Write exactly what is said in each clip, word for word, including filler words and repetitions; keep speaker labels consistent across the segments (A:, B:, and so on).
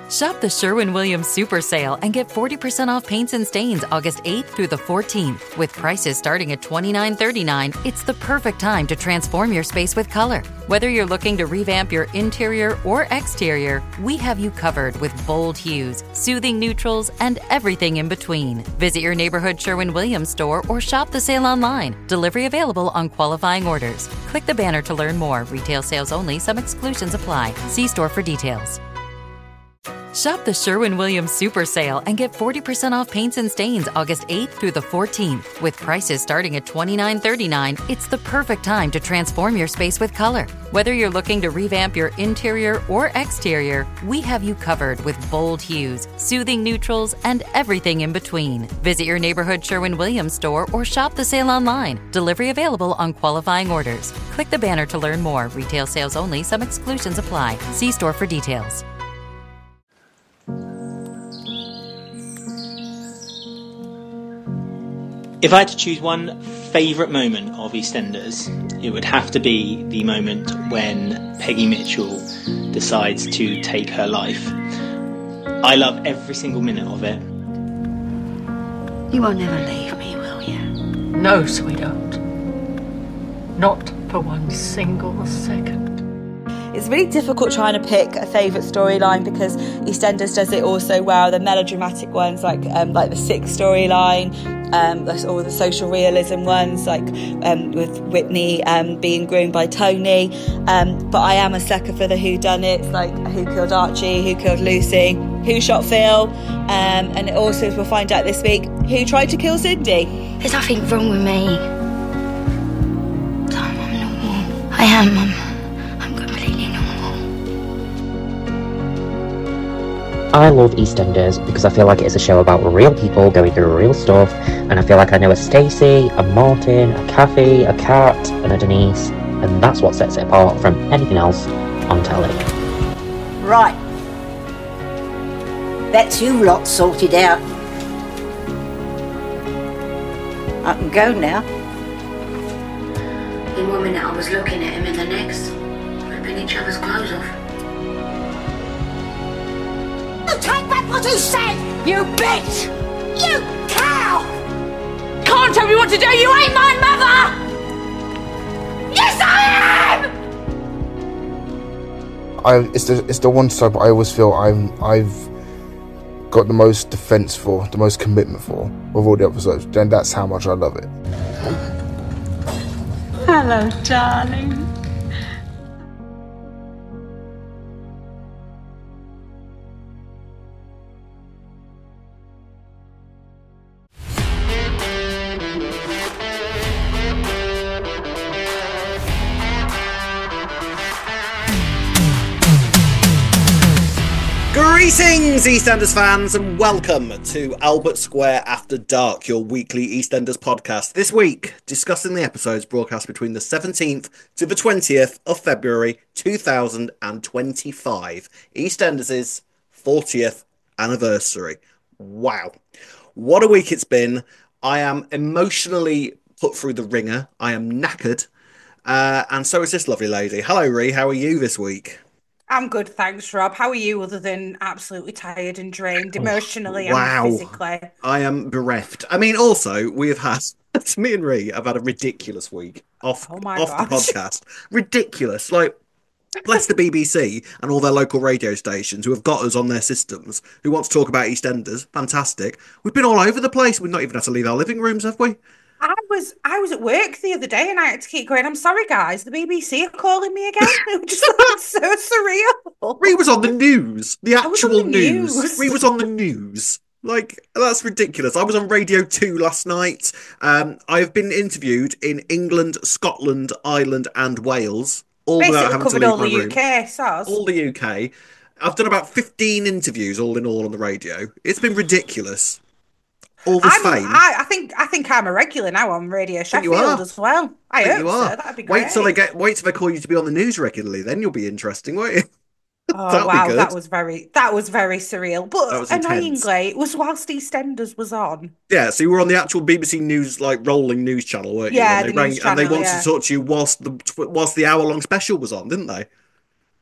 A: Shop the Sherwin-Williams Super Sale and get forty percent off paints and stains August eighth through the fourteenth. With prices starting at twenty-nine thirty-nine, it's the perfect time to transform your space with color. Whether you're looking to revamp your interior or exterior, we have you covered with bold hues, soothing neutrals, and everything in between. Visit your neighborhood Sherwin-Williams store or shop the sale online. Delivery available on qualifying orders. Click the banner to learn more. Retail sales only. Some exclusions apply. See store for details. Shop the Sherwin-Williams Super Sale and get forty percent off paints and stains August eighth through the fourteenth. With prices starting at twenty-nine thirty-nine, it's the perfect time to transform your space with color. Whether you're looking to revamp your interior or exterior, we have you covered with bold hues, soothing neutrals, and everything in between. Visit your neighborhood Sherwin-Williams store or shop the sale online. Delivery available on qualifying orders. Click the banner to learn more. Retail sales only. Some exclusions apply. See store for details.
B: If I had to choose one favourite moment of EastEnders, it would have to be the moment when Peggy Mitchell decides to take her life. I love every single minute of it.
C: You will never leave me, will you?
D: No, sweetheart. Not for one single second.
E: It's really difficult trying to pick a favourite storyline because EastEnders does it all so well. The melodramatic ones, like um, like the Six storyline, um, or the social realism ones, like um, with Whitney um, being groomed by Tony. Um, but I am a sucker for the whodunits, like who killed Archie, who killed Lucy, who shot Phil, um, and also, as we'll find out this week, who tried to kill Cindy.
C: There's nothing wrong with me. I'm normal. I am, Mum.
F: I love EastEnders because I feel like it's a show about real people going through real stuff, and I feel like I know a Stacey, a Martin, a Kathy, a Kat, and a Denise, and that's what sets it apart from anything else on telly.
G: Right. That's you lot sorted out. I can go now.
C: In one minute I was looking at him, in the next, ripping each other's clothes off.
G: Take back what he said, you bitch! You cow!
D: Can't tell me what to do, you ain't my mother!
G: Yes, I am!
H: I, it's the it's the one soap I always feel I'm I've got the most defence for, the most commitment for of all the episodes. And that's how much I love it.
D: Hello, darling.
I: Greetings, EastEnders fans, and welcome to Albert Square After Dark, your weekly EastEnders podcast. This week, discussing the episodes broadcast between the seventeenth to the twentieth of February two thousand twenty-five, EastEnders' fortieth anniversary. Wow. What a week it's been. I am emotionally put through the ringer. I am knackered. Uh, and so is this lovely lady. Hello, Ree. How are you this week?
J: I'm good, thanks, Rob. How are you, other than absolutely tired and drained emotionally
I: Wow.
J: and physically?
I: I am bereft. I mean, also, we have had, me and Ree have had a ridiculous week off,
J: Oh my
I: off
J: gosh.
I: the podcast. Ridiculous. Like, bless the B B C and all their local radio stations who have got us on their systems, who want to talk about EastEnders. Fantastic. We've been all over the place. We've not even had to leave our living rooms, have we?
J: I was I was at work the other day and I had to keep going, I'm sorry, guys, the B B C are calling me again. It was just like, so surreal.
I: Ree was on the news. The
J: I was on
I: actual
J: the
I: news.
J: news.
I: Ree was on the news. Like, that's ridiculous. I was on Radio two last night. Um, I've been interviewed in England, Scotland, Ireland, and Wales. All
J: Basically
I: without having to
J: covered
I: leave
J: all
I: my
J: the
I: room.
J: U K, soz.
I: All the U K. I've done about fifteen interviews, all in all, on the radio. It's been ridiculous. All this
J: I'm,
I: fame.
J: I, I think I think I'm a regular now on Radio
I: think you
J: Sheffield
I: are.
J: as well. I,
I: I think
J: hope
I: you are.
J: so. That'd be great.
I: Wait till they get. Wait till they call you to be on the news regularly. Then you'll be interesting, won't you?
J: Oh
I: That'll be
J: wow,
I: good.
J: that was very that was very surreal. But
I: That was intense.
J: annoyingly, it was whilst EastEnders was on.
I: Yeah, so you were on the actual B B C News, like rolling news channel, weren't you?
J: Yeah,
I: and they
J: the news
I: and they
J: channel,
I: wanted
J: yeah.
I: to talk to you whilst the whilst the hour long special was on, didn't they?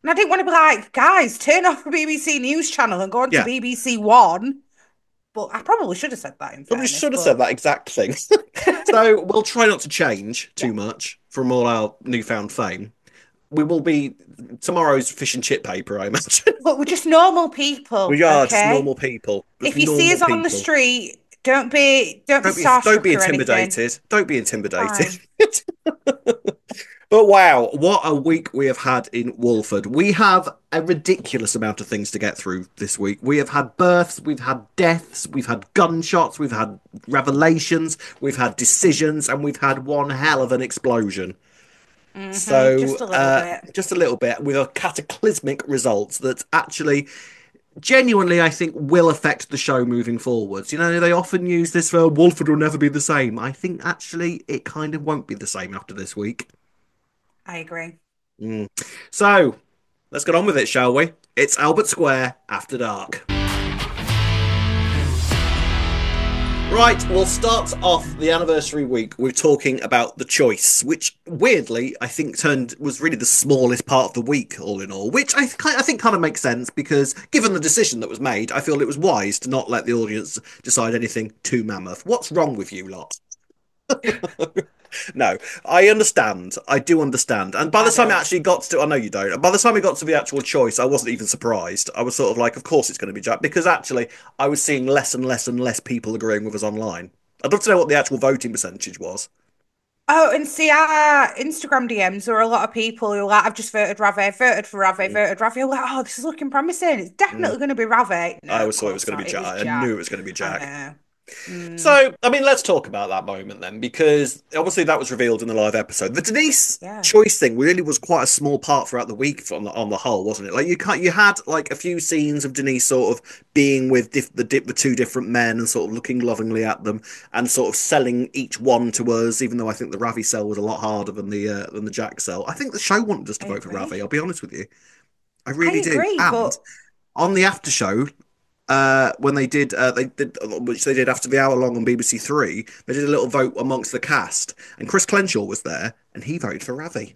J: And I didn't want to be like, guys, turn off the B B C News channel and go on
I: Yeah.
J: to B B C One. But I probably should have said that in
I: Probably
J: fairness,
I: should have
J: but...
I: said that exact thing. So we'll try not to change too yeah. much from all our newfound fame. We will be tomorrow's fish and chip paper, I imagine.
J: But we're just normal people.
I: We are
J: okay?
I: just normal people. Just
J: if you see us people. on the street, don't be don't, don't be starstruck
I: Don't be intimidated. Don't be intimidated. But wow, what a week we have had in Walford. We have a ridiculous amount of things to get through this week. We have had births, we've had deaths, we've had gunshots, we've had revelations, we've had decisions, and we've had one hell of an explosion.
J: Mm-hmm,
I: so,
J: just a little
I: uh,
J: bit.
I: Just a little bit, with a cataclysmic results that actually... genuinely, I think, will affect the show moving forwards. You know, they often use this for Walford will never be the same. I think, actually, it kind of won't be the same after this week.
J: I agree.
I: Mm. So, let's get on with it, shall we? It's Albert Square After Dark. Right, we'll start off the anniversary week with talking about The Choice, which weirdly I think turned was really the smallest part of the week, all in all. Which I, th- I think kind of makes sense because, given the decision that was made, I feel it was wise to not let the audience decide anything too mammoth. What's wrong with you lot? No, I understand. I do understand. And by the I time don't. it actually got to, I know you don't. And by the time it got to the actual choice, I wasn't even surprised. I was sort of like, of course it's going to be Jack, because actually I was seeing less and less and less people agreeing with us online. I'd love to know what the actual voting percentage was.
J: Oh, and see, our Instagram D Ms, there were a lot of people who were like, I've just voted Ravi, voted for Ravi, mm. voted Ravi. I'm like, oh, this is looking promising. It's definitely mm. going to be Ravi. No,
I: I always thought it was going to be Jack. I
J: Jack.
I: knew it was going to be Jack.
J: I
I: Mm. So, I mean, let's talk about that moment then, because obviously that was revealed in the live episode. The Denise yeah. choice thing really was quite a small part throughout the week on the on the whole, wasn't it? Like you can't, you had like a few scenes of Denise sort of being with diff, the dip, the two different men and sort of looking lovingly at them and sort of selling each one to us. Even though I think the Ravi sell was a lot harder than the uh, than the Jack sell. I think the show wanted us to I vote agree. for Ravi. I'll be honest with you, I really
J: I
I: do.
J: Agree,
I: and
J: but...
I: on the after show. Uh, when they did, uh, they did, which they did after the hour long on B B C Three, they did a little vote amongst the cast, and Chris Clenshaw was there, and he voted for Ravi.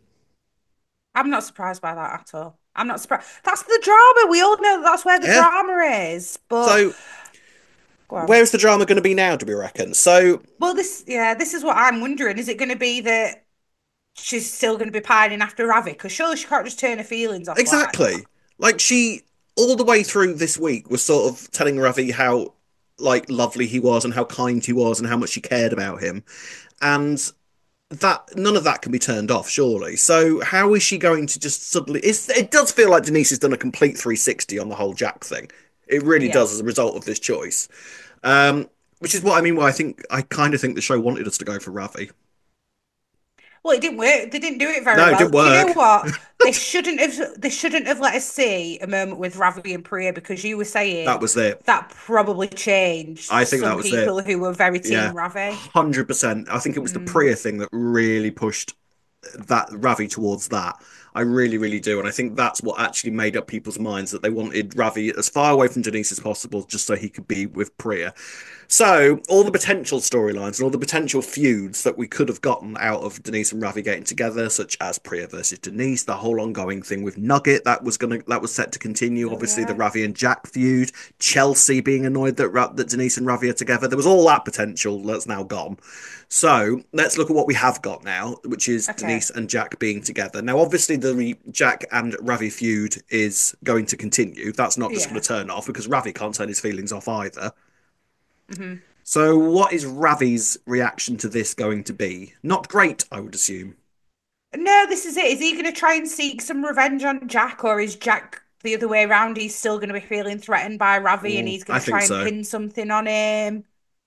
J: I'm not surprised by that at all. I'm not surprised. That's the drama. We all know that that's where the yeah. drama is. But
I: so, where's the drama going to be now? Do we reckon? So,
J: well, this, yeah, this is what I'm wondering. Is it going to be that she's still going to be pining after Ravi? Because surely she can't just turn her feelings off.
I: Exactly.
J: Like,
I: like she. all the way through this week was sort of telling Ravi how like lovely he was and how kind he was and how much she cared about him. And that none of that can be turned off, surely. So how is she going to just suddenly... It's, it does feel like Denise has done a complete three sixty on the whole Jack thing. It really yeah. does as a result of this choice. Um, which is what I mean, why I think I kind of think the show wanted us to go for Ravi.
J: Well, it didn't work. They didn't do it very
I: no,
J: well.
I: No, it didn't work.
J: You know what? they shouldn't have. They shouldn't have let us see a moment with Ravi and Priya because you were saying
I: that was it.
J: That probably changed.
I: I think
J: some
I: that was
J: people
I: it.
J: who were very team
I: yeah,
J: Ravi.
I: Hundred percent. I think it was mm. the Priya thing that really pushed that Ravi towards that. I really, really do. And I think that's what actually made up people's minds, that they wanted Ravi as far away from Denise as possible just so he could be with Priya. So all the potential storylines and all the potential feuds that we could have gotten out of Denise and Ravi getting together, such as Priya versus Denise, the whole ongoing thing with Nugget that was gonna that was set to continue. Obviously, yeah. the Ravi and Jack feud, Chelsea being annoyed that Ra- that Denise and Ravi are together. There was all that potential that's now gone. So let's look at what we have got now, which is okay. Denise and Jack being together. Now, obviously, the re- Jack and Ravi feud is going to continue. That's not just yeah. going to turn off because Ravi can't turn his feelings off either.
J: Mm-hmm.
I: So what is Ravi's reaction to this going to be? Not great, I would assume.
J: No, this is it. Is he going to try and seek some revenge on Jack, or is Jack the other way around? He's still going to be feeling threatened by Ravi, mm, and he's going to try and so. pin something on him.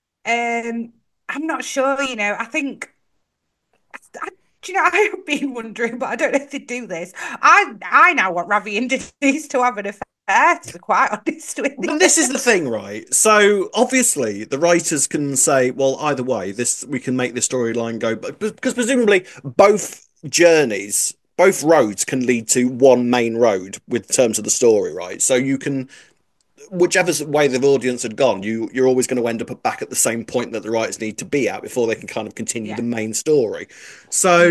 J: Um, I'm not sure. You know, I think. I, do you know? I have been wondering, but I don't know if they do this. I I now want Ravi and Denise to have an affair. To be quite honest with you.
I: Well, this is the thing, right? So obviously the writers can say, well, either way, this we can make this storyline go, because presumably both journeys, both roads can lead to one main road with terms of the story, right? So you can, whichever way the audience had gone, you you're always going to end up back at the same point that the writers need to be at before they can kind of continue yeah. the main story. So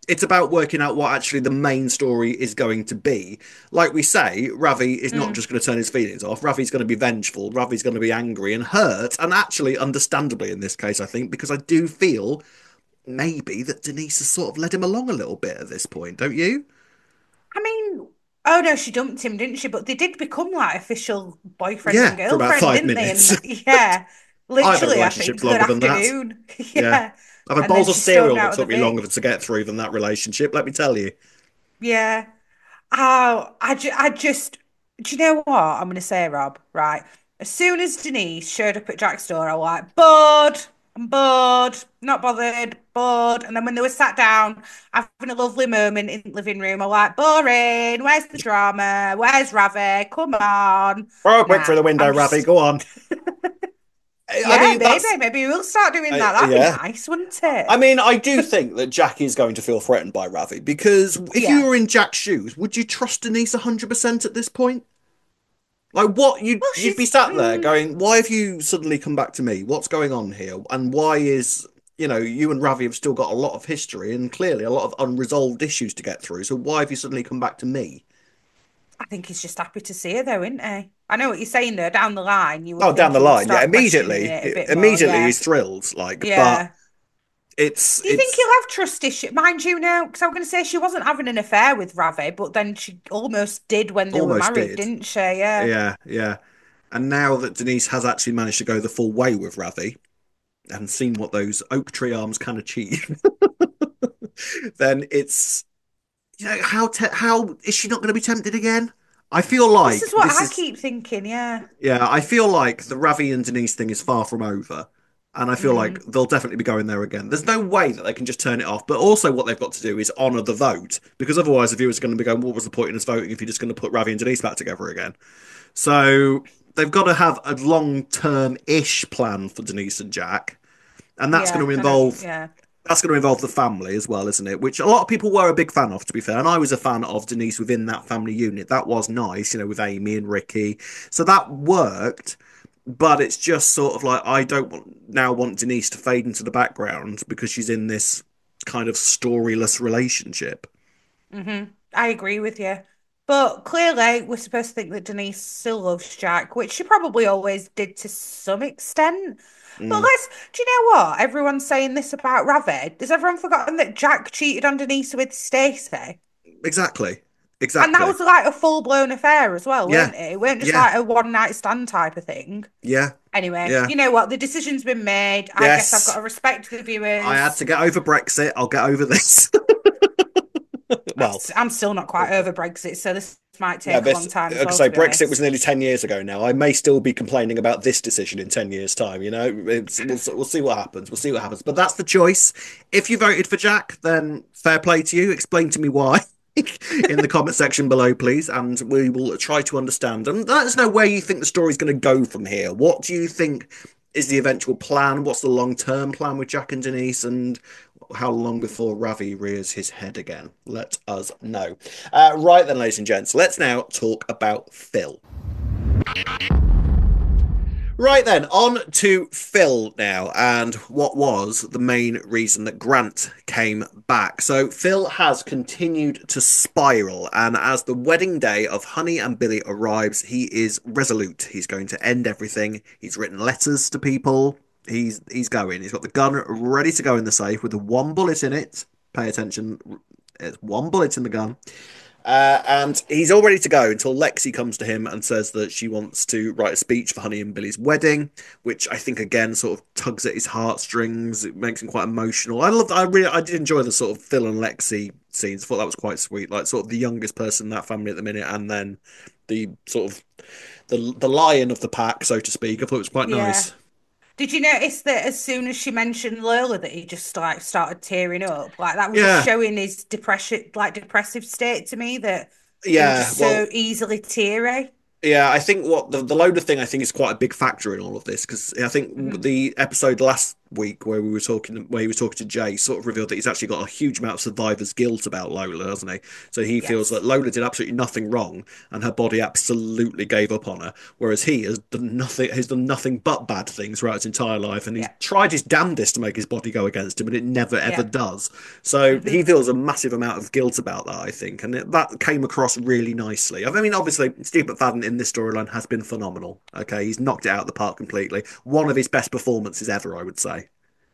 I: it's about working out what actually the main story is going to be. Like we say, Ravi is not mm. just going to turn his feelings off. Ravi's going to be vengeful. Ravi's going to be angry and hurt, and actually, understandably in this case, I think, because I do feel maybe that Denise has sort of led him along a little bit at this point, don't you?
J: I mean, oh no, she dumped him, didn't she? But they did become like official boyfriend
I: yeah,
J: and girlfriend,
I: for about five
J: didn't
I: minutes.
J: they? And, yeah, literally, I think
I: longer
J: good
I: than
J: afternoon.
I: That.
J: yeah.
I: yeah. I've had bowls of cereal that took me longer to get through than that relationship, let me tell you.
J: Yeah. Oh, I, ju- I just, do you know what I'm going to say, Rob? Right. As soon as Denise showed up at Jack's door, I was like, bored. I'm bored. Not bothered. Bored. And then when they were sat down, having a lovely moment in the living room, I was like, boring. Where's the drama? Where's Ravi? Come on.
I: Oh, quick nah, through the window, just... Ravi. Go on.
J: Yeah, I mean, maybe, maybe we'll start doing that. That'd uh, yeah. be nice, wouldn't it?
I: I mean, I do think that Jack is going to feel threatened by Ravi, because if yeah. you were in Jack's shoes, would you trust Denise one hundred percent at this point? Like, what? You'd, well, you'd be sat there going, why have you suddenly come back to me? What's going on here? And why is, you know, you and Ravi have still got a lot of history and clearly a lot of unresolved issues to get through. So why have you suddenly come back to me?
J: I think he's just happy to see her, though, isn't he? I know what you're saying, though. Down the line, you.
I: Oh, down the line, yeah. Immediately, immediately, more, yeah. he's thrilled. Like, yeah. but it's.
J: Do you
I: it's...
J: think he'll have trust issues? Mind you, now, because I was going to say she wasn't having an affair with Ravi, but then she almost did when they almost were married, did. didn't she? Yeah.
I: Yeah, yeah. And now that Denise has actually managed to go the full way with Ravi and seen what those oak tree arms can achieve, then it's. You know, how te- how is she not going to be tempted again? I feel like
J: this is what this I is, keep thinking. Yeah,
I: yeah. I feel like the Ravi and Denise thing is far from over, and I feel mm. like they'll definitely be going there again. There's no way that they can just turn it off. But also, what they've got to do is honour the vote, because otherwise, the viewers are going to be going, "What was the point in us voting if you're just going to put Ravi and Denise back together again?" So they've got to have a long-term-ish plan for Denise and Jack, and that's yeah, going to involve. Yeah. That's going to involve the family as well, isn't it? Which a lot of people were a big fan of, to be fair. And I was a fan of Denise within that family unit. That was nice, you know, with Amy and Ricky. So that worked. But it's just sort of like, I don't want, now want Denise to fade into the background because she's in this kind of storyless relationship.
J: Mm-hmm. I agree with you. But clearly, we're supposed to think that Denise still loves Jack, which she probably always did to some extent. Mm. But let's, do you know what? Everyone's saying this about Ravi. Has everyone forgotten that Jack cheated on Denise with Stacey?
I: Exactly. Exactly.
J: And that was like a full-blown affair as well, yeah. wasn't it? It weren't just yeah. like a one-night stand type of thing.
I: Yeah.
J: Anyway,
I: yeah.
J: you know what? The decision's been made. I yes. guess I've got to respect the viewers.
I: I had to get over Brexit. I'll get over this. Well,
J: I'm still not quite over Brexit, so this might take yeah, this, a long time. Like I
I: say, Brexit honest. was nearly ten years ago now. I may still be complaining about this decision in ten years' time. You know, it's, we'll, we'll see what happens. We'll see what happens. But that's the choice. If you voted for Jack, then fair play to you. Explain to me why in the comment section below, please, and we will try to understand. And let us know where you think the story's going to go from here. What do you think is the eventual plan? What's the long-term plan with Jack and Denise? And how long before Ravi rears his head again? Let us know. Uh, right then, ladies and gents, let's now talk about Phil. Right then, on to Phil now, and what was the main reason that Grant came back. So Phil has continued to spiral, and as the wedding day of Honey and Billy arrives, he is resolute. He's going to end everything. He's written letters to people. He's he's going. He's got the gun ready to go in the safe with the one bullet in it. Pay attention. It's one bullet in the gun. Uh, and he's all ready to go until Lexi comes to him and says that she wants to write a speech for Honey and Billy's wedding, which I think again sort of tugs at his heartstrings. It makes him quite emotional. I loved. I really. I did enjoy the sort of Phil and Lexi scenes. I thought that was quite sweet. Like sort of the youngest person in that family at the minute, and then the sort of the the lion of the pack, so to speak. I thought it was quite yeah. nice.
J: Did you notice that as soon as she mentioned Lola that he just like started tearing up? Like that was
I: yeah.
J: showing his depression, like depressive state to me, that
I: yeah,
J: he was
I: well,
J: so easily teary.
I: Yeah, I think what the, the Lola thing I think is quite a big factor in all of this, because I think mm. the episode last week where we were talking, where he was talking to Jay, sort of revealed that he's actually got a huge amount of survivor's guilt about Lola, doesn't he? So he yes. feels that Lola did absolutely nothing wrong, and her body absolutely gave up on her, whereas he has done nothing, has done nothing but bad things throughout his entire life, and he's yeah. tried his damnedest to make his body go against him, and it never ever yeah. does. So mm-hmm. he feels a massive amount of guilt about that, I think, and it, that came across really nicely. I mean, obviously, Steve McFadden in this storyline has been phenomenal. Okay, he's knocked it out of the park completely. One of his best performances ever, I would say.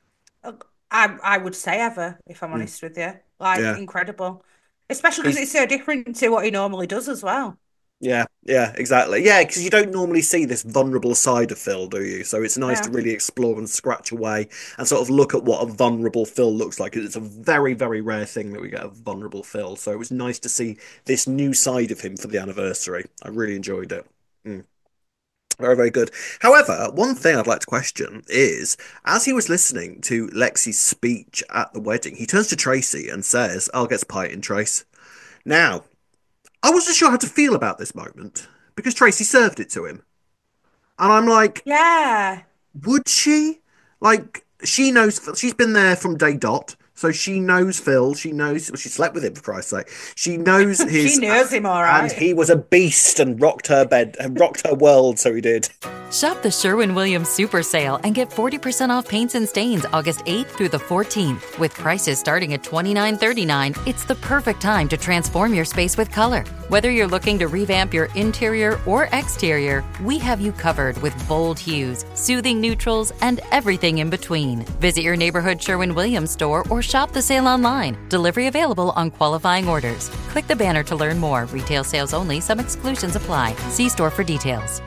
J: I I would say ever, if I'm honest mm. with you. Like, yeah. incredible. Especially because it's so different to what he normally does as well.
I: Yeah, yeah, exactly. Yeah, because you don't normally see this vulnerable side of Phil, do you? So it's nice yeah. to really explore and scratch away and sort of look at what a vulnerable Phil looks like. It's a very, very rare thing that we get a vulnerable Phil. So it was nice to see this new side of him for the anniversary. I really enjoyed it. Mm. Very, very good. However, one thing I'd like to question is, as he was listening to Lexi's speech at the wedding, he turns to Tracy and says, I'll get a pint in, Trace. Now, I wasn't sure how to feel about this moment because Tracy served it to him. And I'm like,
J: yeah,
I: would she? Like, she knows, she's been there from day dot. So she knows Phil. She knows, well, she slept with him, for Christ's sake. She knows his.
J: She knows him all right.
I: And he was a beast and rocked her bed and rocked her world, so he did.
A: Shop the Sherwin-Williams Super Sale and get forty percent off paints and stains August eighth through the fourteenth. With prices starting at twenty-nine thirty-nine, it's the perfect time to transform your space with color. Whether you're looking to revamp your interior or exterior, we have you covered with bold hues, soothing neutrals, and everything in between. Visit your neighborhood Sherwin-Williams store or shop the sale online. Delivery available on qualifying orders. Click the banner to learn more. Retail sales only. Some exclusions apply. See store for details.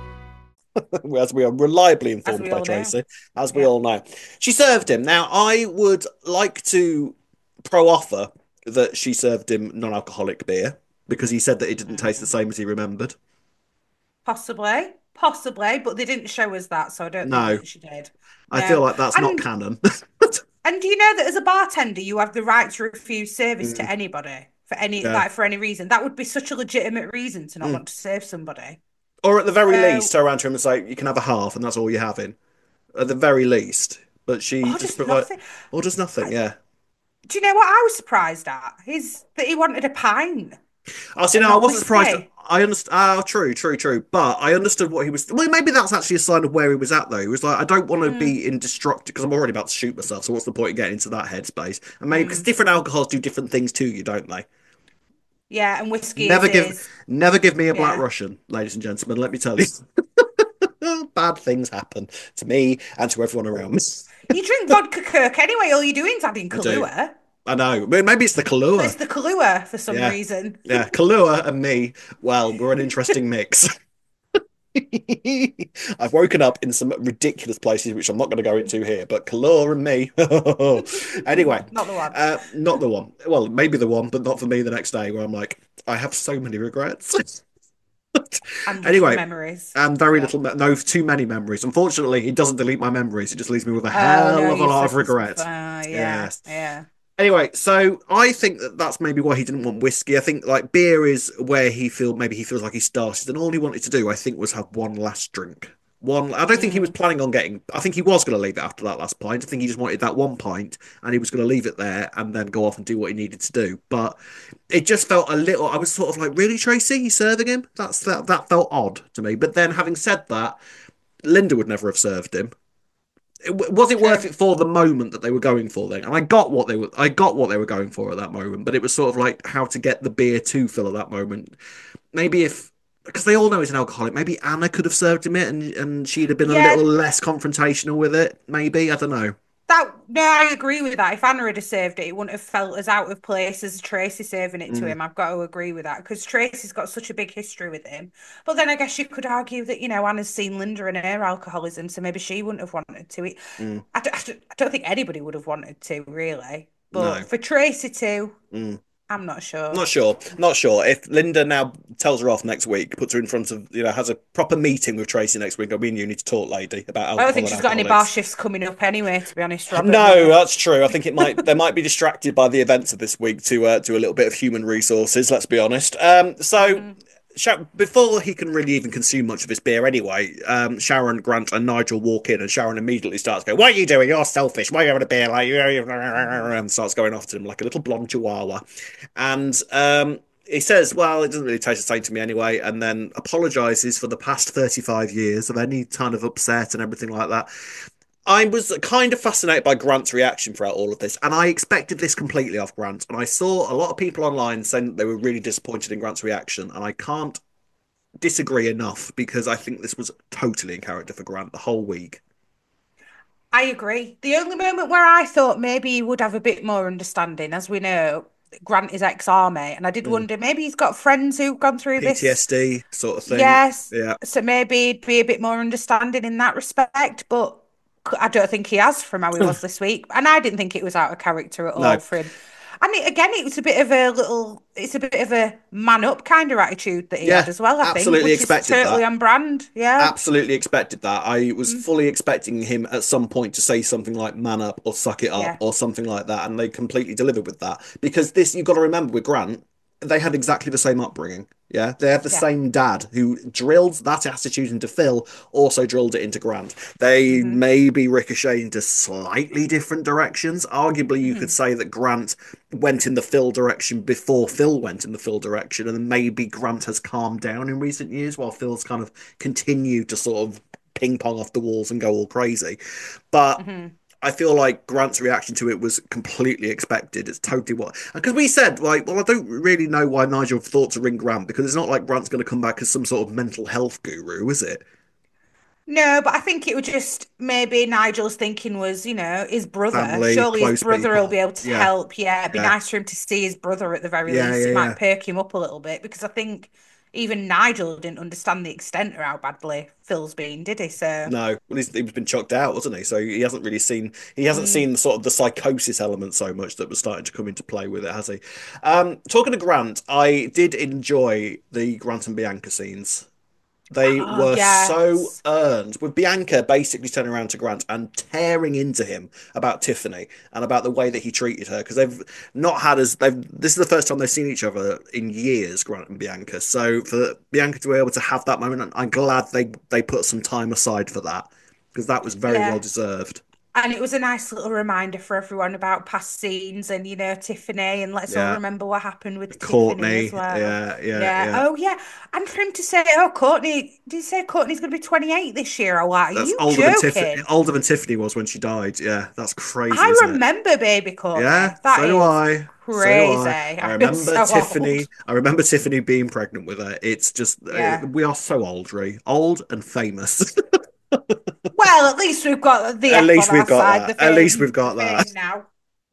I: As we are reliably informed by Tracy, know. as we yeah. all know. She served him. Now, I would like to pro-offer that she served him non-alcoholic beer because he said that it didn't taste the same as he remembered.
J: Possibly. Possibly, but they didn't show us that, so I don't no. think she did.
I: I no. feel like that's and, not canon.
J: And do you know that as a bartender, you have the right to refuse service mm. to anybody for any yeah. like for any reason? That would be such a legitimate reason to not mm. want to serve somebody.
I: Or at the very uh, least, turn around to him and say, you can have a half and that's all you're having. At the very least. But she
J: or just provided...
I: Or just nothing, yeah.
J: Do you know what I was surprised at? Is that he wanted a pint.
I: Oh, see, no, I wasn't surprised. At... I understand. Oh, true, true, true. But I understood what he was... Well, maybe that's actually a sign of where he was at, though. He was like, I don't want to mm. be indestructible, because I'm already about to shoot myself, so what's the point of getting into that headspace? And maybe, because mm. different alcohols do different things to you, don't they?
J: Yeah, and whiskey
I: never give,
J: is...
I: Never give me a Black yeah. Russian, ladies and gentlemen, let me tell you. Bad things happen to me and to everyone around me.
J: You drink vodka Kirk anyway, all you're doing is adding Kahlua.
I: I, I know. Maybe it's the Kahlua.
J: It's the Kahlua for some
I: yeah.
J: reason.
I: Yeah, Kahlua and me, well, we're an interesting mix. I've woken up in some ridiculous places, which I'm not going to go into here, but Kahlua and me. Anyway.
J: Not the one.
I: Uh, not the one. Well, maybe the one, but not for me the next day, where I'm like, I have so many regrets.
J: And
I: anyway,
J: memories.
I: And very yeah. little, no, too many memories. Unfortunately, it doesn't delete my memories. It just leaves me with a hell oh, no, of a lot of regret.
J: Uh, yeah, yes. yeah.
I: Anyway, so I think that that's maybe why he didn't want whiskey. I think like beer is where he feel maybe he feels like he started, and all he wanted to do, I think, was have one last drink. One. I don't think he was planning on getting. I think he was going to leave it after that last pint. I think he just wanted that one pint, and he was going to leave it there and then go off and do what he needed to do. But it just felt a little. I was sort of like, really, Tracy, you serving him? That's that. That felt odd to me. But then, having said that, Linda would never have served him. Was it worth it for the moment that they were going for then? And I got what they were I got what they were going for at that moment, but it was sort of like how to get the beer to Phil at that moment. Maybe if, because they all know he's an alcoholic, maybe Anna could have served him it and, and she'd have been yeah. a little less confrontational with it. Maybe, I don't know.
J: That no, I agree with that. If Anna had served it, it wouldn't have felt as out of place as Tracy serving it to mm. him. I've got to agree with that because Tracy's got such a big history with him. But then I guess you could argue that, you know, Anna's seen Linda and her alcoholism, so maybe she wouldn't have wanted to. It, mm. I, don't, I, don't, I don't think anybody would have wanted to, really. But no. for Tracy to... Mm. I'm not sure.
I: Not sure. Not sure. If Linda now tells her off next week, puts her in front of, you know, has a proper meeting with Tracy next week, I mean, you need to talk, lady, about alcohol.
J: I don't think she's got any bar shifts coming up anyway, to be honest, Robert.
I: No, that's true. I think it might. They might be distracted by the events of this week to uh, do a little bit of human resources, let's be honest. Um, so... Mm. before he can really even consume much of his beer anyway, um, Sharon, Grant, and Nigel walk in, and Sharon immediately starts going, "What are you doing? You're selfish. Why are you having a beer?" Like, and starts going off to him like a little blonde chihuahua. And um, he says, "Well, it doesn't really taste the same to me anyway," and then apologizes for the past thirty-five years of any kind of upset and everything like that. I was kind of fascinated by Grant's reaction throughout all of this, and I expected this completely off Grant. And I saw a lot of people online saying that they were really disappointed in Grant's reaction, and I can't disagree enough because I think this was totally in character for Grant the whole week.
J: I agree. The only moment where I thought maybe he would have a bit more understanding, as we know, Grant is ex-army, and I did mm. wonder maybe he's got friends who've gone through
I: P T S D
J: this
I: sort of thing.
J: Yes,
I: yeah.
J: So maybe he'd be a bit more understanding in that respect, but I don't think he has from how he was this week, and I didn't think it was out of character at all no. for him. And it, again, it was a bit of a little, it's a bit of a man up kind of attitude that he yeah, had as well, I
I: absolutely
J: think, which
I: expected
J: is totally
I: that.
J: on brand. Yeah,
I: absolutely expected that. I was mm. fully expecting him at some point to say something like "man up" or "suck it up" yeah. or something like that, and they completely delivered with that. Because this, you've got to remember, with Grant, they had exactly the same upbringing. Yeah, they have the yeah. same dad who drilled that attitude into Phil, also drilled it into Grant. They mm-hmm. may be ricocheting into slightly different directions. Arguably, you mm-hmm. could say that Grant went in the Phil direction before Phil went in the Phil direction, and maybe Grant has calmed down in recent years while Phil's kind of continued to sort of ping pong off the walls and go all crazy. But mm-hmm. I feel like Grant's reaction to it was completely expected. It's totally what... Because we said, like, well, I don't really know why Nigel thought to ring Grant, because it's not like Grant's going to come back as some sort of mental health guru, is it?
J: No, but I think it was just maybe Nigel's thinking was, you know, his brother.
I: Family,
J: Surely his brother
I: people.
J: will be able to
I: yeah.
J: help. Yeah, it'd be
I: yeah.
J: nice for him to see his brother at the very
I: yeah,
J: least.
I: Yeah,
J: it
I: yeah.
J: might perk him up a little bit, because I think even Nigel didn't understand the extent of how badly Phil's been, did he? So
I: no, well, he's, he's been chucked out, wasn't he? So he hasn't really seen he hasn't mm. seen sort of the psychosis element so much that was starting to come into play with it, has he? Um, talking to Grant, I did enjoy the Grant and Bianca scenes. They oh, were yes. so earned, with Bianca basically turning around to Grant and tearing into him about Tiffany and about the way that he treated her, because they've not had as they've this is the first time they've seen each other in years, Grant and Bianca. So for Bianca to be able to have that moment, I'm glad they they put some time aside for that, because that was very yeah. well deserved.
J: And it was a nice little reminder for everyone about past scenes and, you know, Tiffany, and let's yeah. all remember what happened with
I: Courtney
J: Tiffany as well.
I: Yeah, yeah,
J: yeah,
I: yeah.
J: Oh, yeah. And for him to say, oh, Courtney, did you say Courtney's going to be twenty-eight this year? Or what? Are
I: that's
J: you
I: older
J: joking?
I: Than Tiffany, older than Tiffany was when she died. Yeah, that's crazy.
J: I
I: isn't
J: remember
I: it?
J: baby Courtney.
I: Yeah,
J: that
I: so do I.
J: Crazy.
I: So do I. I remember
J: so
I: Tiffany.
J: Old.
I: I remember Tiffany being pregnant with her. It's just,
J: yeah.
I: uh, we are so old, Ree. Old and famous.
J: Well, at least we've got the
I: at
J: F
I: least
J: on
I: we've
J: our
I: got
J: side,
I: that.
J: The
I: at least we've got that
J: now.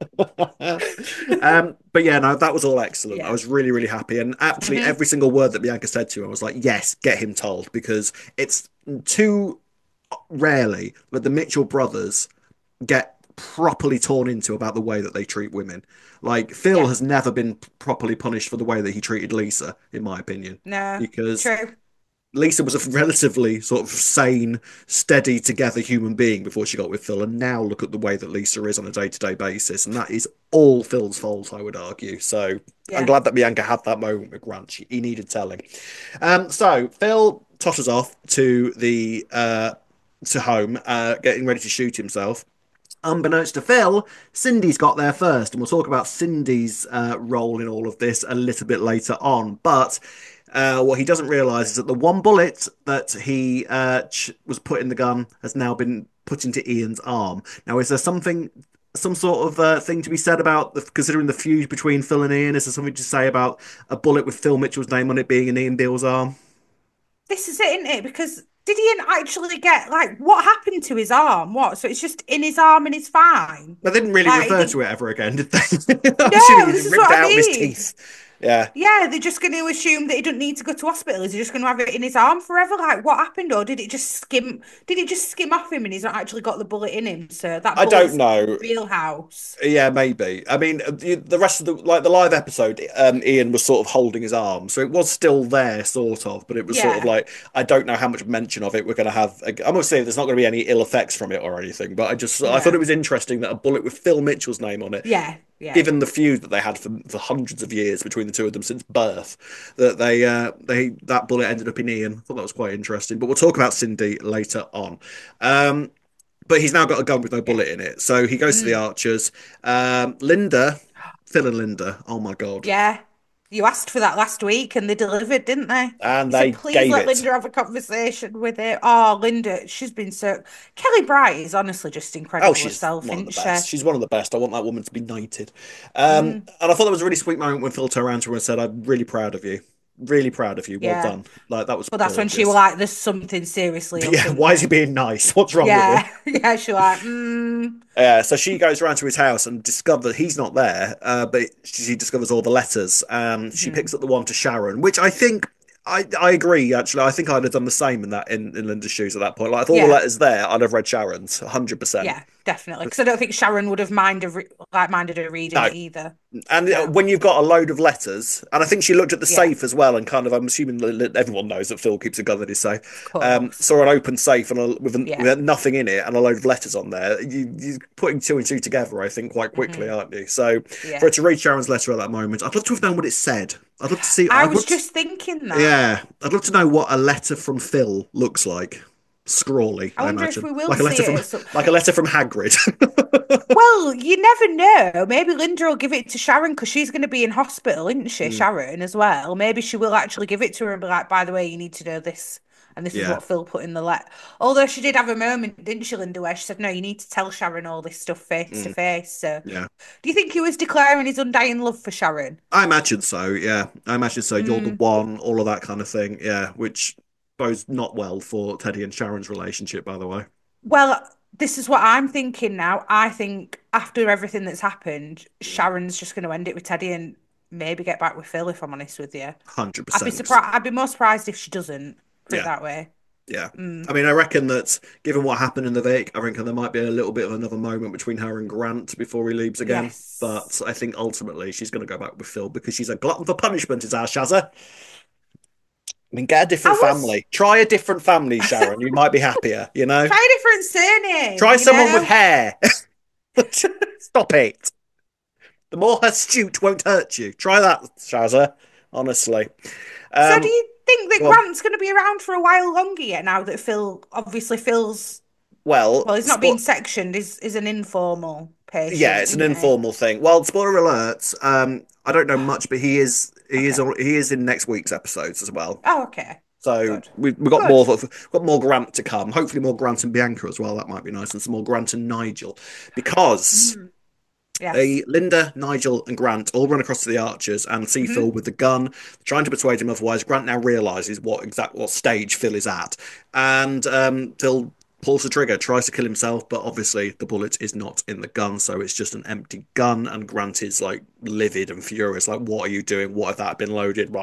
I: um, but yeah, no, that was all excellent.
J: Yeah.
I: I was really, really happy, and actually, mm-hmm. every single word that Bianca said to him, I was like, yes, get him told, because it's too rarely that the Mitchell brothers get properly torn into about the way that they treat women. Like Phil yeah. has never been properly punished for the way that he treated Lisa, in my opinion.
J: No,
I: because
J: true.
I: Lisa was a relatively sort of sane, steady, together human being before she got with Phil, and now look at the way that Lisa is on a day-to-day basis, and that is all Phil's fault, I would argue. So yeah. I'm glad that Bianca had that moment with Grant. She, he needed telling. Um, so Phil totters off to the uh, to home, uh, getting ready to shoot himself. Unbeknownst to Phil, Cindy's got there first, and we'll talk about Cindy's uh, role in all of this a little bit later on. But Uh, what he doesn't realise is that the one bullet that he uh, ch- was put in the gun has now been put into Ian's arm. Now, is there something, some sort of uh, thing to be said about, the, considering the feud between Phil and Ian, is there something to say about a bullet with Phil Mitchell's name on it being in Ian Beale's arm?
J: This is it, isn't it? Because did Ian actually get, like, what happened to his arm? What? So it's just in his arm and he's fine?
I: They didn't really
J: like,
I: refer to it ever again, did they?
J: No, this is what I mean.
I: His teeth. Yeah.
J: Yeah, they're just going to assume that he doesn't need to go to hospital. Is he just going to have it in his arm forever? Like, what happened? Or did it just skim? Did it just skim off him and he's not actually got the bullet in him? So that
I: I don't know.
J: Real house.
I: Yeah, maybe. I mean, the rest of the like the live episode, um, Ian was sort of holding his arm, so it was still there, sort of. But it was yeah. sort of like, I don't know how much mention of it we're going to have. I'm not saying there's not going to be any ill effects from it or anything, but I just yeah. I thought it was interesting that a bullet with Phil Mitchell's name on it.
J: Yeah. Yeah.
I: Given the feud that they had for, for hundreds of years between the two of them since birth, that they uh, they that bullet ended up in Ian. I thought that was quite interesting. But we'll talk about Cindy later on. Um, but he's now got a gun with no bullet in it, so he goes mm. to the Archers. Um, Linda, Phil and Linda. Oh my god.
J: Yeah. You asked for that last week and they delivered, didn't they?
I: And
J: you
I: they
J: said, please
I: gave
J: let
I: it.
J: Linda have a conversation with it. Oh, Linda, she's been so... Kelly Bright is honestly just incredible
I: oh, she's
J: herself,
I: one
J: isn't
I: of the best.
J: she?
I: She's one of the best. I want that woman to be knighted. Um, mm. And I thought that was a really sweet moment when Phil turned around to her and said, I'm really proud of you. Really proud of you. Well yeah. done. Like that was.
J: Well, that's
I: gorgeous.
J: when she was like, "There's something seriously."
I: Yeah. Why is he being nice? What's wrong
J: yeah.
I: with him?
J: Yeah. She like. Mm.
I: Yeah. So she goes around to his house and discovers he's not there. Uh, but she discovers all the letters. Um. She mm. picks up the one to Sharon, which I think. I, I agree, actually. I think I'd have done the same in that in, in Linda's shoes at that point. Like, if all yeah. the letters there, I'd have read Sharon's, one hundred percent.
J: Yeah, definitely. Because I don't think Sharon would have minded, like, minded her reading no. it either.
I: And yeah. when you've got a load of letters, and I think she looked at the yeah. safe as well, and kind of, I'm assuming everyone knows that Phil keeps a gun in his safe. Um, saw an open safe and a, with, an, yeah. with nothing in it and a load of letters on there. You, you're putting two and two together, I think, quite quickly, mm-hmm. aren't you? So yeah. for her to read Sharon's letter at that moment, I'd love to have known what it said. I'd love to see.
J: I
I: I'd
J: was just to, thinking that.
I: Yeah, I'd love to know what a letter from Phil looks like. Scrawly,
J: I,
I: I
J: wonder
I: imagine.
J: If we will
I: like a letter
J: see
I: from,
J: it. So...
I: like a letter from Hagrid.
J: Well, you never know. Maybe Linda will give it to Sharon because she's going to be in hospital, isn't she? Mm. Sharon as well. Maybe she will actually give it to her and be like, "By the way, you need to know this." And this yeah. is what Phil put in the letter. Although she did have a moment, didn't she, Linda, where she said, no, you need to tell Sharon all this stuff face mm. to face. So
I: yeah.
J: do you think he was declaring his undying love for Sharon?
I: I imagine so, yeah. I imagine so. Mm. You're the one, all of that kind of thing. Yeah, which bodes not well for Teddy and Sharon's relationship, by the way.
J: Well, this is what I'm thinking now. I think after everything that's happened, Sharon's just going to end it with Teddy and maybe get back with Phil, if I'm honest with you.
I: one hundred percent.
J: I'd be surprised. I'd be more surprised if she doesn't. Put yeah. it that way.
I: Yeah. Mm. I mean, I reckon that given what happened in the Vic, I reckon there might be a little bit of another moment between her and Grant before he leaves again. Yes. But I think ultimately she's going to go back with Phil because she's a glutton for punishment, is our Shazza. I mean, get a different was... family. Try a different family, Sharon. You might be happier, you know?
J: Try a different surname.
I: Try someone
J: know?
I: with hair. Stop it. The more astute won't hurt you. Try that, Shazza. Honestly. Um,
J: so do you think that well, Grant's going to be around for a while longer yet now that Phil, obviously Phil's,
I: well,
J: well, he's not spo- being sectioned, is is an informal patient.
I: Yeah, it's an it? informal thing. Well, spoiler alert, um, I don't know much, but he is he okay. is he is in next week's episodes as well.
J: Oh, okay.
I: So Good. we've, we've got Good. more we've got more Grant to come. Hopefully more Grant and Bianca as well. That might be nice. And some more Grant and Nigel. Because... Mm. Yes. They, Linda, Nigel, and Grant all run across to the Archers and see mm-hmm. Phil with the gun, trying to persuade him otherwise. Grant now realizes what exact what stage Phil is at, and um, Phil pulls the trigger, tries to kill himself, but obviously the bullet is not in the gun, so it's just an empty gun. And Grant is like livid and furious, like, "What are you doing? What if that had been loaded?"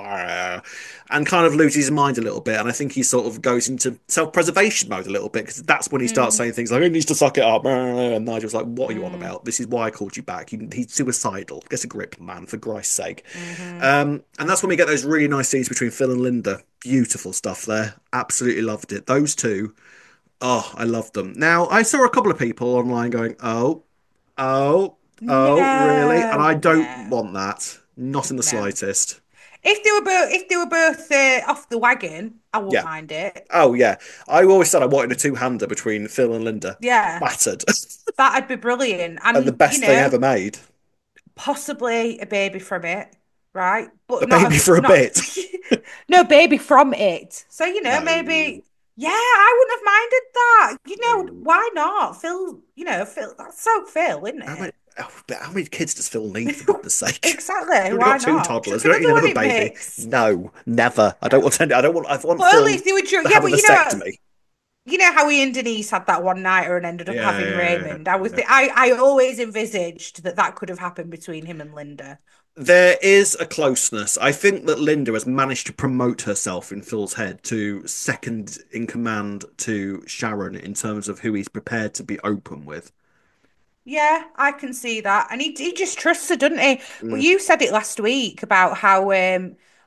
I: And kind of loses his mind a little bit. And I think he sort of goes into self-preservation mode a little bit because that's when he starts mm. saying things like, "He needs to suck it up." And Nigel's like, "What are you mm. on about? This is why I called you back. He, he's suicidal. Get a grip, man, for Christ's sake." Mm-hmm. Um, and that's when we get those really nice scenes between Phil and Linda. Beautiful stuff there. Absolutely loved it. Those two. Oh, I love them. Now, I saw a couple of people online going, oh, oh, oh, no, really? And I don't no. want that. Not in the no. slightest.
J: If they were both, if they were both uh, off the wagon, I wouldn't yeah. mind it.
I: Oh, yeah. I always said I wanted a two-hander between Phil and Linda.
J: Yeah.
I: Battered.
J: That'd be brilliant. And,
I: and the best you know, thing ever made.
J: Possibly a baby from it, right? But
I: a baby a, for a not, bit.
J: No, baby from it. So, you know, no. maybe... Yeah, I wouldn't have minded that. You know, why not? Phil, you know, Phil, that's so Phil, isn't it?
I: How many, how many kids does Phil need, for goodness sake?
J: Exactly.
I: We've
J: why
I: got two
J: not?
I: toddlers. We don't need another baby. Mix. No, never. I don't want to. I don't want. I want
J: well,
I: Phil
J: at least they were
I: to
J: yeah,
I: have
J: but
I: a
J: you know,
I: vasectomy.
J: You know how he and Denise had that one nighter and ended up
I: yeah,
J: having
I: yeah,
J: Raymond.
I: yeah,
J: I was.
I: yeah.
J: The, I. I always envisaged that that could have happened between him and Linda.
I: There is a closeness. I think that Linda has managed to promote herself in Phil's head to second in command to Sharon in terms of who he's prepared to be open with.
J: Yeah, I can see that. And he he just trusts her, doesn't he? Mm. Well, you said it last week about how um,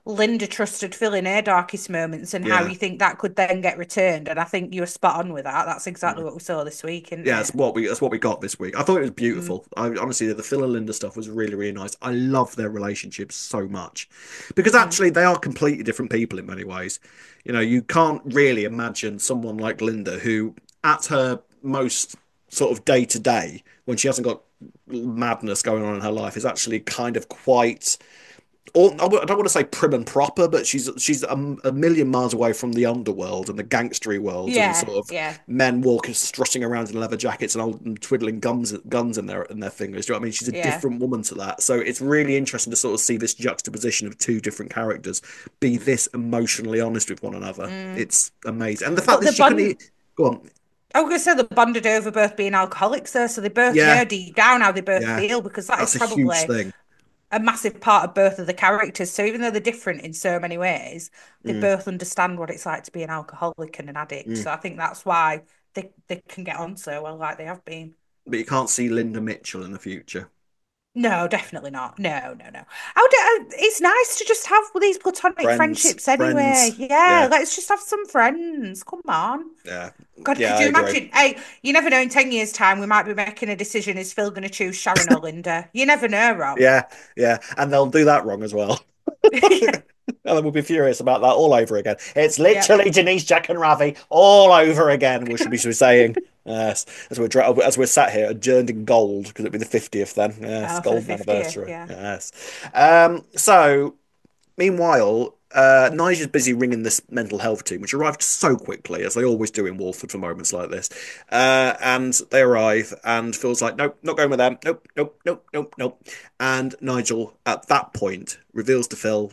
J: Linda trusted Phil in her darkest moments and
I: Yeah.
J: how you think that could then get returned. And I think you were spot on with that. That's exactly mm. what we saw this week, isn't
I: yeah,
J: it?
I: that's what we that's what we got this week. I thought it was beautiful. Mm. I honestly, the Phil and Linda stuff was really, really nice. I love their relationship so much because actually mm. they are completely different people in many ways. You know, you can't really imagine someone like Linda who, at her most sort of day to day, when she hasn't got madness going on in her life, is actually kind of quite. Or, I don't want to say prim and proper, but she's she's a, a million miles away from the underworld and the gangstery world
J: yeah,
I: and sort of
J: yeah.
I: men walking, strutting around in leather jackets and, old, and twiddling guns guns in their in their fingers. Do you know what I mean? She's a yeah. different woman to that. So it's really interesting to sort of see this juxtaposition of two different characters be this emotionally honest with one another. Mm. It's amazing, and the fact but that the she bond- couldn't. Go on.
J: I was going to say they bonded over both being alcoholics there, so they both yeah. know deep down how they both yeah. feel, because that That's is probably a, huge thing. a massive part of both of the characters. So even though they're different in so many ways, they mm. both understand what it's like to be an alcoholic and an addict. Mm. So I think that's why they, they can get on so well like they have been.
I: But you can't see Linda Mitchell in the future.
J: No, definitely not. No, no, no. I would, uh, it's nice to just have these platonic friends, friendships anyway. Friends. Yeah, yeah, let's just have some friends. Come on.
I: Yeah.
J: God,
I: yeah,
J: could you
I: I
J: imagine?
I: Agree.
J: Hey, you never know, in ten years' time, we might be making a decision. Is Phil going to choose Sharon or Linda? You never know, Rob.
I: Yeah, yeah. And they'll do that wrong as well. yeah. And then we'll be furious about that all over again. It's literally yeah. Denise, Jack and Ravi all over again, we should be saying. Yes, as we're as we're sat here adjourned in gold because it'll be the fiftieth then. Yes, oh, golden the anniversary. Yeah. Yes. Um. So, meanwhile, uh, Nigel's busy ringing this mental health team, which arrived so quickly, as they always do in Walford for moments like this. Uh, and they arrive, and Phil's like, "Nope, not going with them. Nope, nope, nope, nope, nope." And Nigel, at that point, reveals to Phil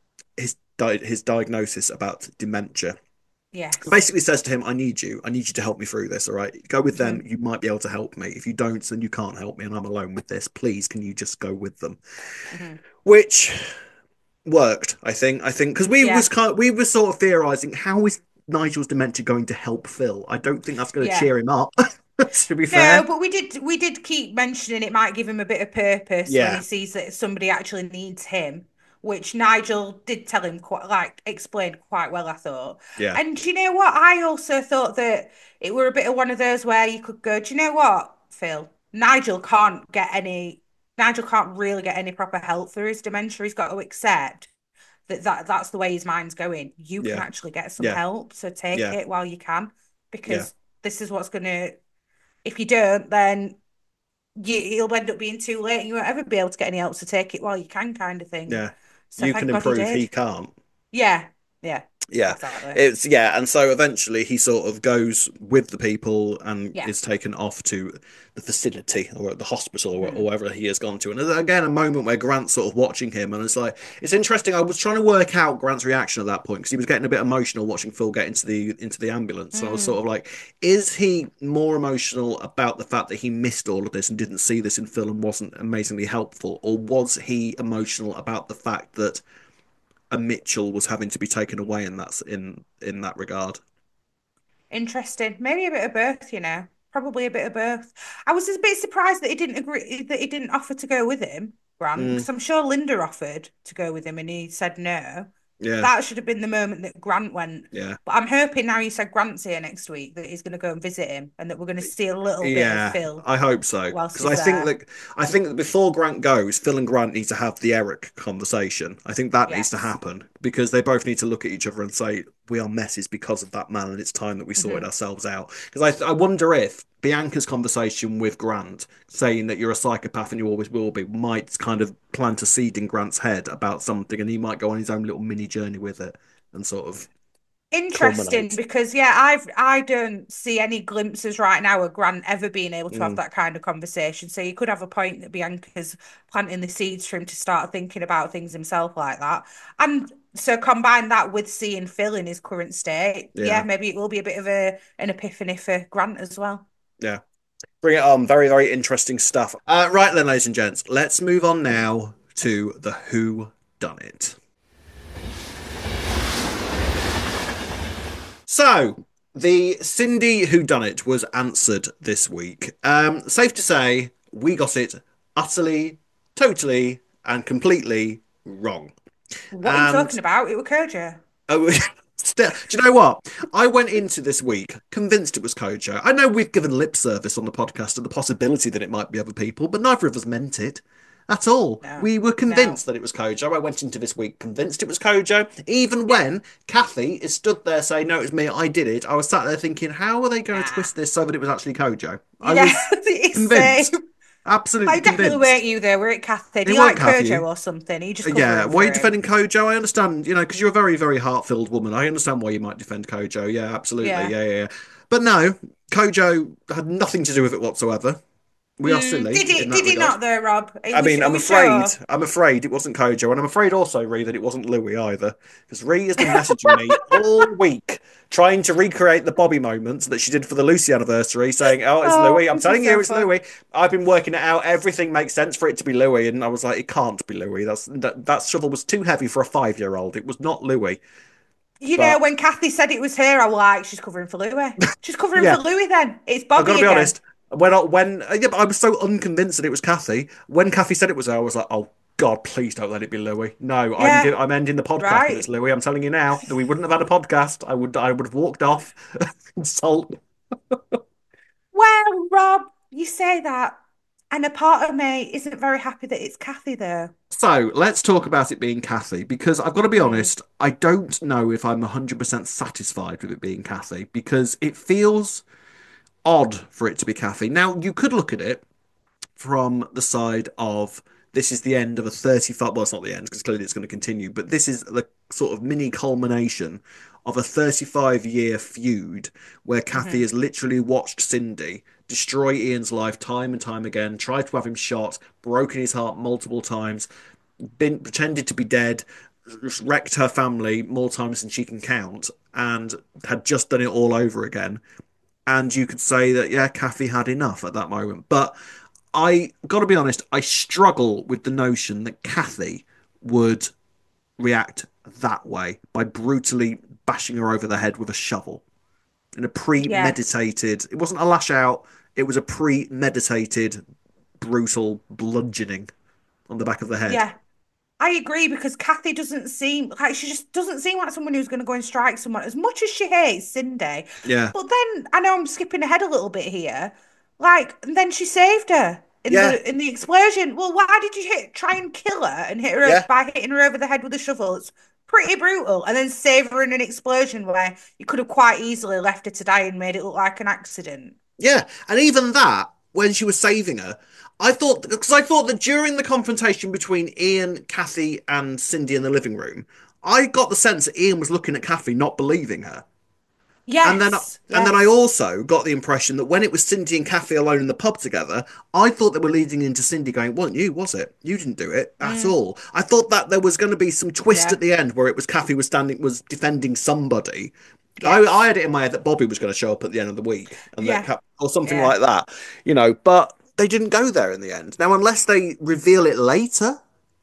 I: his di- his diagnosis about dementia.
J: Yeah.
I: Basically says to him, I need you. I need you to help me through this, all right? Go with them. Mm-hmm. You might be able to help me. If you don't, then you can't help me and I'm alone with this. Please, can you just go with them? Mm-hmm. Which worked, I think. I think because we yeah. was kind of, we were sort of theorising, how is Nigel's dementia going to help Phil? I don't think that's going to yeah. cheer him up. To be fair.
J: No, but we did we did keep mentioning it might give him a bit of purpose yeah. when he sees that somebody actually needs him. Which Nigel did tell him quite, like, explained quite well, I thought.
I: Yeah.
J: And do you know what? I also thought that it were a bit of one of those where you could go, do you know what, Phil? Nigel can't get any, Nigel can't really get any proper help for his dementia. He's got to accept that, that that's the way his mind's going. You yeah. can actually get some
I: yeah.
J: help, so take
I: yeah.
J: it while you can, because
I: yeah.
J: this is what's going to, if you don't, then you, you'll end up being too late and you won't ever be able to get any help, so take it while you can, kind of thing.
I: Yeah.
J: So
I: you can improve, he, he can't.
J: Yeah, yeah.
I: Yeah,
J: exactly.
I: It's yeah, and so eventually he sort of goes with the people and
J: yeah.
I: is taken off to the facility or the hospital or,
J: mm.
I: or wherever he has gone to. And there's, again, a moment where Grant's sort of watching him, and it's like, it's interesting. I was trying to work out Grant's reaction at that point because he was getting a bit emotional watching Phil get into the into the ambulance. Mm. So I was sort of like, is he more emotional about the fact that he missed all of this and didn't see this in Phil and wasn't amazingly helpful, or was he emotional about the fact that a Mitchell was having to be taken away in that in in that regard?
J: Interesting. Maybe a bit of both, you know. Probably a bit of both. I was a bit surprised that he didn't agree, that he didn't offer to go with him, Grant, because mm. I'm sure Linda offered to go with him and he said no.
I: Yeah.
J: That should have been the moment that Grant went.
I: Yeah.
J: But I'm hoping now you said Grant's here next week that he's going to go and visit him and that we're going to see a little
I: yeah,
J: bit of Phil.
I: I hope so. Because I think that I think that before Grant goes, Phil and Grant need to have the Eric conversation. I think that yes. needs to happen because they both need to look at each other and say, we are messes because of that man and it's time that we sorted mm-hmm. ourselves out. Because I, I wonder if Bianca's conversation with Grant, saying that you're a psychopath and you always will be, might kind of plant a seed in Grant's head about something, and he might go on his own little mini journey with it and sort of
J: interesting
I: culminate.
J: Because yeah, I've I don't see any glimpses right now of Grant ever being able to mm. have that kind of conversation. So you could have a point that Bianca's planting the seeds for him to start thinking about things himself like that. And so combine that with seeing Phil in his current state, yeah, yeah maybe it will be a bit of a an epiphany for Grant as well.
I: Yeah. Bring it on. Very, very interesting stuff. Uh, right then, ladies and gents, let's move on now to the Who Done It. So, the Cindy Whodunit was answered this week. Um, safe to say, we got it utterly, totally, and completely wrong.
J: What and... are you talking about? It was Kojo.
I: Oh, still, do you know what? I went into this week convinced it was Kojo. I know we've given lip service on the podcast to the possibility that it might be other people, but neither of us meant it at all. No, we were convinced no. that it was Kojo. I went into this week convinced it was Kojo. Even when Kathy is stood there saying, no, it was me, I did it, I was sat there thinking, how are they going to nah. twist this so that it was actually Kojo? I yeah, was convinced. Same. Absolutely
J: I definitely
I: convinced.
J: weren't you there. We're at Kathy. Do you like Kojo or something? Are you just
I: yeah. Why are you
J: him?
I: defending Kojo? I understand, you know, because you're a very, very heart-filled woman. I understand why you might defend Kojo. Yeah, absolutely. Yeah, yeah, yeah. yeah. But no, Kojo had nothing to do with it whatsoever. We are silly.
J: Did he? Did he not, though, Rob?
I: I mean, I'm afraid. Sure? I'm afraid it wasn't Kojo, and I'm afraid also, Ree, that it wasn't Louis either, because Ree has been messaging me all week, trying to recreate the Bobby moments that she did for the Lucy anniversary, saying, "Oh, it's oh, Louis. I'm telling you, so it's fun. Louis." I've been working it out. Everything makes sense for it to be Louis, and I was like, "It can't be Louis. That's that, that shovel was too heavy for a five-year-old. It was not Louis."
J: You but... know, when Kathy said it was her, I was like, "She's covering for Louis. She's covering yeah. for Louis." Then it's Bobby.
I: I've got to be
J: again.
I: honest. When I, when yeah, but I was so unconvinced that it was Kathy. When Kathy said it was her, I was like, "Oh God, please don't let it be Louis." No, yeah. I'm, I'm ending the podcast. Right. If it's Louis, I'm telling you now that we wouldn't have had a podcast. I would I would have walked off. Insult.
J: Well, Rob, you say that, and a part of me isn't very happy that it's Kathy, though.
I: So let's talk about it being Kathy, because I've got to be honest, I don't know if I'm one hundred percent satisfied with it being Kathy, because it feels odd for it to be Kathy. Now, you could look at it from the side of this is the end of a thirty-five... Well, it's not the end, because clearly it's going to continue, but this is the sort of mini culmination of a thirty-five-year feud where Kathy mm-hmm. has literally watched Cindy destroy Ian's life time and time again, tried to have him shot, broken his heart multiple times, been pretended to be dead, wrecked her family more times than she can count, and had just done it all over again. And you could say that, yeah, Kathy had enough at that moment. But I got to be honest, I struggle with the notion that Kathy would react that way by brutally bashing her over the head with a shovel in a premeditated. Yeah. It wasn't a lash out. It was a premeditated, brutal bludgeoning on the back of the head.
J: Yeah. I agree, because Kathy doesn't seem like she just doesn't seem like someone who's going to go and strike someone as much as she hates Cindy.
I: Yeah.
J: But then I know I'm skipping ahead a little bit here. Like, and then she saved her in yeah. the in the explosion. Well, why did you hit try and kill her and hit her yeah. by hitting her over the head with a shovel? It's pretty brutal. And then save her in an explosion where you could have quite easily left her to die and made it look like an accident.
I: Yeah, and even that, when she was saving her, I thought, because I thought that during the confrontation between Ian, Kathy, and Cindy in the living room, I got the sense that Ian was looking at Kathy, not believing her.
J: Yes.
I: And then,
J: yes.
I: and then I also got the impression that when it was Cindy and Kathy alone in the pub together, I thought they were leading into Cindy going, "Wasn't you, was it? You didn't do it at mm. all." I thought that there was going to be some twist yeah. at the end where it was Kathy was standing, was defending somebody. Yes. I, I had it in my head that Bobby was going to show up at the end of the week, and yeah. that, or something yeah. like that, you know. But they didn't go there in the end. Now, unless they reveal it later.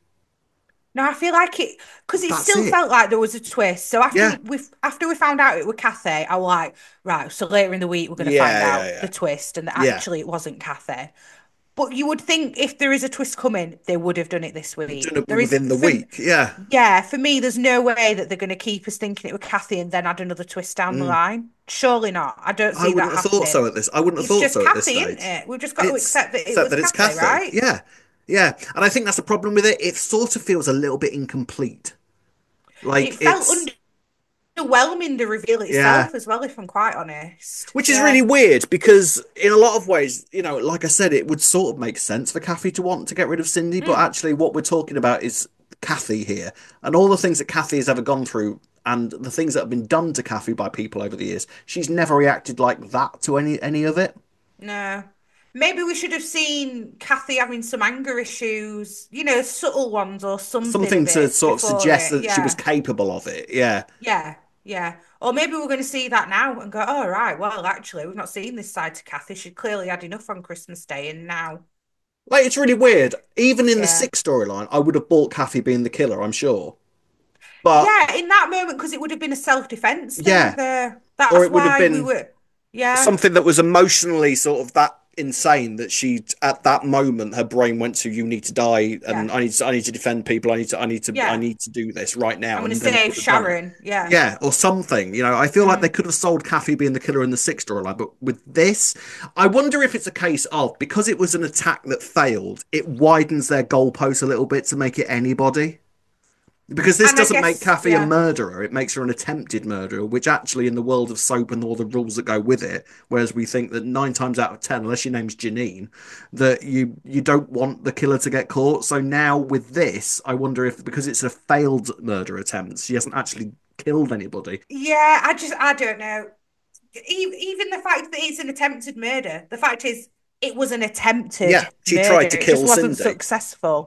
J: No, I feel like it, because it That's still it. felt like there was a twist. So after yeah. we after we found out it was Kathy, I was like, right, so later in the week we're going to yeah, find out yeah, yeah. the twist, and that actually it wasn't Kathy. But you would think if there is a twist coming, they would have done it this week.
I: Done it there within is, the for, week, yeah.
J: Yeah, for me, there's no way that they're going to keep us thinking it was Kathy and then add another twist down mm. the line. Surely not. I don't see I
I: wouldn't
J: that
I: have
J: happening.
I: thought so at this. I wouldn't have
J: it's
I: thought so
J: Kathy,
I: at this stage.
J: Isn't it? We've just got it's, to accept that it
I: accept
J: was
I: that it's
J: Kathy,
I: Kathy,
J: right?
I: Yeah, yeah. And I think that's the problem with it. It sort of feels a little bit incomplete. Like
J: it felt
I: it's...
J: under. Overwhelming the reveal itself yeah. as well, if I'm quite honest.
I: Which is
J: yeah.
I: really weird, because in a lot of ways, you know, like I said, it would sort of make sense for Kathy to want to get rid of Cindy, mm. but actually what we're talking about is Kathy here, and all the things that Kathy has ever gone through, and the things that have been done to Kathy by people over the years. She's never reacted like that to any any of it.
J: No. Maybe we should have seen Kathy having some anger issues, you know, subtle ones or something.
I: Something to sort of suggest
J: it.
I: that
J: yeah.
I: she was capable of it, yeah.
J: Yeah. Yeah. Or maybe we're going to see that now and go, oh, right, well, actually, we've not seen this side to Kathy. She clearly had enough on Christmas Day, and now...
I: Like, it's really weird. Even in yeah. the sixth storyline, I would have bought Kathy being the killer, I'm sure. But
J: yeah, in that moment, because it would have been a self-defense thing
I: yeah.
J: there. That's
I: or it would
J: why
I: have been
J: we were... Yeah.
I: something that was emotionally sort of that insane that she at that moment her brain went to you need to die and
J: Yeah.
I: I need to I need to defend people. I need to I need to
J: Yeah.
I: I need to do this right now.
J: I'm gonna
I: and then
J: save
I: put the gun-
J: Sharon. Yeah.
I: Yeah, or something. You know, I feel like
J: Mm.
I: they could have sold Kathy being the killer in the sixth storyline, but with this, I wonder if it's a case of because it was an attack that failed, it widens their goalpost a little bit to make it anybody. Because this
J: And I
I: doesn't make
J: guess-
I: Kathy
J: yeah.
I: a murderer, it makes her an attempted murderer, which actually in the world of soap and all the rules that go with it, whereas we think that nine times out of ten, unless your name's Janine, that you you don't want the killer to get caught. So now with this, I wonder if because it's a failed murder attempt, she hasn't actually killed anybody.
J: Yeah, I just I don't know. Even, even the fact that it's an attempted murder, the fact is it was an attempted
I: Yeah, she
J: murder.
I: tried to
J: It
I: kill
J: just wasn't
I: Cindy.
J: successful.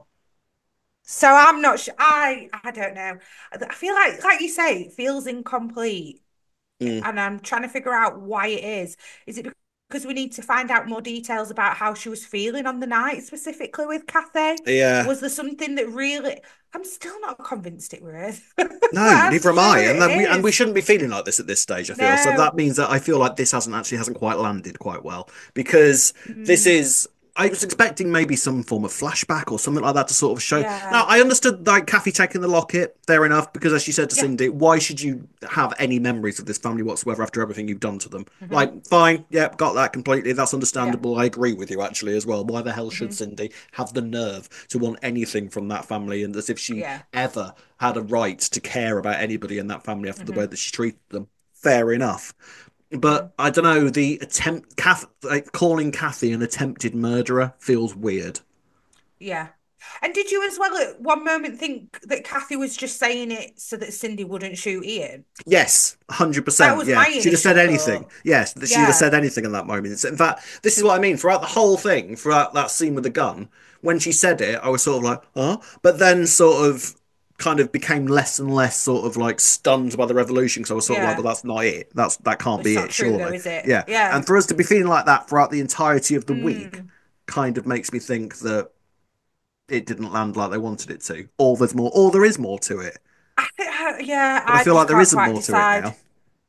J: So I'm not sure. I I don't know. I feel like, like you say, it feels incomplete,
I: Mm.
J: and I'm trying to figure out why it is. Is it because we need to find out more details about how she was feeling on the night, specifically with Kathy?
I: Yeah.
J: Was there something that really? I'm still not convinced it was.
I: No, neither am I, and
J: sure
I: then
J: it
I: we and we
J: is.
I: shouldn't be feeling like this at this stage. I feel so
J: No.
I: that means that I feel like this hasn't actually hasn't quite landed quite well because this
J: Mm.
I: is. I was expecting maybe some form of flashback or something like that to sort of show.
J: Yeah.
I: Now, I understood like Kathy taking the locket, fair enough, because as she said to
J: Yeah.
I: Cindy, why should you have any memories of this family whatsoever after everything you've done to them?
J: Mhm.
I: Like, fine, yeah, got that completely. That's understandable. I agree with you actually as well. Why the hell should
J: Mhm.
I: Cindy have the nerve to want anything from that family and as if she
J: Yeah.
I: ever had a right to care about anybody in that family after the
J: Mhm.
I: way that she treated them? Fair enough. But I don't know, the attempt, Kath, like, calling Kathy an attempted murderer feels weird.
J: Yeah. And did you as well at one moment think that Kathy was just saying it so that Cindy wouldn't shoot Ian?
I: Yes, one hundred
J: That
I: percent.
J: was
I: Yeah,
J: my
I: she'd have said
J: initial
I: anything.
J: thought.
I: Yes, she'd
J: Yeah.
I: have said anything in that moment. In fact, this is what I mean. Throughout the whole thing, throughout that scene with the gun, when she said it, I was sort of like, huh? But then sort of kind of became less and less sort of like stunned by the revolution because I was sort of
J: Yeah.
I: like, well, that's not it. That's that can't
J: It's
I: be
J: not
I: it,
J: true though,
I: surely.
J: is it?
I: Yeah.
J: Yeah.
I: And for us to be feeling like that throughout the entirety of the week
J: Mm.
I: kind of makes me think that it didn't land like they wanted it to. Or there's more, or there is more to it.
J: I, yeah,
I: But I,
J: I
I: feel
J: just
I: like there
J: can't
I: isn't
J: quite
I: more
J: decide.
I: to it now.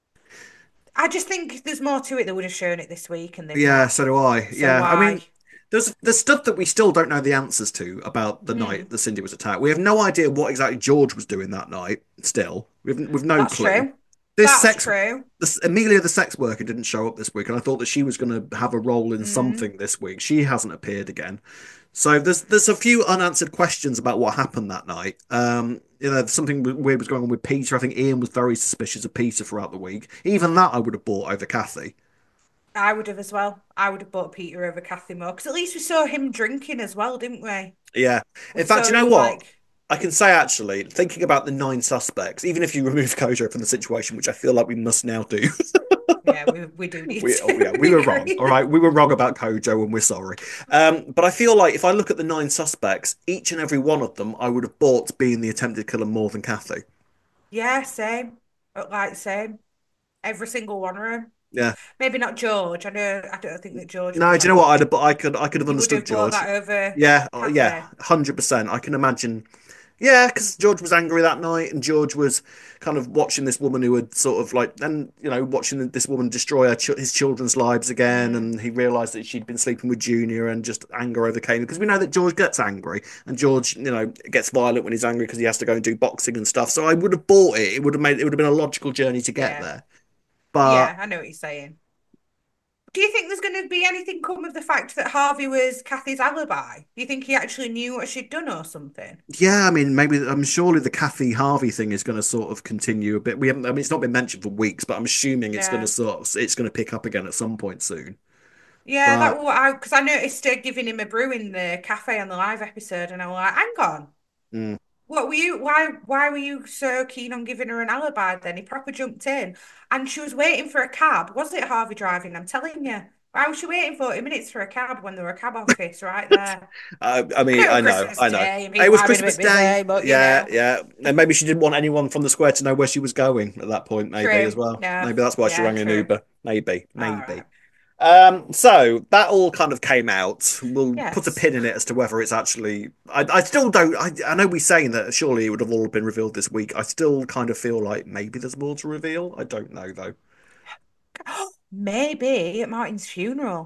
J: I just think if there's more to it, they would have shown it this week, and they've
I: Yeah,
J: not.
I: so do I.
J: So
I: Yeah, I mean,
J: why?
I: there's there's stuff that we still don't know the answers to about the
J: Mm.
I: night that Cindy was attacked. We have no idea what exactly George was doing that night. Still, we've we've no
J: That's
I: clue.
J: true.
I: This
J: That's
I: sex,
J: true.
I: this Amelia, the sex worker, didn't show up this week, and I thought that she was going to have a role in
J: Mm.
I: something this week. She hasn't appeared again. So there's there's a few unanswered questions about what happened that night. Um, you know, something weird was going on with Peter. I think Ian was very suspicious of Peter throughout the week. Even that I would have bought over Kathy.
J: I would have as well. I would have bought Peter over Kathy more because at least we saw him drinking as well, didn't we?
I: Yeah.
J: We
I: In fact,
J: saw
I: you know
J: him,
I: what?
J: like-
I: I can say actually, thinking about the nine suspects, even if you remove Kojo from the situation, which I feel like we must now do.
J: Yeah, we, we do need
I: we,
J: to.
I: oh, yeah, we were wrong.
J: agree.
I: All right, we were wrong about Kojo, and we're sorry. Um, but I feel like if I look at the nine suspects, each and every one of them, I would have bought being the attempted killer more than Kathy.
J: Yeah, same. Like same. Every single one of them.
I: Yeah.
J: Maybe not George. I know. I don't think that George.
I: No,
J: was
I: do you know
J: like-
I: what? I'd have, I could I could have
J: You would
I: understood
J: have bought
I: George.
J: that over
I: Yeah, oh,
J: Kathy.
I: yeah, one hundred percent. I can imagine. Yeah, because George was angry that night, and George was kind of watching this woman who had sort of like, and you know, watching this woman destroy her ch his children's lives again,
J: Mm.
I: and he realised that she'd been sleeping with Junior, and just anger overcame him because we know that George gets angry, and George, you know, gets violent when he's angry because he has to go and do boxing and stuff. So I would have bought it. It would have made it would have been a logical journey to get
J: Yeah.
I: there. But
J: Yeah, I know what you're saying. Do you think there's going to be anything come of the fact that Harvey was Kathy's alibi? Do you think he actually knew what she'd done or something?
I: yeah, I mean, maybe I'm surely the Kathy Harvey thing is going to sort of continue a bit. We haven't, I mean, it's not been mentioned for weeks, but I'm assuming it's
J: Yeah.
I: going to sort of, it's going to pick up again at some point soon.
J: Yeah,
I: But-
J: that what I because I noticed her giving him a brew in the cafe on the live episode, and I was like, hang on.
I: Mm.
J: What were you? Why? Why were you so keen on giving her an alibi? Then he proper jumped in, and she was waiting for a cab. Was it Harvey driving? I'm telling you. Why was she waiting forty minutes for a cab when there were a cab office right there?
I: Uh, I mean,
J: I
I: I
J: know
I: know,
J: Christmas
I: I know.
J: Day, I mean,
I: It was
J: I've been a
I: Christmas
J: bit busy,
I: Day.
J: but, you
I: Yeah,
J: know.
I: yeah. And maybe she didn't want anyone from the square to know where she was going at that point, maybe
J: True.
I: as well.
J: Yeah.
I: Maybe that's why she
J: Yeah,
I: rang an
J: true.
I: Uber. Maybe, maybe.
J: Alright.
I: Um, so that all kind of came out. We'll
J: Yes.
I: put a pin in it as to whether it's actually. I, I still don't. I, I know we're saying that surely it would have all been revealed this week. I still kind of feel like maybe there's more to reveal. I don't know though.
J: Maybe at Martin's funeral.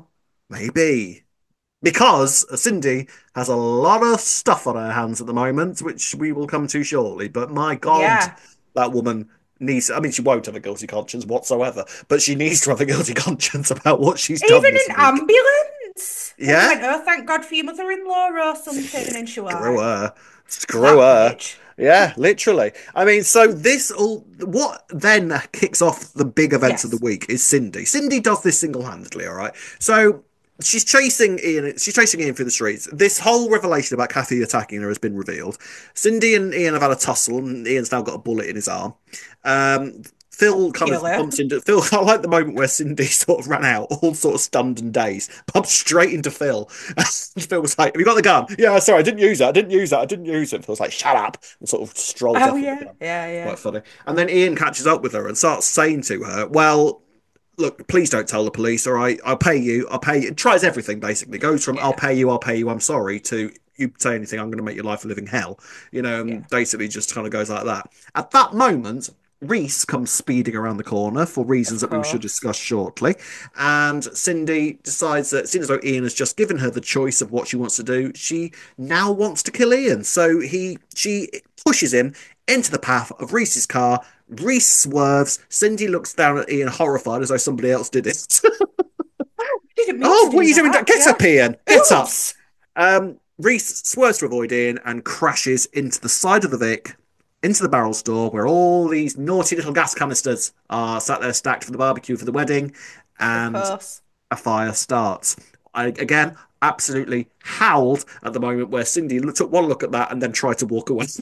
I: Maybe. Because Cindy has a lot of stuff on her hands at the moment, which we will come to shortly. But my God,
J: Yeah.
I: that woman needs, I mean, she won't have a guilty conscience whatsoever, but she needs to have a guilty conscience about what she's done
J: Even
I: this
J: an
I: week.
J: ambulance.
I: Yeah.
J: Went, oh, thank God for your mother-in-law or something. And she was
I: Screw her. Screw
J: that
I: her.
J: bitch.
I: Yeah, literally. I mean, so this all, what then kicks off the big events
J: Yes.
I: of the week is Cindy. Cindy does this single-handedly, all right? So she's chasing Ian, she's chasing Ian through the streets. This whole revelation about Kathy attacking her has been revealed. Cindy and Ian have had a tussle, and Ian's now got a bullet in his arm. Um, Phil kind of
J: Killer.
I: bumps into Phil. I like the moment where Cindy sort of ran out, all sort of stunned and dazed, bumped straight into Phil. And Phil was like, "Have you got the gun?" "Yeah, sorry, I didn't use it. I didn't use it. I didn't use it." Phil's like, "Shut up," and sort of strolls off
J: Oh,
I: with the
J: yeah.
I: gun.
J: Yeah, yeah.
I: Quite funny. And then Ian catches up with her and starts saying to her, "Well, look, please don't tell the police, all right? I'll pay you. I'll pay you." It tries everything, basically. Goes from,
J: Yeah.
I: "I'll pay you, I'll pay you, I'm sorry," to, "You say anything, I'm going to make your life a living hell." You know, and
J: Yeah.
I: basically just kind of goes like that. At that moment, Reese comes speeding around the corner for reasons that we should discuss shortly. And Cindy decides that, seeing as though Ian has just given her the choice of what she wants to do, she now wants to kill Ian. So he, she pushes him into the path of Reese's car. Reese swerves. Cindy looks down at Ian horrified as though somebody else did it. Oh, what are you doing?
J: that,
I: Get
J: yeah.
I: up, Ian. Get up.
J: Oops.
I: Um, Reese swerves to avoid Ian and crashes into the side of the Vic, into the barrel store where all these naughty little gas canisters are sat there stacked for the barbecue for the wedding, and a fire starts. I, again, absolutely howled at the moment where Cindy took one look at that and then tried to walk away.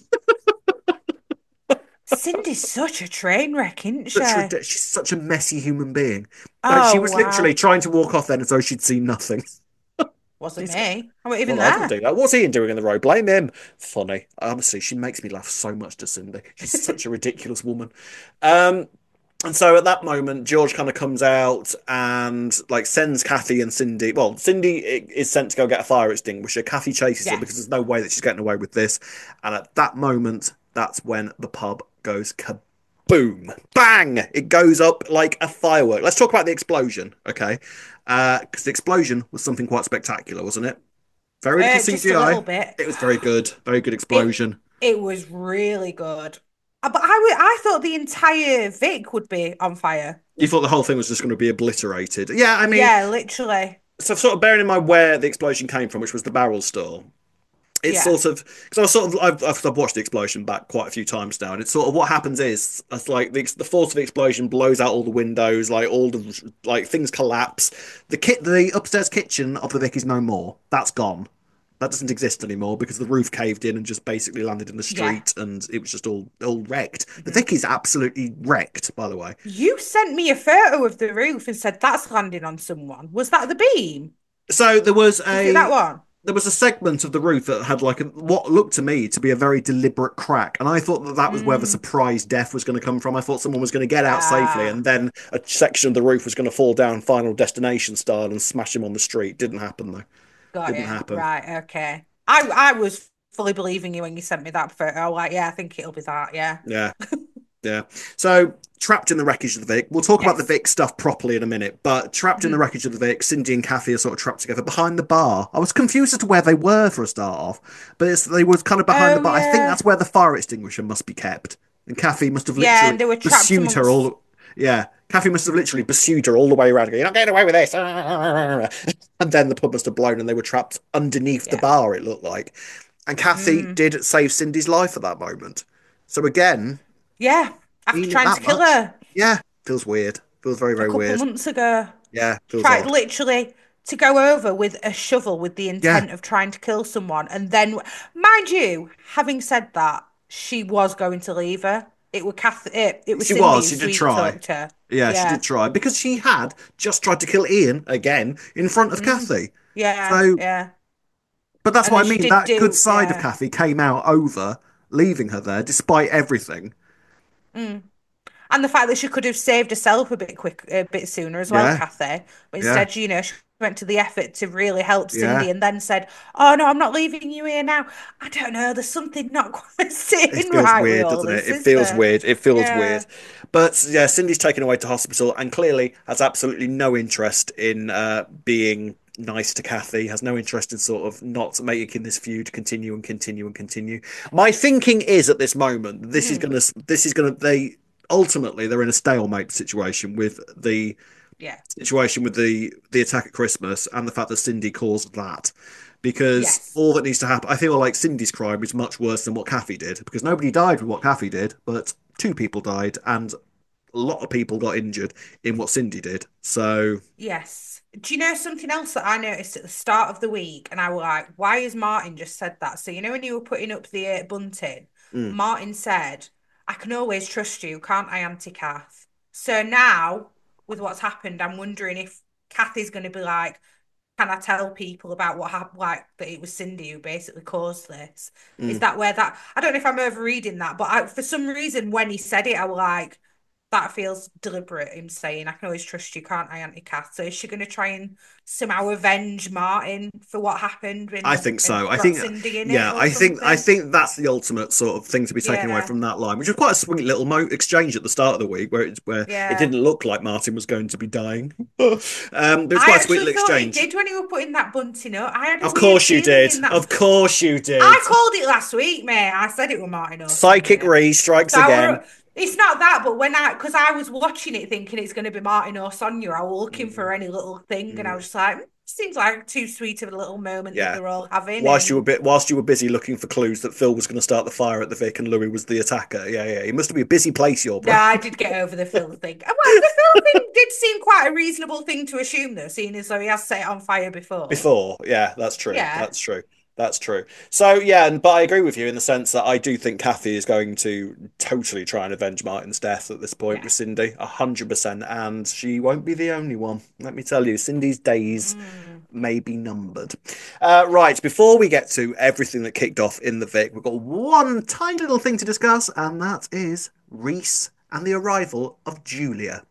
J: Cindy's such a train wreck, isn't she?
I: Such a- she's such a messy human being.
J: Oh,
I: Like, she was
J: wow.
I: literally trying to walk off then as though she'd seen nothing.
J: Wasn't me. I wasn't even
I: Well, I
J: there.
I: didn't do that. What's Ian doing in the road? Blame him. Funny. Honestly, she makes me laugh so much to Cindy. She's such a ridiculous woman. Um, and so at that moment, George kind of comes out and like sends Kathy and Cindy. Well, Cindy is sent to go get a fire extinguisher. Kathy chases
J: Yeah.
I: her because there's no way that she's getting away with this. And at that moment, that's when the pub goes kaboom. Bang! It goes up like a firework. Let's talk about the explosion, okay? Because uh, the explosion was something quite spectacular, wasn't it? Very
J: Uh,
I: little
J: just
I: C G I.
J: a little bit.
I: It was very good. Very good explosion.
J: It was really good. Uh, But I, w- I thought the entire Vic would be on fire.
I: You thought the whole thing was just going to be obliterated. Yeah, I mean...
J: Yeah, literally.
I: So sort of bearing in mind where the explosion came from, which was the barrel store, it's
J: Yeah.
I: sort of... Because I was sort of... I've, I've I've watched the explosion back quite a few times now, and it's sort of what happens is, it's like the, the force of the explosion blows out all the windows, like all the... Like, things collapse. The kit, the upstairs kitchen of the Vic is no more. That's gone. That doesn't exist anymore because the roof caved in and just basically landed in the street, yeah. And it was just all all wrecked. The Vic is absolutely wrecked, by the way.
J: You sent me a photo of the roof and said that's landing on someone. Was that the beam?
I: So there was a...
J: Is it that one?
I: There was a segment of the roof that had like a, what looked to me to be a very deliberate crack, and I thought that that was mm. where the surprise death was going to come from. I thought someone was going to get out ah. safely, and then a section of the roof was going to fall down Final Destination style and smash him on the street. Didn't happen though.
J: Got
I: Didn't
J: it.
I: happen.
J: Right. Okay. I I was fully believing you when you sent me that photo. I was like, yeah, I think it'll be that. Yeah.
I: Yeah. Yeah. So trapped in the wreckage of the Vic. We'll talk yes. about the Vic stuff properly in a minute, but trapped mm-hmm. in the wreckage of the Vic, Cindy and Kathy are sort of trapped together behind the bar. I was confused as to where they were for a start off, but it's, they were kind of behind
J: oh,
I: the bar.
J: Yeah.
I: I think that's where the fire extinguisher must be kept. And Kathy must have literally
J: yeah, and they were trapped
I: pursued
J: amongst...
I: her all. Yeah, Kathy must have literally pursued her all the way around. Going, "You're not getting away with this!" And then the pub must have blown, and they were trapped underneath yeah. the bar. It looked like, and Kathy mm. did save Cindy's life at that moment. So again,
J: yeah. After trying to kill
I: much.
J: her.
I: Yeah. Feels weird. Feels very, very
J: a couple
I: weird.
J: months ago.
I: Yeah. Feels
J: Tried
I: odd.
J: literally to go over with a shovel with the intent
I: yeah.
J: of trying to kill someone. And then, mind you, having said that, she was going to leave her. It was Kath. It, it was
I: she
J: Cindy
I: was. She did try.
J: Her.
I: Yeah,
J: yeah,
I: she did try. Because she had just tried to kill Ian again in front of mm. Kathy.
J: Yeah.
I: So,
J: yeah.
I: But that's
J: and
I: what I mean. That
J: do,
I: good side
J: yeah.
I: of Kathy came out over leaving her there despite everything.
J: Mm. And the fact that she could have saved herself a bit quick, a bit sooner as well,
I: yeah.
J: Kathy. But instead, yeah. you know, she went to the effort to really help Cindy,
I: yeah.
J: and then said, "Oh no, I'm not leaving you here now." I don't know. There's something not quite sitting
I: it feels
J: right
I: weird,
J: with all
I: doesn't
J: this,
I: it? It
J: is
I: feels
J: there?
I: weird. It feels
J: yeah.
I: weird. But yeah, Cindy's taken away to hospital and clearly has absolutely no interest in uh, being nice to Kathy, has no interest in sort of not making this feud continue and continue and continue. My thinking is at this moment, this mm. is gonna, this is gonna, they ultimately they're in a stalemate situation with the
J: yeah.
I: situation with the the attack at Christmas and the fact that Cindy caused that. Because yes. all that needs to happen, I feel like Cindy's crime is much worse than what Kathy did, because nobody died with what Kathy did, but two people died and a lot of people got injured in what Cindy did. So
J: yes. Do you know something else that I noticed at the start of the week? And I was like, why has Martin just said that? So, you know, when you were putting up the uh, bunting, mm. Martin said, I can always trust you, can't I, Auntie Kath? So now, with what's happened, I'm wondering if Kathy's going to be like, can I tell people about what happened, like that it was Cindy who basically caused this? Mm. Is that where that, I don't know if I'm overreading that, but I, for some reason, when he said it, I was like, that feels deliberate, him saying, I can always trust you, can't I, Auntie Kath? So is she going to try and somehow avenge Martin for what happened? And,
I: I think so. I think, yeah, I think
J: something?
I: I think that's the ultimate sort of thing to be taken yeah. away from that line, which was quite a sweet little mo- exchange at the start of the week, where it, where yeah. it didn't look like Martin was going to be dying. um, there was quite a sweet little exchange.
J: I did when you were putting that bunting up. I had a
I: of course you did. That... Of course you did.
J: I called it last week, mate. I said it was Martin.
I: Psychic Ree strikes so again.
J: It's not that, but when I, because I was watching it thinking it's going to be Martin or Sonia, I was looking mm. for any little thing, mm. and I was just like, mm, seems like too sweet of a little moment yeah. that they're all having.
I: Whilst
J: and...
I: you were bit, whilst you were busy looking for clues that Phil was going to start the fire at the Vic and Louis was the attacker. Yeah, yeah, it must have been a busy place, your bro.
J: Yeah, I did get over the Phil thing. Well, the Phil thing did seem quite a reasonable thing to assume, though, seeing as though he has set it on fire before.
I: Before, yeah, that's true. Yeah. That's true. That's true. So, yeah, and but I agree with you in the sense that I do think Kathy is going to totally try and avenge Martin's death at this point yeah. with Cindy, one hundred percent, and she won't be the only one. Let me tell you, Cindy's days mm. may be numbered. Uh, right, before we get to everything that kicked off in the Vic, we've got one tiny little thing to discuss, and that is Reese and the arrival of Julia.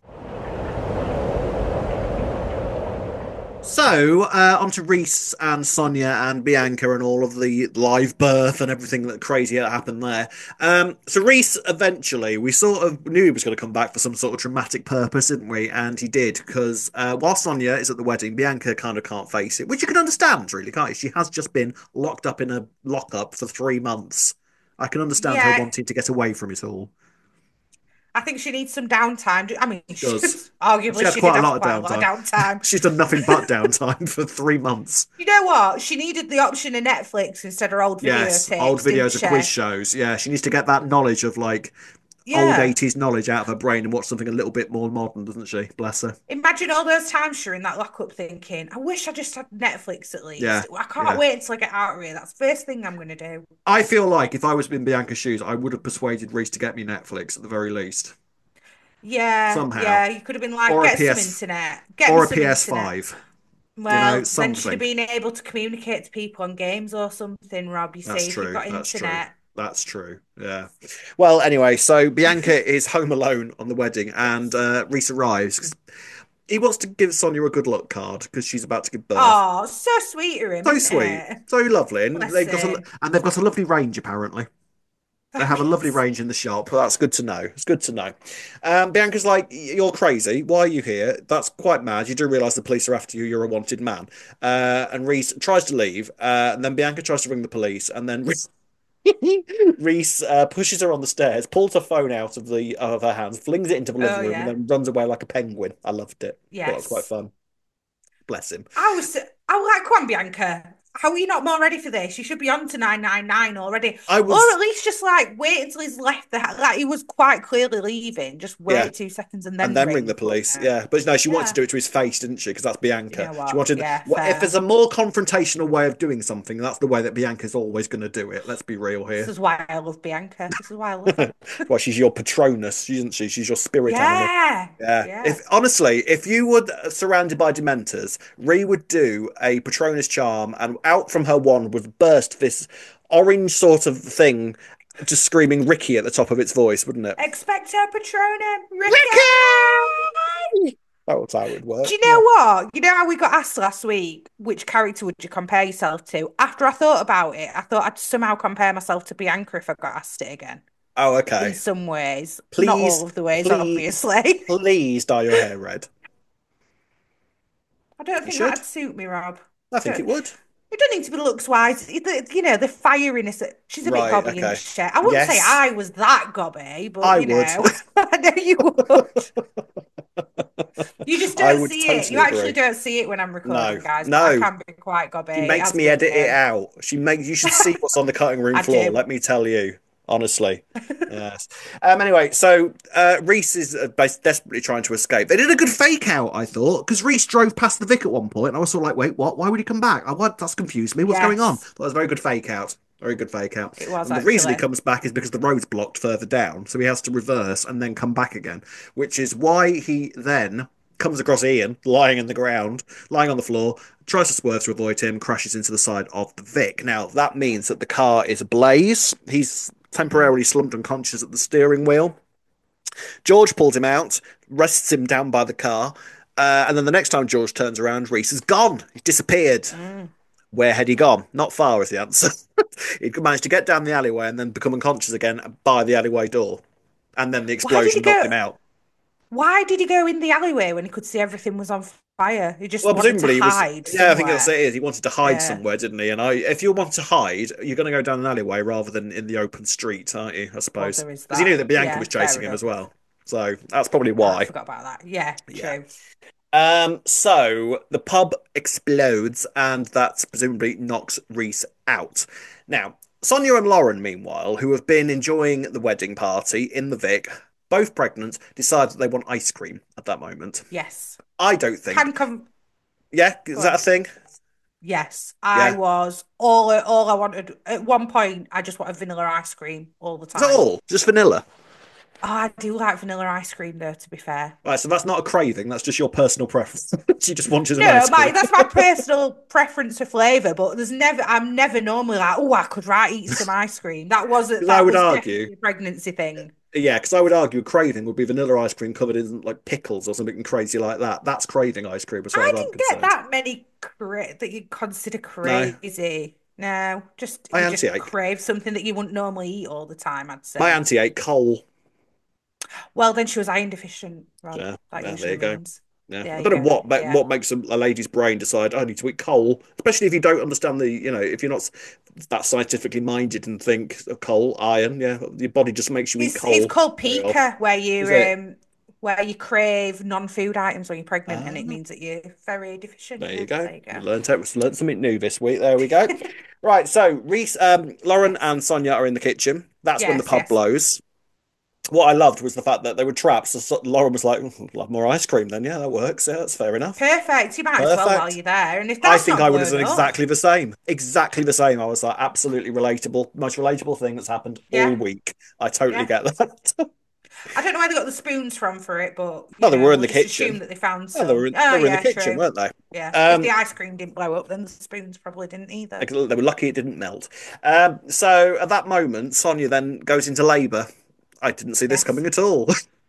I: So, uh, on to Reese and Sonia and Bianca and all of the live birth and everything that crazy that happened there. Um, so Reese, eventually, we sort of knew he was going to come back for some sort of dramatic purpose, didn't we? And he did, because uh, while Sonia is at the wedding, Bianca kind of can't face it, which you can understand, really, can't you? She has just been locked up in a lockup for three months. I can understand yeah. her wanting to get away from it all.
J: I think she needs some downtime. I mean, she
I: does.
J: arguably
I: she,
J: she
I: quite,
J: did
I: a lot,
J: have
I: of
J: quite a lot of downtime.
I: She's done nothing but downtime for three months.
J: You know what? She needed the option of Netflix instead of old video
I: yes,
J: tapes,
I: old videos of quiz shows. Yeah, she needs to get that knowledge of like yeah. old eighties knowledge out of her brain and watch something a little bit more modern, doesn't she? Bless her.
J: Imagine all those times during that lockup thinking, I wish I just had Netflix at least.
I: Yeah,
J: I can't
I: yeah.
J: wait until I get out of here. That's the first thing I'm going to do.
I: I feel like if I was in Bianca's shoes, I would have persuaded Reese to get me Netflix at the very least.
J: Yeah,
I: somehow.
J: Yeah, you could have been like,
I: or
J: get
I: P S,
J: some internet. Get
I: or
J: me
I: a P S
J: five.
I: Internet.
J: Well,
I: you know,
J: then she'd have been able to communicate to people on games or something, Rob, you
I: That's
J: see,
I: true.
J: if you've got
I: That's
J: internet.
I: True. That's true, yeah. Well, anyway, so Bianca is home alone on the wedding and uh, Reese arrives. He wants to give Sonia a good luck card because she's about to give birth.
J: Oh, so sweet of him.
I: So sweet.
J: It?
I: So lovely. And
J: Bless
I: they've, got
J: him.
I: a, and they've got a lovely range, apparently. They have a lovely range in the shop. Well, that's good to know. It's good to know. Um, Bianca's like, you're crazy. Why are you here? That's quite mad. You do realise the police are after you. You're a wanted man. Uh, and Reese tries to leave. Uh, and then Bianca tries to ring the police. And then Reese, Reese uh, pushes her on the stairs, pulls her phone out of the of her hands, flings it into the living
J: oh,
I: room,
J: yeah.
I: and then runs away like a penguin. I loved it.
J: Yes.
I: That was quite fun. Bless him.
J: I was, I was like, come on, Bianca. How are you not more ready for this? You should be on to nine nine nine already.
I: I was...
J: Or at least just like wait until he's left the like he was quite clearly leaving. Just wait yeah. two seconds and then
I: and then
J: ring,
I: ring the police. Yeah, but no, she
J: yeah.
I: wanted to do it to his face, didn't she? Because that's Bianca.
J: You know
I: she wanted.
J: Yeah,
I: well, if there's a more confrontational way of doing something, that's the way that Bianca's always going to do it. Let's be real here.
J: This is why I love Bianca. This is why I love her.
I: Well, she's your patronus, isn't she? She's your spirit
J: yeah.
I: animal. Yeah.
J: yeah.
I: If honestly, if you were surrounded by Dementors, Ree would do a patronus charm, and out from her wand would burst this orange sort of thing, just screaming Ricky at the top of its voice, wouldn't it?
J: Expecto Patronum, Ricky!
I: Ricky! That was how it would work.
J: Do you know yeah. what? You know how we got asked last week, which character would you compare yourself to? After I thought about it, I thought I'd somehow compare myself to Bianca if I got asked it again.
I: Oh, okay.
J: In some ways.
I: Please,
J: Not all of the ways,
I: please,
J: obviously.
I: Please dye your hair red.
J: I don't think that'd suit me, Rob.
I: I think it would.
J: It doesn't need to be looks wise. You know, the firiness. She's a
I: right,
J: bit gobby
I: okay.
J: and shit. I wouldn't
I: yes.
J: say I was that gobby, but
I: I
J: you know,
I: would.
J: I know you would. You just don't see
I: totally
J: it. You
I: agree.
J: actually don't see it when I'm recording,
I: no,
J: guys.
I: No,
J: I can be quite gobby.
I: She makes me edit it out. She makes. You should see what's on the cutting room floor. Do. Let me tell you. Honestly, yes. Um. Anyway, so uh, Reese is uh, desperately trying to escape. They did a good fake out, I thought, because Reese drove past the Vic at one point, and I was sort of like, "Wait, what? Why would he come back? I what? That's confused me. What's
J: yes.
I: going on?" That was a very good fake out. Very good fake out.
J: It was.
I: And the reason he comes back is because the road's blocked further down, so he has to reverse and then come back again, which is why he then comes across Ian lying in the ground, lying on the floor, tries to swerve to avoid him, crashes into the side of the Vic. Now that means that the car is ablaze. He's temporarily slumped unconscious at the steering wheel. George pulls him out, rests him down by the car, uh, and then the next time George turns around, Reese is gone. He's disappeared. Mm. Where had he gone? Not far is the answer. He'd managed to get down the alleyway and then become unconscious again by the alleyway door. And then the explosion knocked him out.
J: Why did he go in the alleyway when he could see everything was on fire? He just
I: well,
J: wanted to hide.
I: Was, yeah, I think that's it is. He wanted to hide yeah. somewhere, didn't he? And I, if you want to hide, you're going to go down an alleyway rather than in the open street, aren't you? I suppose. Because well, he knew that Bianca yeah, was chasing him enough. as well. So that's probably why.
J: I forgot about that. Yeah, yeah. True.
I: Um, so the pub explodes, and that presumably knocks Reese out. Now, Sonia and Lauren, meanwhile, who have been enjoying the wedding party in the Vic, both pregnant, decide that they want ice cream at that moment.
J: Yes.
I: I don't think.
J: Can come.
I: Yeah, is Go that on. a thing?
J: Yes, I yeah. was all all I wanted. At one point, I just wanted vanilla ice cream all the time.
I: Is that all? Just vanilla?
J: Oh, I do like vanilla ice cream, though, to be fair.
I: Right, so that's not a craving. That's just your personal preference. You just wanted an
J: no,
I: ice cream.
J: No, that's my personal preference for flavour, but there's never, I'm never normally like, oh, I could right eat some ice cream. That wasn't, that I would was argue, a pregnancy thing.
I: Yeah, because I would argue craven would be vanilla ice cream covered in like pickles or something crazy like that. That's craving ice cream as far
J: I
I: as I'm
J: didn't
I: concerned.
J: get that many cra- that you consider crazy. No, no just,
I: my
J: you
I: auntie
J: just
I: ate.
J: crave something that you wouldn't normally eat all the time, I'd say.
I: My auntie ate coal.
J: Well, then she was iron deficient. Rob.
I: Yeah,
J: that
I: yeah there you go.
J: Means.
I: Yeah.
J: Yeah,
I: I don't know
J: go.
I: what ma-
J: yeah.
I: what makes a, a lady's brain decide I need to eat coal, especially if you don't understand the, you know, if you're not that scientifically minded and think of coal, iron. Yeah, your body just makes you
J: it's,
I: eat coal.
J: It's called pica, where you um, where you crave non-food items when you're pregnant, ah. and it means that you're very deficient.
I: There
J: yeah.
I: you go.
J: There you go.
I: You learned, learned something new this week. There we go. Right, so Reese, um, Lauren, and Sonia are in the kitchen. That's yes, when the pub yes. blows. What I loved was the fact that they were trapped. So Lauren was like, "I'll have more ice cream then." Yeah, that works. Yeah, that's fair enough.
J: Perfect. You might Perfect. as well while you're there. And if that's
I: I think
J: not
I: I would have done
J: up,
I: exactly the same. Exactly the same. I was like, absolutely relatable. Most relatable thing that's happened yeah. all week. I totally yeah. get that.
J: I don't know where they got the spoons from for it, but
I: no, they
J: know,
I: were in the
J: we'll
I: kitchen.
J: Assume that they found some.
I: Oh, they were in,
J: oh,
I: they were
J: yeah,
I: in the kitchen,
J: true.
I: weren't they?
J: Yeah.
I: Um,
J: if the ice cream didn't blow up, then the spoons probably didn't either.
I: They were lucky it didn't melt. Um, so at that moment, Sonia then goes into labour. I didn't see this yes. coming at all.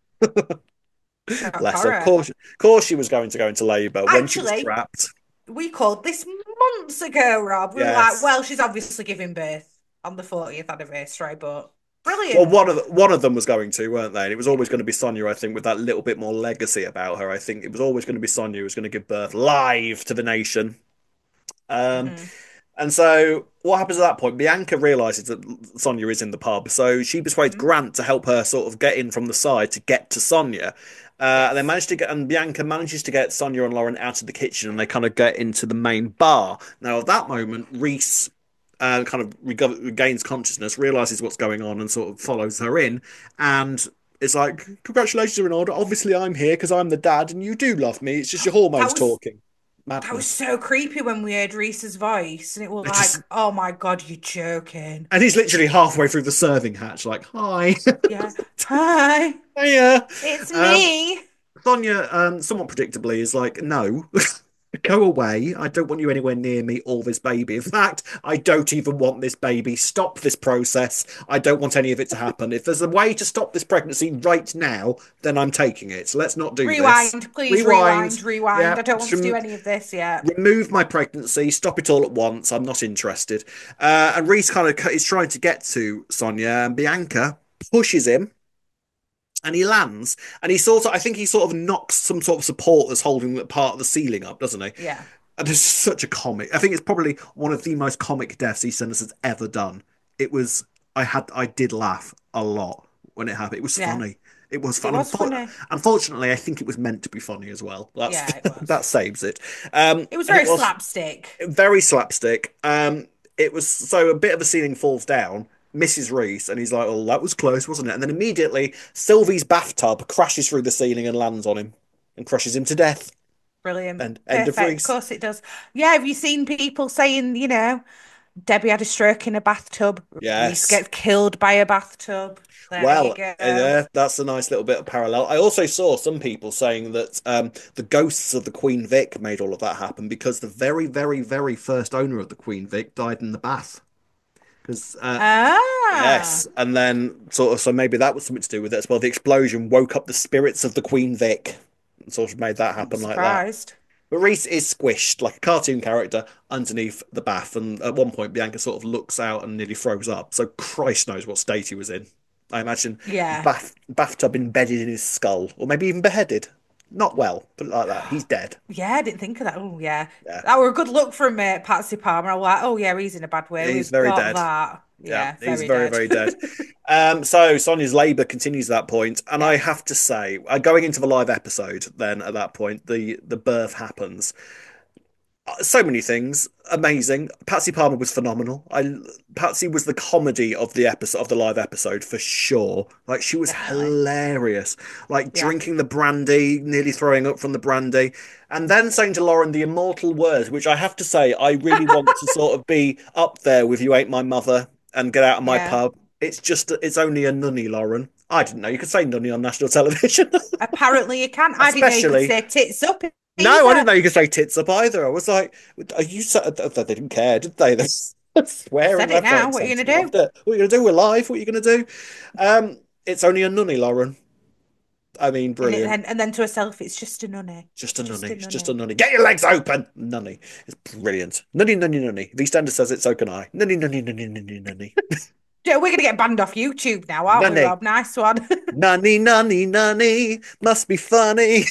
I: Bless her. Of course, of course she was going to go into labour when she was trapped.
J: We called this months ago, Rob. We yes. were like, well, she's obviously giving birth on the fortieth anniversary, but brilliant.
I: Well, one of the, one of them was going to, weren't they? And it was always going to be Sonia, I think, with that little bit more legacy about her. I think it was always going to be Sonia who was going to give birth live to the nation. Um, mm-hmm. And so what happens at that point? Bianca realises that Sonia is in the pub, so she persuades mm-hmm. Grant to help her sort of get in from the side to get to Sonia. Uh, and they manage to get, and Bianca manages to get Sonia and Lauren out of the kitchen, and they kind of get into the main bar. Now, at that moment, Reese uh, kind of reg- regains consciousness, realises what's going on, and sort of follows her in, and is like, "Congratulations, you're in order. Obviously, I'm here because I'm the dad, and you do love me. It's just your hormones was, talking." Madness.
J: That was so creepy when we heard Reese's voice, and it was like, just, "Oh my god, you're joking!"
I: And he's literally halfway through the serving hatch, like, "Hi,
J: yeah, hi,
I: hiya,
J: it's um, me."
I: Sonia, um, somewhat predictably, is like, "No, go away. I don't want you anywhere near me or this baby. In fact, I don't even want this baby. Stop this process. I don't want any of it to happen. If there's a way to stop this pregnancy right now, then I'm taking it. So let's not do
J: rewind,
I: this.
J: Please rewind, rewind, rewind. Yeah, I don't want to do any of this yet.
I: Remove my pregnancy. Stop it all at once. I'm not interested." Uh, and Reese kind of is trying to get to Sonia, and Bianca pushes him and he lands, and he sort of, I think he sort of knocks some sort of support that's holding part of the ceiling up, doesn't he?
J: Yeah.
I: And it's such a comic. I think it's probably one of the most comic deaths EastEnders has ever done. It was, I had, I did laugh a lot when it happened. It was yeah. funny. It was fun.
J: It was funny.
I: Unfortunately, I think it was meant to be funny as well. That's,
J: yeah, it was.
I: That saves it. Um,
J: it was very
I: it was
J: slapstick.
I: Very slapstick. Um, it was, so a bit of the ceiling falls down, Missus Reese, and he's like, "Oh, that was close, wasn't it?" And then immediately, Sylvie's bathtub crashes through the ceiling and lands on him and crushes him to death.
J: Brilliant.
I: And end of Reese.
J: Of course it does. Yeah, have you seen people saying, you know, Debbie had a stroke in a bathtub?
I: Yes.
J: Reese gets killed by a bathtub. There
I: well, yeah, that's a nice little bit of parallel. I also saw some people saying that um, the ghosts of the Queen Vic made all of that happen because the very, very, very first owner of the Queen Vic died in the bath. Because uh,
J: ah.
I: yes, and then sort of so maybe that was something to do with it as well. The explosion woke up the spirits of the Queen Vic, and sort of made that happen like that. But Reese is squished like a cartoon character underneath the bath, and at one point Bianca sort of looks out and nearly throws up. So Christ knows what state he was in. I imagine
J: yeah.
I: bath bathtub embedded in his skull, or maybe even beheaded. Not well, but like that. He's dead.
J: Yeah, I didn't think of that. Oh, yeah. yeah. That were a good look from uh, Patsy Palmer. I'm like, oh, yeah, he's in a bad way.
I: He's
J: We've
I: very
J: got
I: dead.
J: That. Yeah,
I: yeah he's
J: very,
I: very,
J: dead.
I: very dead. um, so Sonia's labour continues at that point, and yeah. I have to say, uh, going into the live episode, then at that point, the the birth happens. So many things amazing. Patsy Palmer was phenomenal. I Patsy was the comedy of the episode of the live episode for sure. Like she was Definitely. hilarious. Like yeah. drinking the brandy, nearly throwing up from the brandy, and then saying to Lauren the immortal words, which I have to say I really want to sort of be up there with "You Ain't My Mother" and "Get Out of My yeah. Pub." It's just it's only a nunny, Lauren. I didn't know you could say nunny on national television.
J: Apparently you can. I didn't know you could say tits up.
I: No, either. I didn't know you could say tits up either. I was like, are you so... They didn't care, did they? They swearing.
J: Said it now. What are you going to do?
I: What are you going to do? We're live. What are you going to do? Um, it's only a nunny, Lauren. I mean, brilliant.
J: And, it, and then to herself, it's just a nunny.
I: Just a nunny. It's just a nunny. Get your legs open! Nunny. It's brilliant. Nunny, nunny, nunny. VStanders says it, so can I. Nunny, nunny, nunny, nunny, nunny.
J: We're going to get banned off YouTube now, aren't nunny. we, Rob? Nice one.
I: Nunny, nunny, nunny. Must be funny.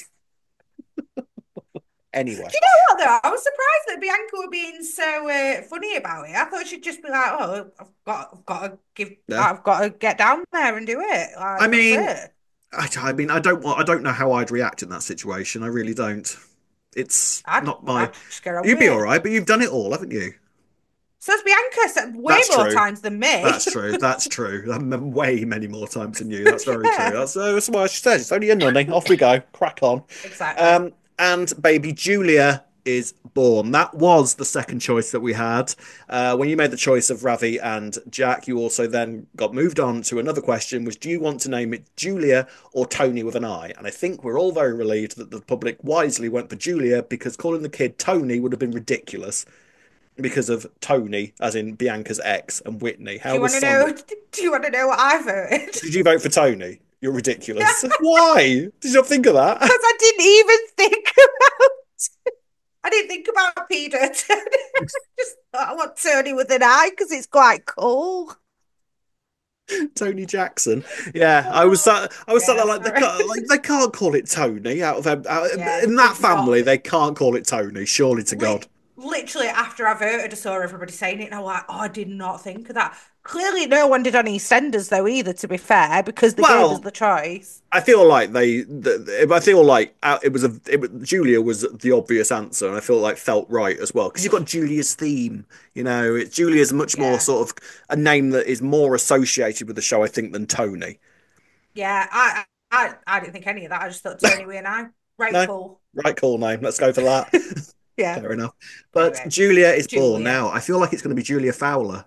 I: Anyway.
J: Do you know what though? I was surprised that Bianca were being so uh, funny about it. I thought she'd just be like, "Oh, I've got, I've got to give, yeah. I've got to get down there and do it." Like,
I: I mean, I, I mean, I don't want, I don't know how I'd react in that situation. I really don't. It's I'd, not my. You'd be all right, but you've done it all, haven't you?
J: So's Bianca, way That's more true. times than me.
I: That's true. That's true. Way many more times than you. That's very yeah. true. That's, uh, that's why she says it's only a nunny. Off we go. Crack on.
J: Exactly.
I: Um. And baby Julia is born. That was the second choice that we had. Uh, when you made the choice of Ravi and Jack, you also then got moved on to another question, which do you want to name it Julia or Tony with an I? And I think we're all very relieved that the public wisely went for Julia, because calling the kid Tony would have been ridiculous because of Tony, as in Bianca's ex, and Whitney. How
J: do you
I: was
J: want to know? Do you want to know what I voted?
I: Did you vote for Tony? You're ridiculous. Why? Did you not think of that?
J: Because I didn't even think about I didn't think about Peter. Just thought I want Tony with an I because it's quite cool.
I: Tony Jackson. Yeah, I was sat, I was yeah, sat there like they, can't, like they can't call it Tony out of out, yeah, in that family. Not. They can't call it Tony. Surely to God.
J: Literally after I voted, I saw everybody saying it, and I was like, "Oh, I did not think of that." Clearly, no one did on EastEnders though either. To be fair, because they well, gave us the choice.
I: I feel like they. The, I feel like it was a. It was, Julia was the obvious answer, and I feel like felt right as well because you've got Julia's theme. You know, it, Julia's much yeah. more sort of a name that is more associated with the show, I think, than Tony.
J: Yeah, I, I, I didn't think any of that. I just thought Tony with an I. Right,
I: no,
J: cool.
I: Right, cool name. Let's go for that.
J: Yeah,
I: fair enough. But anyway, Julia is Julia. born now. I feel like it's going to be Julia Fowler.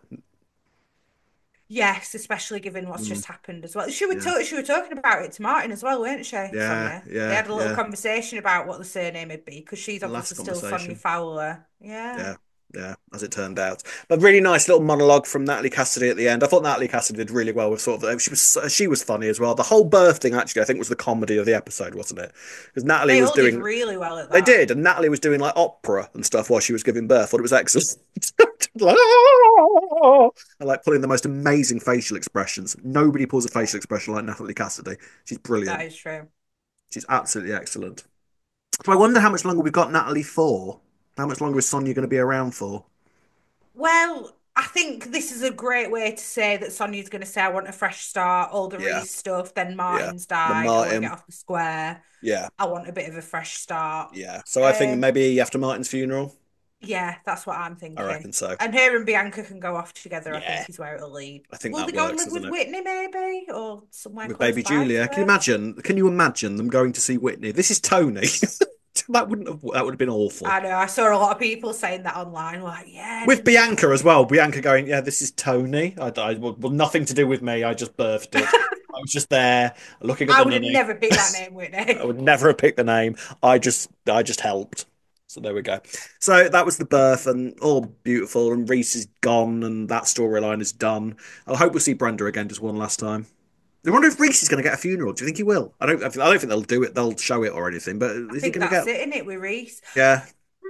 J: Yes, especially given what's mm. just happened as well. She were, yeah. she were talking about it to Martin as well, weren't she?
I: Yeah,
J: Sonia?
I: yeah.
J: They had a little
I: yeah.
J: conversation about what the surname would be because she's obviously still Sonia Fowler. Yeah.
I: Yeah. Yeah, as it turned out. But really nice little monologue from Natalie Cassidy at the end. I thought Natalie Cassidy did really well with sort of, she was she was funny as well. The whole birth thing, actually, I think was the comedy of the episode, wasn't it? Because Natalie
J: they
I: was
J: all
I: doing
J: did really well at that.
I: They did, and Natalie was doing like opera and stuff while she was giving birth. I thought it was excellent. like, oh! I like pulling the most amazing facial expressions. Nobody pulls a facial expression like Natalie Cassidy. She's brilliant.
J: That is true.
I: She's absolutely excellent. So I wonder how much longer we've got Natalie for. How much longer is Sonia going to be around for?
J: Well, I think this is a great way to say that Sonia's going to say, I want a fresh start, all the yeah. Reese stuff, then Martin's yeah. died, Martin. I want to get off the square.
I: Yeah.
J: I want a bit of a fresh start.
I: Yeah. So um, I think maybe after Martin's funeral?
J: Yeah, that's what I'm thinking.
I: I reckon so.
J: And her and Bianca can go off together, yeah. I think is where it'll lead.
I: I think
J: Will
I: that
J: they go
I: works,
J: and live with
I: it?
J: Whitney maybe? Or somewhere
I: with baby Julia. Can you imagine? Can you imagine them going to see Whitney? This is Tony. That wouldn't have. That would have been awful.
J: I know. I saw a lot of people saying that online. Like, yeah.
I: With Bianca as well. Bianca going, yeah, this is Tony. I, I well, nothing to do with me. I just birthed it. I was just there looking at.
J: I
I: the
J: would have
I: nanny.
J: never picked that name, Whitney.
I: I would never have picked the name. I just, I just helped. So there we go. So that was the birth, and all beautiful. And Reese is gone, and that storyline is done. I hope we'll see Brenda again just one last time. I wonder if Reese is going to get a funeral. Do you think he will? I don't. I don't think they'll do it. They'll show it or anything. But is
J: I think
I: he going to
J: that's
I: get?
J: it, isn't it, with Reese?
I: Yeah.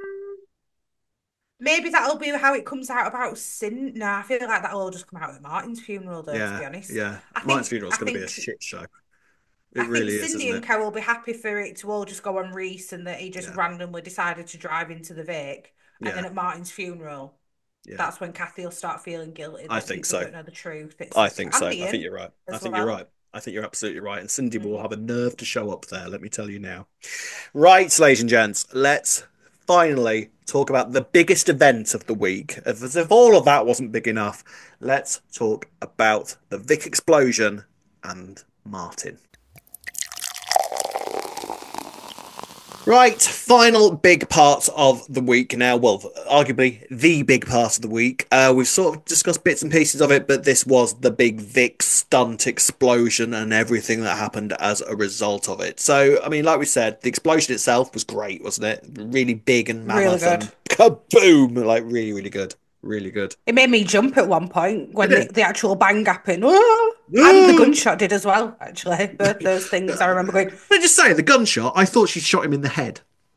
J: Maybe that'll be how it comes out about Sin. No, I feel like that'll all just come out at Martin's funeral, though.
I: Yeah,
J: to be honest,
I: yeah.
J: I
I: Martin's
J: think,
I: funeral is going to be a shit show. It I really
J: think Cindy
I: is,
J: and Carol will be happy for it to all just go on Reese, and that he just yeah. randomly decided to drive into the Vic, and yeah. then at Martin's funeral. Yeah. That's when Kathy will start feeling guilty.
I: I think so.
J: Don't know the truth. It's
I: I think so. I think you're right. I think
J: well.
I: you're right. I think you're absolutely right. And Cindy mm. will have a nerve to show up there, let me tell you now. Right, ladies and gents, let's finally talk about the biggest event of the week. As if all of that wasn't big enough, let's talk about the Vic explosion and Martin. Right, final big part of the week now. Well, arguably the big part of the week. Uh, we've sort of discussed bits and pieces of it, but this was the big Vic stunt explosion and everything that happened as a result of it. So, I mean, like we said, the explosion itself was great, wasn't it? Really big and mammoth. Really good. And kaboom! Like, really, really good. Really good.
J: It made me jump at one point when the, the actual bang happened. Oh! And the gunshot did as well, actually. Both those things I remember going.
I: But just say, the gunshot, I thought she shot him in the head.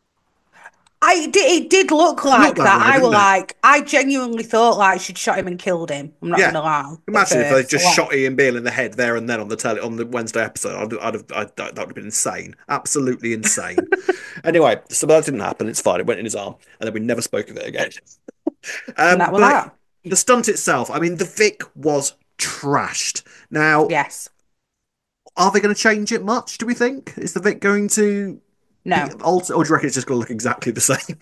J: I did, it did look like that. Way, I was like, I genuinely thought like she'd shot him and killed him. I'm not yeah. gonna lie.
I: Imagine if they just like, shot Ian Beale in the head there and then on the tele on the Wednesday episode. I'd, I'd have, I'd, that would have been insane, absolutely insane. Anyway, so that didn't happen. It's fine. It went in his arm, and then we never spoke of it again. um,
J: that was that.
I: The stunt itself. I mean, the Vic was trashed. Now,
J: yes.
I: Are they going to change it much? Do we think? Is the Vic going to?
J: No.
I: Alter, or do you reckon it's just going to look exactly the same?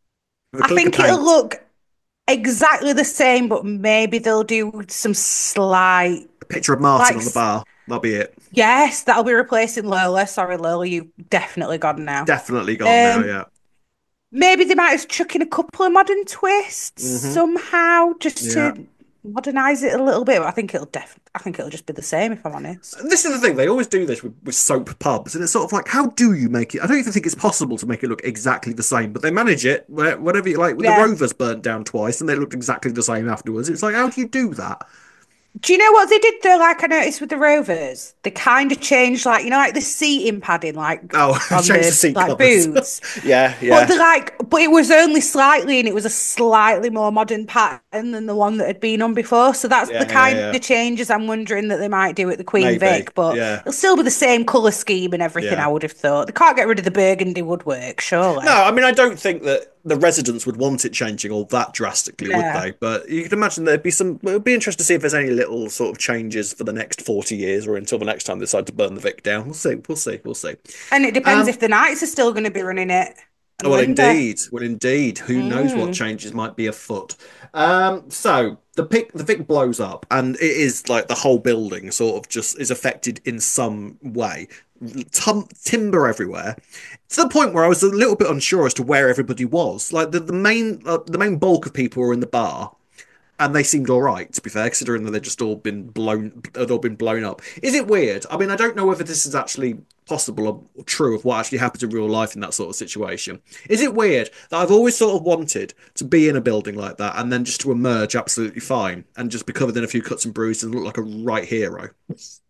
J: I think it'll look exactly the same, but maybe they'll do some slight...
I: A picture of Martin like, on the bar. That'll be it.
J: Yes, that'll be replacing Lola. Sorry, Lola, you've definitely gone now.
I: Definitely gone
J: um,
I: now, yeah.
J: Maybe they might have chuck in a couple of modern twists mm-hmm. somehow, just yeah. to modernise it a little bit. But I think it'll def- I think it'll just be the same, if I'm honest.
I: And this is the thing, they always do this with, with soap pubs, and it's sort of like, how do you make it? I don't even think it's possible to make it look exactly the same, but they manage it, whatever you like. Yeah. The Rovers burnt down twice, and they looked exactly the same afterwards. It's like, how do you do that?
J: Do you know what they did though? Like I noticed with the Rovers, they kind of changed, like you know, like the seating padding, like
I: oh,
J: on
I: the,
J: the
I: seat
J: like boots.
I: yeah, yeah.
J: But they like, but it was only slightly, and it was a slightly more modern pattern than the one that had been on before. So that's
I: yeah,
J: the kind
I: yeah, yeah.
J: of changes I'm wondering that they might do at the Queen
I: Maybe.
J: Vic. But
I: yeah.
J: it'll still be the same colour scheme and everything.
I: Yeah.
J: I would have thought they can't get rid of the burgundy woodwork, surely.
I: No, I mean I don't think that the residents would want it changing all that drastically,
J: yeah.
I: would they? But you could imagine there'd be some. It would be interesting to see if there's any little sort of changes for the next forty years, or until the next time they decide to burn the Vic down. We'll see. We'll see. We'll see.
J: And it depends
I: um,
J: if the Knights are still going to be running it.
I: Well, wonder. indeed. Well, indeed. Who mm. knows what changes might be afoot? Um, so the pic, the Vic blows up, and it is like the whole building sort of just is affected in some way. Tum- timber everywhere, to the point where I was a little bit unsure as to where everybody was. Like the the main uh, the main bulk of people were in the bar, and they seemed all right, to be fair, considering that they'd just all been blown, had all been blown up. Is it weird? I mean, I don't know whether this is actually possible or true of what actually happens in real life in that sort of situation. Is it weird that I've always sort of wanted to be in a building like that and then just to emerge absolutely fine and just be covered in a few cuts and bruises and look like a right hero?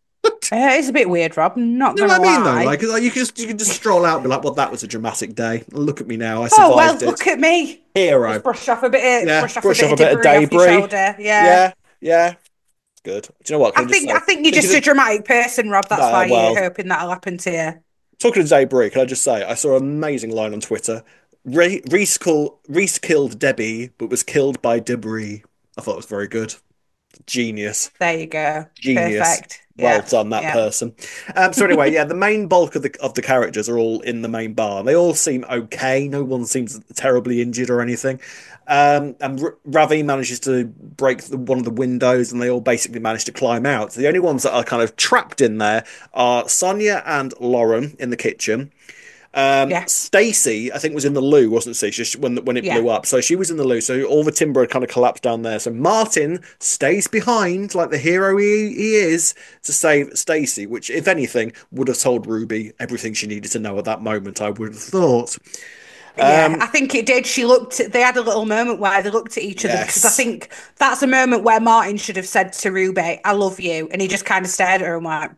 J: Uh, it's a bit weird, Rob. Not
I: You know
J: gonna
I: what I mean,
J: lie.
I: though? Like, like you can just you can just stroll out and be like, "Well, that was a dramatic day. Look at me now. I survived
J: oh well,
I: it.
J: look at me.
I: Hero.
J: Just brush off a bit of
I: yeah,
J: brush off
I: brush
J: a bit,
I: off a bit
J: of
I: of
J: debris, off your
I: debris.
J: shoulder. Yeah,
I: yeah, yeah. It's good. Do you know what? Can
J: I
I: I just
J: think
I: say-
J: I think you're just a dramatic person, Rob. That's
I: No,
J: why
I: well-
J: you're hoping that'll happen to you.
I: Talking to debris, can I just say I saw an amazing line on Twitter. Re- Reese, call- Reese killed Debbie, but was killed by debris. I thought it was very good. Genius.
J: There you go.
I: Genius.
J: Perfect.
I: Well
J: Yeah,
I: done, that
J: yeah.
I: person. Um, so anyway, yeah, the main bulk of the of the characters are all in the main bar. They all seem okay. No one seems terribly injured or anything. Um, and R- Ravi manages to break the, one of the windows, and they all basically manage to climb out. So the only ones that are kind of trapped in there are Sonia and Lauren in the kitchen. Um,
J: Yeah.
I: Stacy, I think, was in the loo, wasn't she? Just when when it
J: Yeah.
I: blew up, so she was in the loo. So all the timber had kind of collapsed down there. So Martin stays behind, like the hero he, he is, to save Stacy. Which, if anything, would have told Ruby everything she needed to know at that moment. I would have thought.
J: Yeah,
I: Um,
J: I think it did. She looked. They had a little moment where they looked at each other because I
I: Yes.
J: think that's a moment where Martin should have said to Ruby, "I love you," and he just kind of stared at her and went,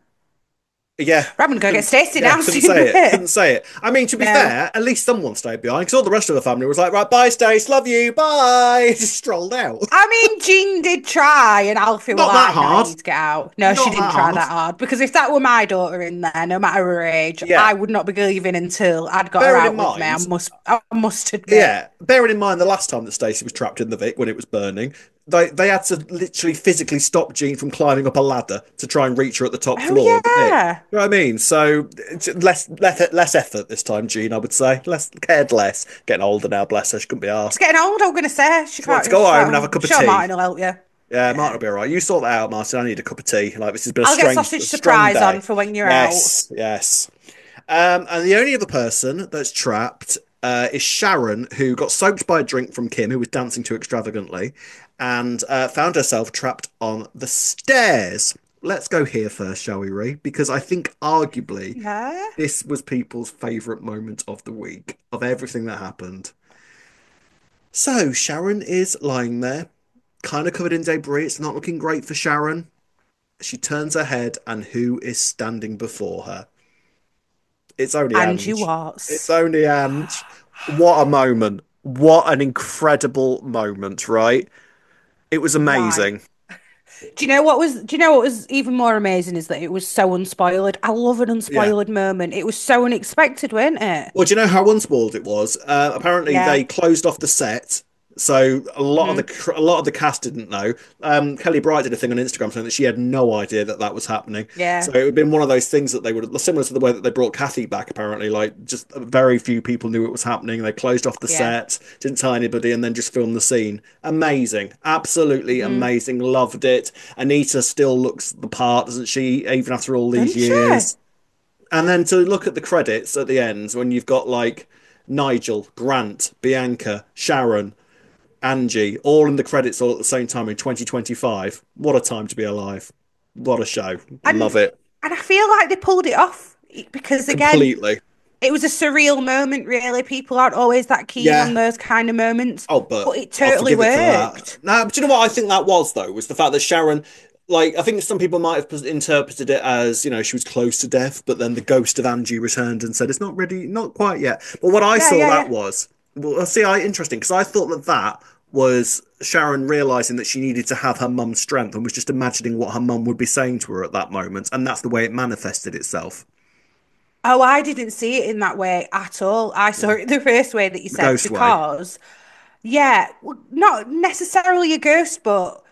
I: Yeah,
J: I'm gonna go get Stacey
I: yeah,
J: now.
I: couldn't say it. Couldn't say it. I mean, to be
J: No.
I: fair, at least someone stayed behind because all the rest of the family was like, "Right, bye, Stace, love you, bye." Just strolled out.
J: I mean, Jean did try, and Alfie
I: Not
J: was
I: that
J: like, "No,
I: hard.
J: you need to get out." No,
I: Not
J: she didn't
I: that
J: try
I: hard.
J: that hard because if that were my daughter in there, no matter her age,
I: Yeah.
J: I would not be leaving until I'd got
I: Bearing
J: her out
I: in
J: with me. I
I: mind-
J: must, I must admit.
I: Yeah, bearing in mind the last time that Stacey was trapped in the Vic when it was burning, they they had to literally physically stop Jean from climbing up a ladder to try and reach her at the top
J: Oh,
I: floor. of the Vic.
J: yeah.
I: You know what I mean? So it's less less less effort this time, Jean. I would say less cared less. Getting older now, bless her. She couldn't be asked.
J: She's getting old. I'm gonna say she
I: wants
J: can't
I: to go home
J: well,
I: and have a cup of
J: sure
I: tea.
J: Martin will help you.
I: Yeah, Martin will be all right. You sort that out, Martin. I need a cup of tea. Like this has been a
J: I'll get
I: strange,
J: sausage
I: a strong
J: surprise
I: day.
J: on for when you're
I: yes, Yes, Um, and the only other person that's trapped uh, is Sharon, who got soaked by a drink from Kim, who was dancing too extravagantly, and uh, found herself trapped on the stairs. Let's go here first, shall we, Ree? Because I think arguably
J: Yeah.
I: this was people's favourite moment of the week, of everything that happened. So Sharon is lying there, kind of covered in debris. It's not looking great for Sharon. She turns her head, and who is standing before her? It's only
J: Angie
I: Ange.
J: Watts.
I: It's only Ange. What a moment. What an incredible moment, right? It was amazing.
J: Do you know what was? Do you know what was even more amazing is that it was so unspoiled. I love an unspoiled moment. It was so unexpected, wasn't it?
I: Well, do you know how unspoiled it was? Uh, apparently,
J: Yeah.
I: they closed off the set, so a lot of the cr- a lot of the cast didn't know. Um, Kelly Bright did a thing on Instagram saying that she had no idea that that was happening.
J: Yeah.
I: So it would have been one of those things that they would similar to the way that they brought Kathy back. Apparently, like just very few people knew it was happening. They closed off the
J: Yeah.
I: set, didn't tell anybody, and then just filmed the scene. Amazing, absolutely
J: Mm-hmm.
I: amazing. Loved it. Anita still looks the part, doesn't she? Even after all these
J: Doesn't she?
I: years. And then to look at the credits at the end, when you've got like Nigel, Grant, Bianca, Sharon, Angie, all in the credits all at the same time in twenty twenty-five. What a time to be alive. What a show. I
J: And-
I: love it.
J: And I feel like they pulled it off because again,
I: Completely.
J: it was a surreal moment. Really, people aren't always that keen
I: Yeah.
J: on those kind of moments.
I: Oh, but,
J: but it
I: I'll
J: totally
I: forgive it for that.
J: worked.
I: No, but do you know what I think that was, though? Was the fact that Sharon, like, I think some people might have pos- interpreted it as, you know, she was close to death, but then the ghost of Angie returned and said, it's not ready, not quite yet. But what I
J: Yeah,
I: saw
J: yeah,
I: that
J: yeah.
I: was, well, see, I interesting, because I thought that that was Sharon realizing that she needed to have her mum's strength and was just imagining what her mum would be saying to her at that moment. And that's the way it manifested itself.
J: Oh, I didn't see it in that way at all. I saw it the first way that you said
I: ghost way.
J: because, yeah, well, not necessarily a ghost, but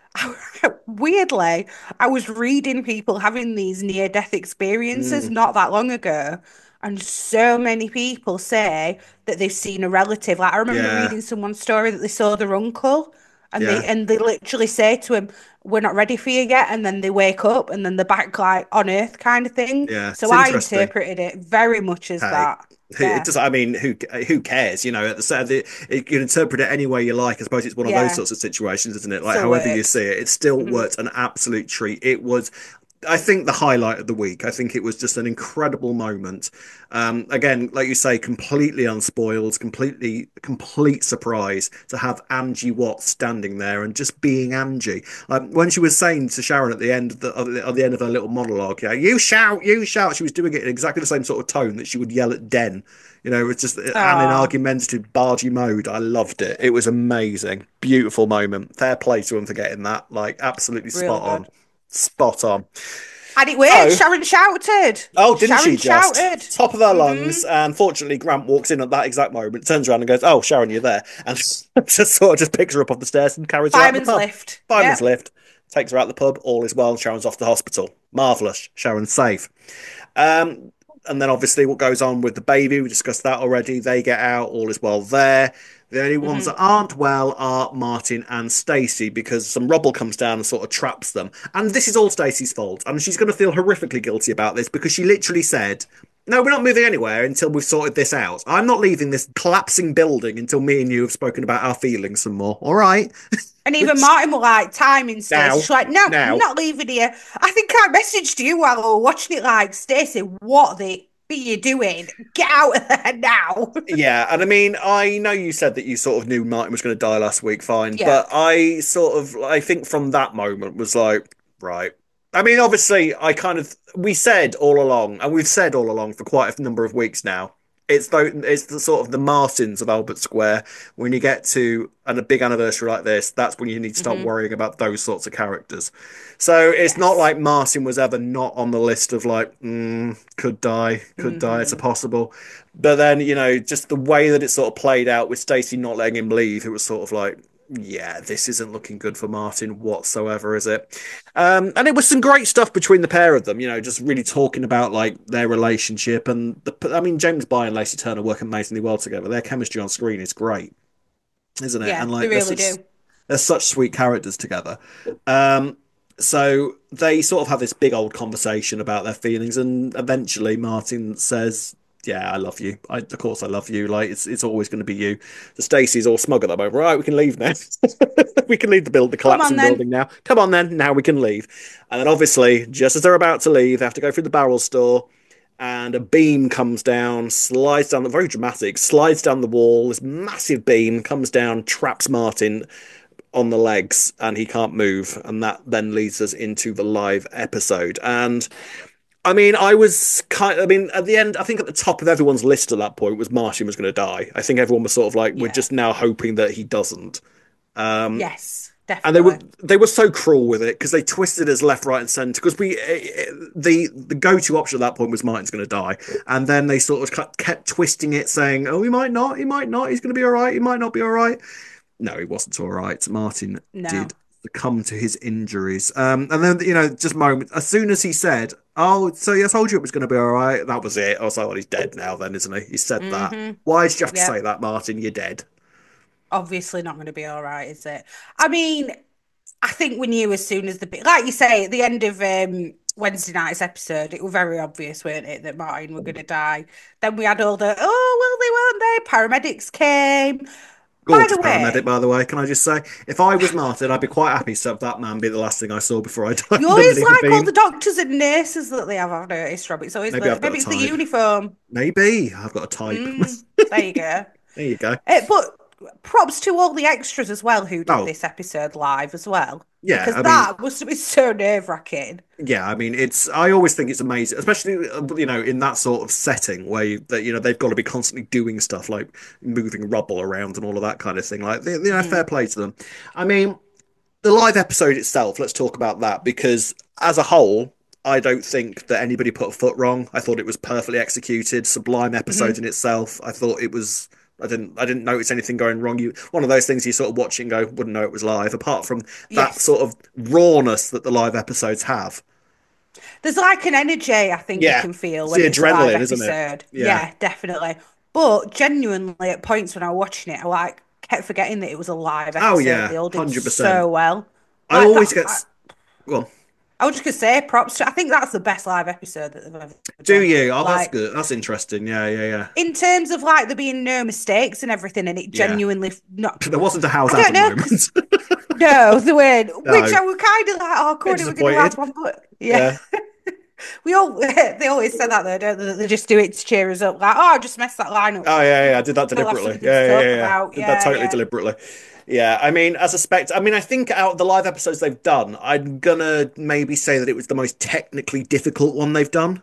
J: weirdly, I was reading people having these near-death experiences
I: Mm.
J: not that long ago, and so many people say that they've seen a relative. Like I remember
I: Yeah.
J: reading someone's story that they saw their uncle, and
I: Yeah.
J: they and they literally say to him, "We're not ready for you yet," and then they wake up, and then they're back like on Earth, kind of thing.
I: Yeah,
J: So
I: it's
J: I
I: interesting.
J: interpreted it very much as
I: Hey,
J: that.
I: Who-
J: Yeah.
I: It does. I mean, who who cares? You know, at the start, of the, you can interpret it any way you like. I suppose it's one of
J: Yeah.
I: those sorts of situations, isn't it? Like,
J: Still
I: however you
J: works.
I: see it, it still
J: Mhm.
I: worked an absolute treat. It was I think the highlight of the week. I think it was just an incredible moment. Um, again, like you say, completely unspoiled, completely complete surprise to have Angie Watts standing there and just being Angie. Um, when she was saying to Sharon at the end of the, at the end of her little monologue, yeah, you shout, you shout. She was doing it in exactly the same sort of tone that she would yell at Den. You know, it was just Aww. And in argumentative, bargy mode. I loved it. It was amazing, beautiful moment. Fair play to him for getting that. Like, absolutely spot Real on. Good. Spot on.
J: And it worked. Oh. Sharon shouted.
I: Oh, didn't
J: Sharon
I: she just?
J: Shouted.
I: Top of her lungs. Mm-hmm. And unfortunately, Grant walks in at that exact moment, turns around and goes, "Oh, Sharon, you're there." And just sort of just picks her up off the stairs and carries
J: Fireman's
I: her out the pub.
J: lift.
I: Fireman's
J: yep.
I: lift. Takes her out the pub. All is well. Sharon's off to hospital. Marvellous. Sharon's safe. Um, and then obviously what goes on with the baby, we discussed that already. They get out. All is well there. The only ones mm-hmm. that aren't well are Martin and Stacey, because some rubble comes down and sort of traps them. And this is all Stacey's fault. And she's going to feel horrifically guilty about this, because she literally said, "No, we're not moving anywhere until we've sorted this out. I'm not leaving this collapsing building until me and you have spoken about our feelings some more. All right?"
J: And even Martin was like, timing Stacey. She's like, no, now. I'm not leaving here. I think I messaged you while I was watching it, like, Stacey, what the... What are you doing? Get out of there now.
I: Yeah, and I mean, I know you said that you sort of knew Martin was going to die last week, fine. Yeah. But I sort of, I think from that moment was like, right. I mean, obviously, I kind of, we said all along, and we've said all along for quite a number of weeks now, it's the, it's the sort of the Martins of Albert Square. When you get to and a big anniversary like this, that's when you need to start mm-hmm. worrying about those sorts of characters. So it's yes. not like Martin was ever not on the list of like, mm, could die, could mm-hmm. die, it's a possible. But then, you know, just the way that it sort of played out with Stacey not letting him leave, it was sort of like, yeah, this isn't looking good for Martin whatsoever, is it? Um, and it was some great stuff between the pair of them, you know, just really talking about like their relationship. And the, I mean, James Bay and Lacey Turner work amazingly well together. Their chemistry on screen is great, isn't it?
J: Yeah,
I: and like,
J: they really
I: such,
J: do.
I: They're such sweet characters together. Um, so they sort of have this big old conversation about their feelings, and eventually Martin says, "Yeah, I love you. I, of course I love you. Like, it's it's always going to be you." So Stacey's all smug at that moment. Right, we can leave now. We can leave the build, the collapsing building now. Come on then, now we can leave. And then obviously, just as they're about to leave, they have to go through the barrel store, and a beam comes down, slides down, the very dramatic, slides down the wall. This massive beam comes down, traps Martin on the legs, and he can't move. And that then leads us into the live episode. And I mean, I was kind of, I mean, at the end, I think at the top of everyone's list at that point was Martin was going to die. I think everyone was sort of like, yeah. we're just now hoping that he doesn't. Um,
J: yes, definitely.
I: And they were they were so cruel with it, because they twisted us left, right, and centre. Because we the the go to option at that point was Martin's going to die, and then they sort of kept twisting it, saying, "Oh, he might not, he might not, he's going to be all right, he might not be all right." No, he wasn't all right. Martin no. did succumb to his injuries. Um, and then, you know, just moment, as soon as he said, "Oh, so I told you it was going to be all right," that was it. I was like, well, he's dead now then, isn't he? He said mm-hmm. that. Why did you have to yep. say that, Martin? You're dead.
J: Obviously not going to be all right, is it? I mean, I think we knew as soon as the... Like you say, at the end of um, Wednesday night's episode, it was very obvious, weren't it, that Martin were going to die. Then we had all the, oh, well, they weren't they? Paramedics came...
I: Gorgeous by paramedic, way, by the way. Can I just say, if I was Martin, I'd be quite happy to have that man be the last thing I saw before I died.
J: You always like all the doctors and nurses that they have, I've noticed, Rob. It's always maybe, the, maybe it's the uniform.
I: Maybe I've got a type.
J: Mm, there you go.
I: There you go.
J: Uh, but props to all the extras as well who did oh. this episode live as well.
I: Yeah,
J: because
I: I
J: that
I: mean,
J: must have been so nerve wracking.
I: Yeah, I mean, it's. I always think it's amazing, especially you know in that sort of setting where you, that you know they've got to be constantly doing stuff like moving rubble around and all of that kind of thing. Like, you know, mm. fair play to them. I mean, the live episode itself. Let's talk about that, because as a whole, I don't think that anybody put a foot wrong. I thought it was perfectly executed, sublime episode mm-hmm. in itself. I thought it was. I didn't. I didn't notice anything going wrong. You one of those things you sort of watch and go, wouldn't know it was live. Apart from that yes. sort of rawness that the live episodes have.
J: There's like an energy I think yeah. you can feel
I: it's
J: when
I: the
J: it's
I: adrenaline,
J: a live
I: isn't
J: episode.
I: it?
J: Yeah. yeah, definitely. But genuinely, at points when I was watching it, I like kept forgetting that it was a live episode.
I: Oh yeah,
J: they all did
I: hundred percent
J: so well.
I: I
J: like,
I: always get. I,
J: well. I was just going to say, props to... I think that's the best live episode that they've ever done.
I: Do you? Oh, like, that's good. That's interesting. Yeah, yeah, yeah.
J: In terms of, like, there being no mistakes and everything, and it genuinely... Yeah. not.
I: There wasn't a house out moment.
J: No, they weren't. No. Which I was kind of like, oh, Courtney, we're going to have one, but yeah. yeah. We all they always say that though, don't they? They just do it to cheer us up. Like, oh, I just messed that line up.
I: Oh yeah, yeah, I did that deliberately. Yeah, yeah, yeah, yeah. Did yeah, that totally yeah. deliberately. Yeah, I mean, as a spect, I mean, I think out of the live episodes they've done, I'm gonna maybe say that it was the most technically difficult one they've done.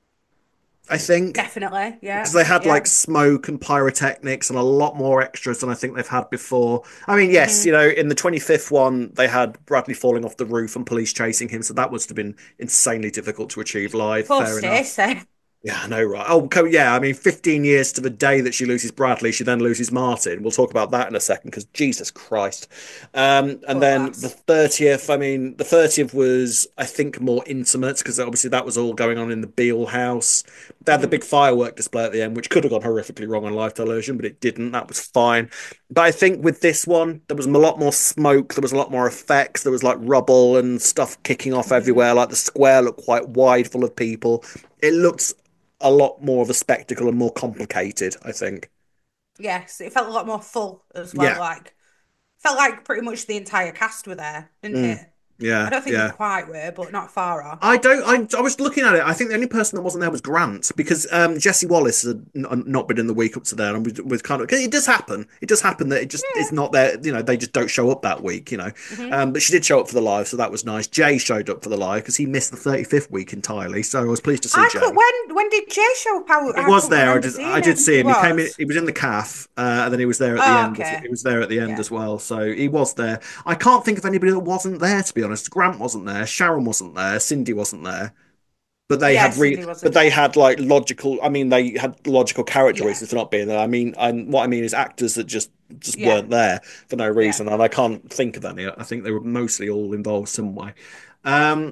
I: I think
J: definitely, yeah,
I: because they had
J: yeah.
I: like smoke and pyrotechnics and a lot more extras than I think they've had before. I mean, yes, mm-hmm. you know, in the twenty-fifth one, they had Bradley falling off the roof and police chasing him, so that must have been insanely difficult to achieve live.
J: Poor
I: Fair
J: Stacey.
I: enough. Yeah, I know, right? Oh, yeah. I mean, fifteen years to the day that she loses Bradley, she then loses Martin. We'll talk about that in a second because Jesus Christ. Um, and oh, then that's... the thirtieth. I mean, the thirtieth was, I think, more intimate because obviously that was all going on in the Beale house. They had mm. the big firework display at the end, which could have gone horrifically wrong on live television, but it didn't. That was fine. But I think with this one, there was a lot more smoke. There was a lot more effects. There was like rubble and stuff kicking off mm. everywhere. Like the square looked quite wide, full of people. It looked a lot more of a spectacle and more complicated, I think.
J: Yes, it felt a lot more full as well. Yeah. Like, felt like pretty much the entire cast were there, didn't mm. it?
I: Yeah,
J: I don't think
I: yeah.
J: they quite were, but not far off.
I: I don't. I, I was looking at it. I think the only person that wasn't there was Grant because um, Jesse Wallace had n- not been in the week up to there, and was, was kind of. It does happen. It does happen that it just yeah. is not there. You know, they just don't show up that week. You know, mm-hmm. um, but she did show up for the live, so that was nice. Jay showed up for the live because he missed the thirty-fifth week entirely, so I was pleased to see
J: I
I: Jay.
J: Could, when when did Jay show up? I,
I: he I was there. I did. I did see him. He, he came in. He was in the calf, uh, and then he was there at the
J: oh,
I: end.
J: Okay.
I: He was there at the end
J: yeah.
I: as well, so he was there. I can't think of anybody that wasn't there. To be honest, Grant wasn't there, Sharon wasn't there, Cindy wasn't there, but they
J: yeah,
I: had re- but they had like logical. I mean, they had logical character yeah. reasons for not being there. I mean, and what I mean is actors that just just yeah. weren't there for no reason, yeah. and I can't think of any. I think they were mostly all involved some way, um,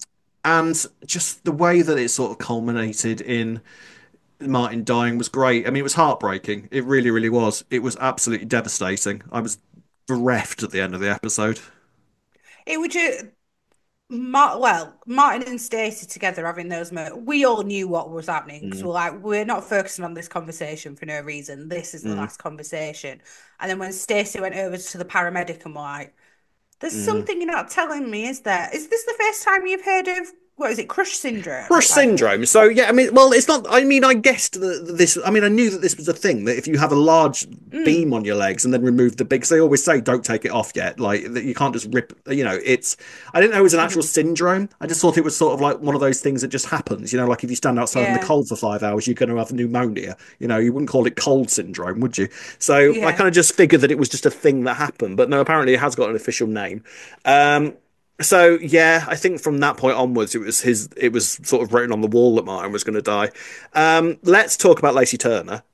I: and just the way that it sort of culminated in Martin dying was great. I mean, it was heartbreaking. It really, really was. It was absolutely devastating. I was bereft at the end of the episode.
J: It would just. Ma- well, Martin and Stacey together having those moments, we all knew what was happening because mm. we're like, we're not focusing on this conversation for no reason. This is the mm. last conversation. And then when Stacey went over to the paramedic and we're like, there's mm. something you're not telling me, is there? Is this the first time you've heard of, what is it, Crush Syndrome?
I: Crush like, Syndrome. So, yeah, I mean, well, it's not, I mean, I guessed that this, I mean, I knew that this was a thing, that if you have a large mm. beam on your legs and then remove the big, because they always say, don't take it off yet. Like, that you can't just rip, you know, it's, I didn't know it was an actual mm. syndrome. I just thought it was sort of like one of those things that just happens. You know, like if you stand outside yeah. in the cold for five hours, you're going to have pneumonia. You know, you wouldn't call it cold syndrome, would you? So yeah. I kind of just figured that it was just a thing that happened. But no, apparently it has got an official name. Um, So yeah, I think from that point onwards, it was his. It was sort of written on the wall that Martin was going to die. Um, let's talk about Lacey Turner,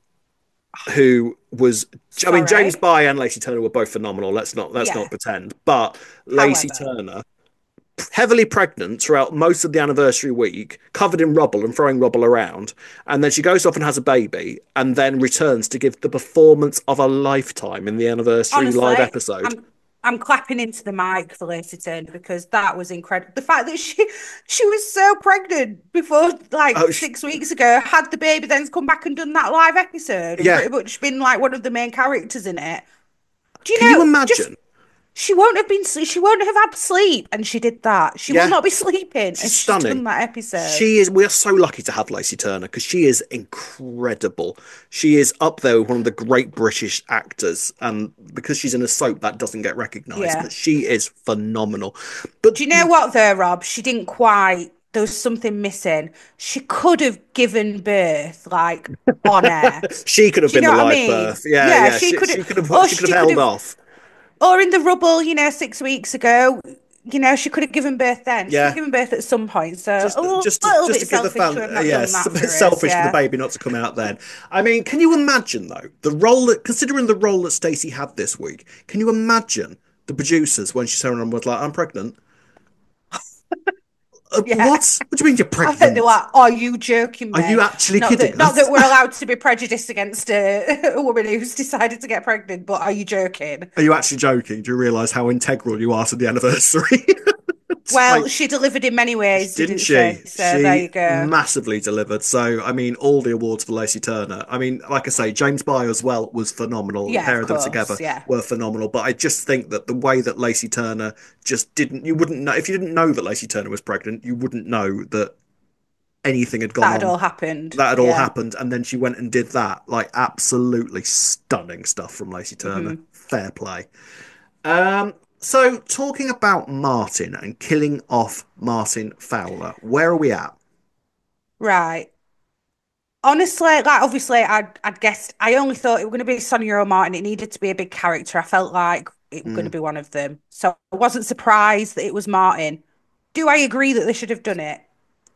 I: who was. Sorry. I mean, James Bay and Lacey Turner were both phenomenal. Let's not let's yeah. not pretend. But Lacey
J: However.
I: Turner, heavily pregnant throughout most of the anniversary week, covered in rubble and throwing rubble around, and then she goes off and has a baby, and then returns to give the performance of a lifetime in the anniversary
J: Honestly,
I: live episode.
J: I'm- I'm clapping into the mic for Lacey Turner because that was incredible. The fact that she she was so pregnant before, like, oh, six weeks ago, had the baby, then's come back and done that live episode, and yeah. pretty much been like one of the main characters in it. Do you
I: Can
J: know?
I: you imagine?
J: Just, she won't have been. She won't have had sleep, and she did that. She yeah. will not be sleeping.
I: She's
J: and she's
I: stunning.
J: Done that episode.
I: She is. We are so lucky to have Lacey Turner because she is incredible. She is up there with one of the great British actors, and because she's in a soap, that doesn't get recognised. Yeah. But she is phenomenal. But
J: do you know what, though, Rob? She didn't quite. There was something missing. She could have given birth, like, on air.
I: She could have been the live I mean? birth. Yeah, yeah. yeah.
J: She,
I: she
J: could
I: have.
J: She
I: could have, she could have held have, off.
J: Or in the rubble, you know, six weeks ago, you know, she could have given birth then. She
I: yeah.
J: could have given birth at some point. So
I: just,
J: a little,
I: just,
J: little
I: just
J: bit
I: to give
J: selfish
I: the
J: to
I: fan, yes,
J: yeah,
I: a bit selfish
J: yeah.
I: for the baby not to come out then. I mean, can you imagine though the role that, considering the role that Stacey had this week, can you imagine the producers when she turned around and was like, "I'm pregnant." Uh, yeah. What? What do you mean you're pregnant?
J: I think they're like, are you joking, mate?
I: Are you actually
J: not
I: kidding
J: that, Not that we're allowed to be prejudiced against a, a woman who's decided to get pregnant, but are you joking?
I: Are you actually joking? Do you realise how integral you are to the anniversary?
J: Well,
I: like,
J: she delivered in many ways,
I: didn't,
J: didn't
I: she?
J: she? So
I: she
J: there you go.
I: Massively delivered. So, I mean, all the awards for Lacey Turner. I mean, like I say, James Byer as well was phenomenal. The
J: Yeah,
I: pair
J: of
I: of them
J: course,
I: together
J: yeah.
I: were phenomenal. But I just think that the way that Lacey Turner just didn't, you wouldn't know, if you didn't know that Lacey Turner was pregnant, you wouldn't know that anything had gone
J: That had
I: on.
J: all happened.
I: That had all
J: Yeah.
I: happened. And then she went and did that. Like, absolutely stunning stuff from Lacey Turner.
J: Mhm.
I: Fair play. Um, so talking about Martin and killing off Martin Fowler, where are we at?
J: Right. Honestly, like obviously, I'd I'd guessed. I only thought it was going to be Sonia or Martin. It needed to be a big character. I felt like it was going to
I: Mm.
J: be one of them. So I wasn't surprised that it was Martin. Do I agree that they should have done it?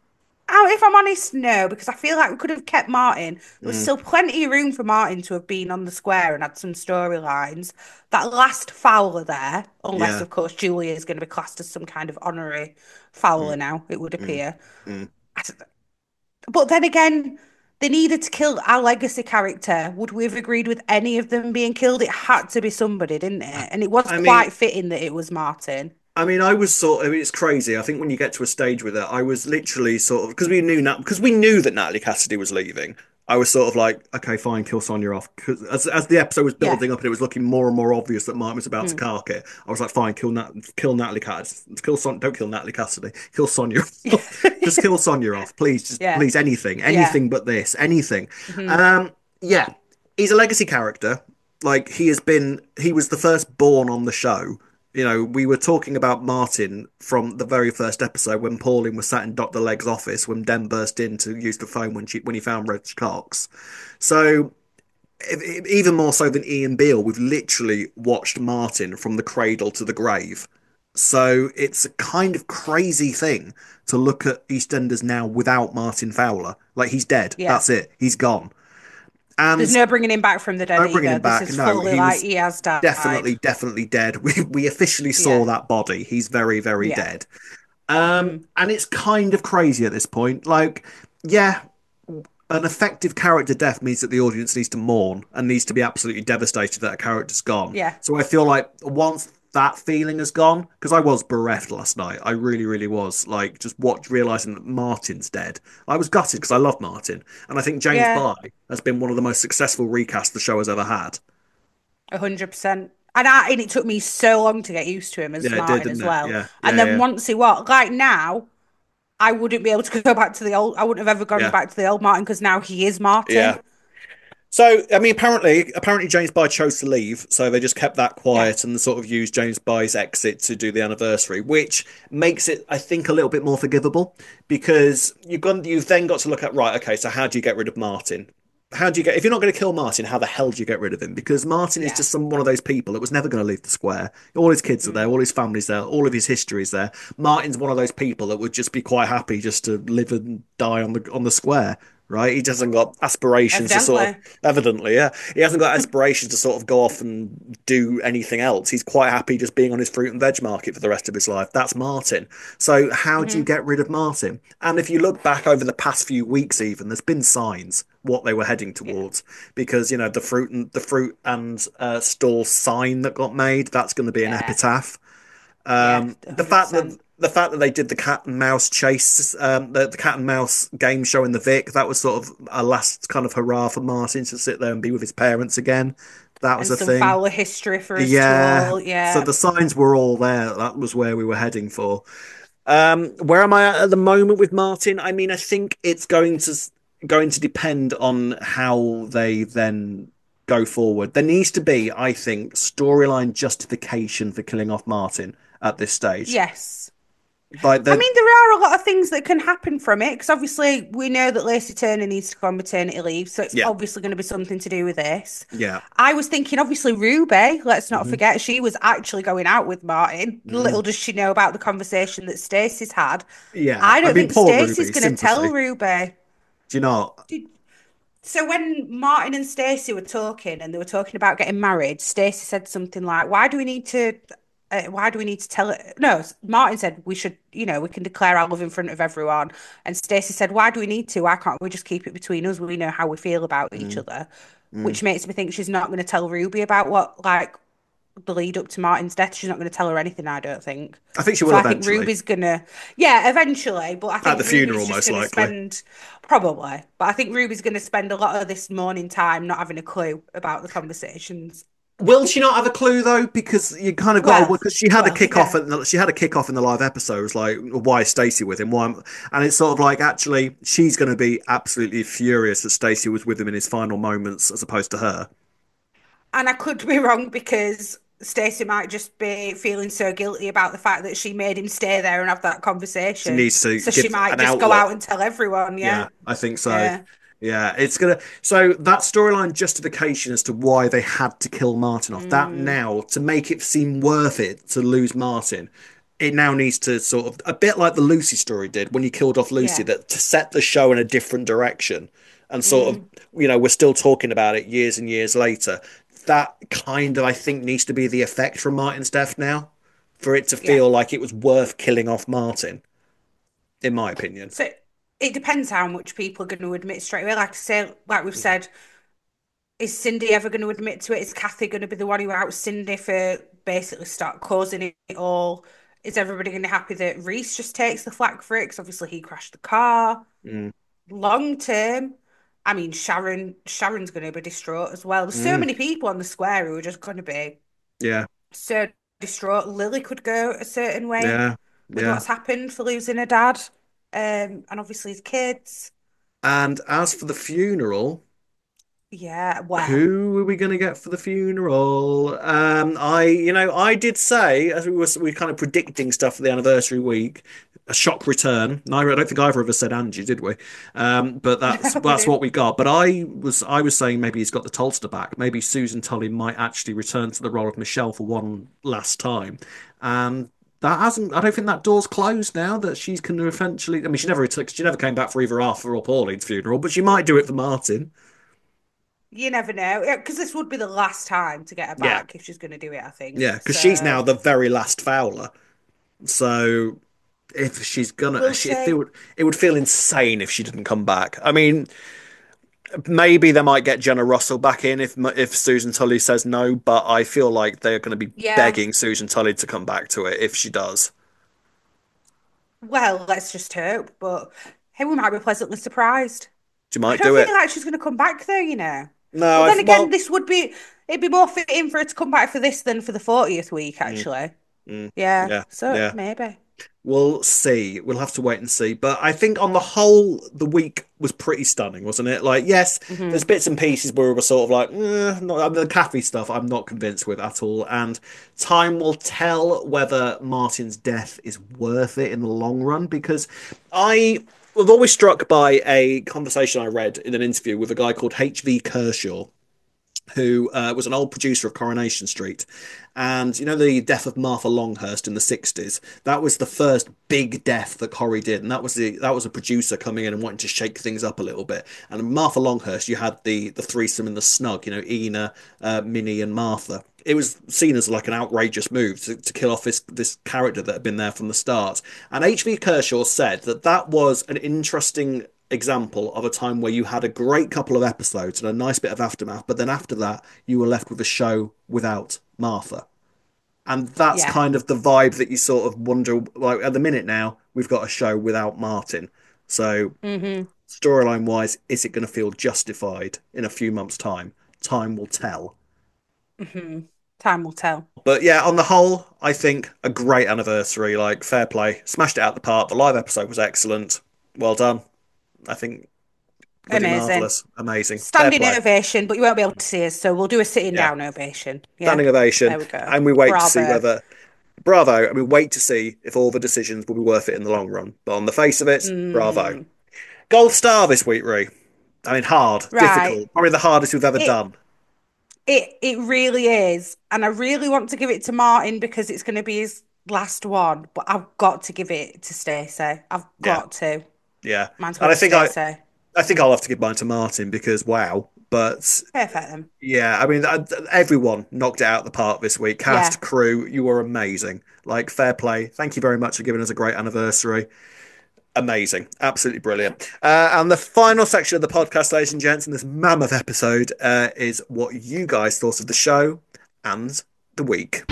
J: Oh, if I'm honest, no, because I feel like we could have kept Martin. There was
I: Mm.
J: still plenty of room for Martin to have been on the square and had some storylines. That last Fowler there, unless
I: Yeah.
J: of course Julia is going to be classed as some kind of honorary Fowler
I: Mm.
J: now, it would
I: Mm.
J: appear.
I: Mm.
J: I don't- But then again, they needed to kill our legacy character. Would we have agreed with any of them being killed? It had to be somebody, didn't it? And it was
I: I mean,
J: quite fitting that it was Martin.
I: I mean, I was sort. I mean, it's crazy. I think when you get to a stage with it, I was literally sort of because we knew that because we knew that Natalie Cassidy was leaving. I was sort of like, okay, fine, kill Sonia off. Because as as the episode was
J: Yeah.
I: building up and it was looking more and more obvious that Martin was about to
J: Mm.
I: cark it, I was like, fine, kill Nat, kill Natalie Cassidy, kill Son, don't kill Natalie Cassidy, kill Sonia, just kill Sonia off, please, just
J: Yeah.
I: please, anything,
J: Yeah.
I: anything but this, anything.
J: Mhm.
I: Um, yeah, he's a legacy character. Like he has been, he was the first born on the show. You know, we were talking about Martin from the very first episode when Pauline was sat in Doctor Legg's office when Den burst in to use the phone when she when he found Reg Cox. So if- if- even more so than Ian Beale, we've literally watched Martin from the cradle to the grave. So it's a kind of crazy thing to look at EastEnders now without Martin Fowler. Like he's dead.
J: Yeah.
I: That's it. He's gone. And
J: There's no bringing him back from the dead
I: no bringing
J: either.
I: him back.
J: This is
I: No,
J: fully
I: he
J: like
I: was
J: he has died.
I: definitely, definitely dead. We we officially saw
J: Yeah.
I: that body. He's very, very
J: Yeah.
I: dead. Um, and it's kind of crazy at this point. Like, yeah, an effective character death means that the audience needs to mourn and needs to be absolutely devastated that a character's gone.
J: Yeah.
I: So I feel like once that feeling has gone, because I was bereft last night. I really, really was. Like, just watch realizing that Martin's dead. I was gutted because I love Martin, and I think James
J: Yeah.
I: Bye has been one of the most successful recasts the show has ever had.
J: A hundred percent. And I, and it took me so long to get used to him as
I: Yeah, it did,
J: Martin
I: didn't
J: as
I: it?
J: well.
I: Yeah,
J: And
I: yeah,
J: then
I: yeah.
J: once he what like now, I wouldn't be able to go back to the old. I wouldn't have ever gone
I: Yeah.
J: back to the old Martin because now he is Martin.
I: Yeah. So, I mean, apparently, apparently James Bye chose to leave, so they just kept that quiet and sort of used James Bye's exit to do the anniversary, which makes it, I think, a little bit more forgivable because you've gone, you've then got to look at right. Okay, so how do you get rid of Martin? How do you get if you're not going to kill Martin? How the hell do you get rid of him? Because Martin is
J: Yeah.
I: just some one of those people that was never going to leave the square. All his kids are there, all his family's there, all of his history's there. Martin's one of those people that would just be quite happy just to live and die on the on the square. Right, he hasn't got aspirations to sort of
J: Evidently.
I: evidently, yeah, he hasn't got aspirations to sort of go off and do anything else. He's quite happy just being on his fruit and veg market for the rest of his life. That's Martin. So how do you
J: Mhm.
I: get rid of Martin? And if you look back over the past few weeks, even there's been signs what they were heading towards because you know the fruit and the fruit and uh, stall sign that got made, that's going to be an
J: Yeah.
I: epitaph. Um,
J: Yeah,
I: the fact that
J: one hundred percent.
I: the fact that they did the cat and mouse chase, um, the, the cat and mouse game show in the Vic, that was sort of a last kind of hurrah for Martin to sit there and be with his parents again. That was
J: And
I: a
J: some
I: thing.
J: Fowler history for us to
I: Yeah.
J: all. Yeah.
I: So the signs were all there. That was where we were heading for. Um, where am I at, at the moment with Martin? I mean, I think it's going to going to depend on how they then go forward. There needs to be, I think, storyline justification for killing off Martin at this stage.
J: Yes.
I: Like
J: I mean, there are a lot of things that can happen from it because obviously we know that Lacey Turner needs to go on maternity leave, so it's
I: Yeah.
J: obviously going to be something to do with this.
I: yeah,
J: I was thinking, obviously, Ruby, let's not
I: Mhm.
J: forget, she was actually going out with Martin.
I: Mhm.
J: Little does she know about the conversation that Stacey's had.
I: yeah.
J: I don't
I: mean,
J: think
I: poor
J: Stacey's
I: Ruby,
J: going to tell
I: sympathy.
J: Ruby.
I: Do you not?
J: So when Martin and Stacey were talking and they were talking about getting married, Stacey said something like, "Why do we need to? Uh, why do we need to tell it?" No, Martin said we should, you know, we can declare our love in front of everyone. And Stacey said, "Why do we need to? Why can't we just keep it between us? We know how we feel about each
I: Mm.
J: other."
I: Mm.
J: Which makes me think she's not going to tell Ruby about what like the lead up to Martin's death. She's not going to tell her anything, I don't think.
I: I think she will
J: so
I: eventually.
J: I think Ruby's going to... Yeah, eventually. But I think
I: At the
J: Ruby's
I: funeral,
J: just
I: most
J: gonna
I: likely.
J: Spend, probably. But I think Ruby's going to spend a lot of this morning time not having a clue about the conversations.
I: Will she not have a clue though? Because you kind of got
J: well,
I: because she had
J: well,
I: a kick
J: yeah.
I: off and she had a kick off in the live episodes, like why is Stacey with him? Why? Am, and it's sort of like actually she's going to be absolutely furious that Stacey was with him in his final moments as opposed to her.
J: And I could be wrong because Stacey might just be feeling so guilty about the fact that she made him stay there and have that conversation.
I: She needs to,
J: so she might just
I: outlet.
J: go out and tell everyone. Yeah,
I: yeah I think so.
J: Yeah.
I: Yeah, it's gonna. So that storyline justification as to why they had to kill Martin off. Mm. That now to make it seem worth it to lose Martin, it now needs to sort of a bit like the Lucy story did when you killed off Lucy. Yeah. That to set the show in a different direction, and sort mm. of you know we're still talking about it years and years later. That kind of I think needs to be the effect from Martin's death now, for it to feel yeah. like it was worth killing off Martin, in my opinion.
J: So. It depends how much people are going to admit straight away. Like I say, like we've said, is Cindy ever going to admit to it? Is Kathy going to be the one who outs Cindy for basically start causing it all? Is everybody going to be happy that Reese just takes the flak for it? Because obviously he crashed the car.
I: Mm.
J: Long term, I mean, Sharon, Sharon's going to be distraught as well. There's so
I: mm.
J: many people on the square who are just going to be
I: yeah
J: so distraught. Lily could go a certain way
I: yeah.
J: with
I: yeah.
J: what's happened for losing her dad. Um, and obviously his kids.
I: And as for the funeral,
J: yeah, wow.
I: Who are we going to get for the funeral? Um, I, you know, I did say as we were we kind of predicting stuff for the anniversary week, a shock return. I don't think either of us said Angie, did we? Um, but that's that's what we got. But I was I was saying maybe he's got the Tolster back. Maybe Susan Tully might actually return to the role of Michelle for one last time, and. That hasn't. I don't think that door's closed now. That she's going to eventually. I mean, she never. She never came back for either Arthur or Pauline's funeral, but she might do it for Martin.
J: You never know, because this would be the last time to get her back yeah. if she's going to do it. I think.
I: Yeah, because
J: so...
I: she's now the very last Fowler. So if she's gonna,
J: we'll
I: she, it would it would feel insane if she didn't come back. I mean. Maybe they might get Jenna Russell back in if if Susan Tully says no, but I feel like they're going to be yeah. begging Susan Tully to come back to it if she does.
J: Well, let's just hope, but hey, we might be pleasantly surprised.
I: She might
J: I don't
I: do
J: feel
I: it.
J: like she's going to come back though, you know.
I: No,
J: but then
I: I've,
J: again,
I: well,
J: this would be it'd be more fitting for her to come back for this than for the fortieth week, actually.
I: Mm, mm,
J: yeah.
I: yeah,
J: so
I: yeah.
J: maybe.
I: We'll see. We'll have to wait and see. But I think on the whole, the week was pretty stunning, wasn't it? Like, yes, mm-hmm. there's bits and pieces where we were sort of like, eh, not, the Kathy stuff I'm not convinced with at all. And time will tell whether Martin's death is worth it in the long run. Because I was always struck by a conversation I read in an interview with a guy called H V Kershaw, who uh, was an old producer of Coronation Street. And, you know, the death of Martha Longhurst in the sixties, that was the first big death that Corrie did. And that was the that was a producer coming in and wanting to shake things up a little bit. And Martha Longhurst, you had the, the threesome in the snug, you know, Ina, uh, Minnie and Martha. It was seen as like an outrageous move to, to kill off this, this character that had been there from the start. And H V Kershaw said that that was an interesting example of a time where you had a great couple of episodes and a nice bit of aftermath, but then after that you were left with a show without Martha. And that's yeah. kind of the vibe that you sort of wonder, like at the minute now we've got a show without Martin, so
J: mm-hmm.
I: storyline wise, is it going to feel justified in a few months time? Time will tell.
J: Mm-hmm. Time will tell.
I: But yeah, on the whole, I think a great anniversary, like fair play, smashed it out the park. The live episode was excellent, well done. I think
J: amazing,
I: marvelous, amazing,
J: standing ovation. But you won't be able to see us, so we'll do a sitting
I: yeah.
J: down ovation. Yeah.
I: Standing ovation.
J: There we go.
I: And we wait
J: Bravo.
I: to see whether bravo. And we wait to see if all the decisions will be worth it in the long run. But on the face of it, mm. bravo. Gold star this week, Ree. I mean, hard, right. difficult, probably the hardest we've ever
J: it,
I: done.
J: It it really is, and I really want to give it to Martin because it's going to be his last one. But I've got to give it to Stacey. I've got
I: yeah.
J: to.
I: Yeah,
J: Mine's
I: and I think
J: Stacey.
I: I, I think I'll have to give mine to Martin because wow. But
J: perfect then.
I: Yeah, I mean, everyone knocked it out of the park this week. Cast,
J: yeah.
I: crew, you were amazing. Like, fair play. Thank you very much for giving us a great anniversary. Amazing, absolutely brilliant. Uh, and the final section of the podcast, ladies and gents, in this mammoth episode, uh, is what you guys thought of the show and the week.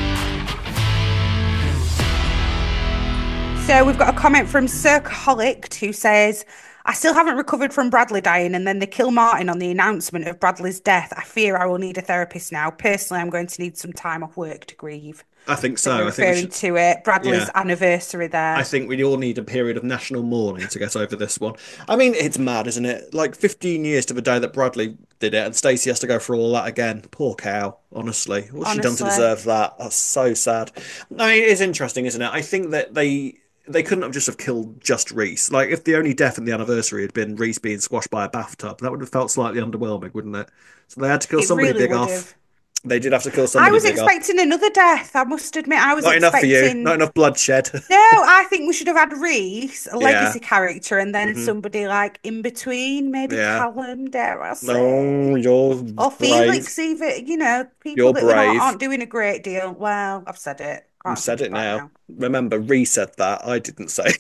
J: So we've got a comment from Circaholic who says, I still haven't recovered from Bradley dying, and then they kill Martin on the announcement of Bradley's death. I fear I will need a therapist now. Personally, I'm going to need some time off work to grieve.
I: I think so.
J: I think referring should... to it, Bradley's yeah. anniversary there.
I: I think we all need a period of national mourning to get over this one. I mean, it's mad, isn't it? Like fifteen years to the day that Bradley did it, and Stacey has to go through all that again. Poor cow, honestly. What's honestly. she done to deserve that? That's so sad. I mean, it is interesting, isn't it? I think that they... They couldn't have just have killed just Reese. Like, if the only death in the anniversary had been Reese being squashed by a bathtub, that would have felt slightly underwhelming, wouldn't it? So they had to kill it somebody really big off. Have. They did have to kill somebody
J: I was
I: big
J: expecting
I: off.
J: another death, I must admit. I was
I: Not
J: expecting...
I: enough for you. Not enough bloodshed.
J: No, I think we should have had Reese, a legacy
I: yeah.
J: character, and then mm-hmm. somebody like in between, maybe yeah. Callum, dare I say.
I: No, you're
J: Or Felix, brave. even, you know, people
I: you're
J: that
I: brave.
J: aren't doing a great deal. Well, I've said it.
I: You said it now. now. Remember, Ree said that. I didn't say.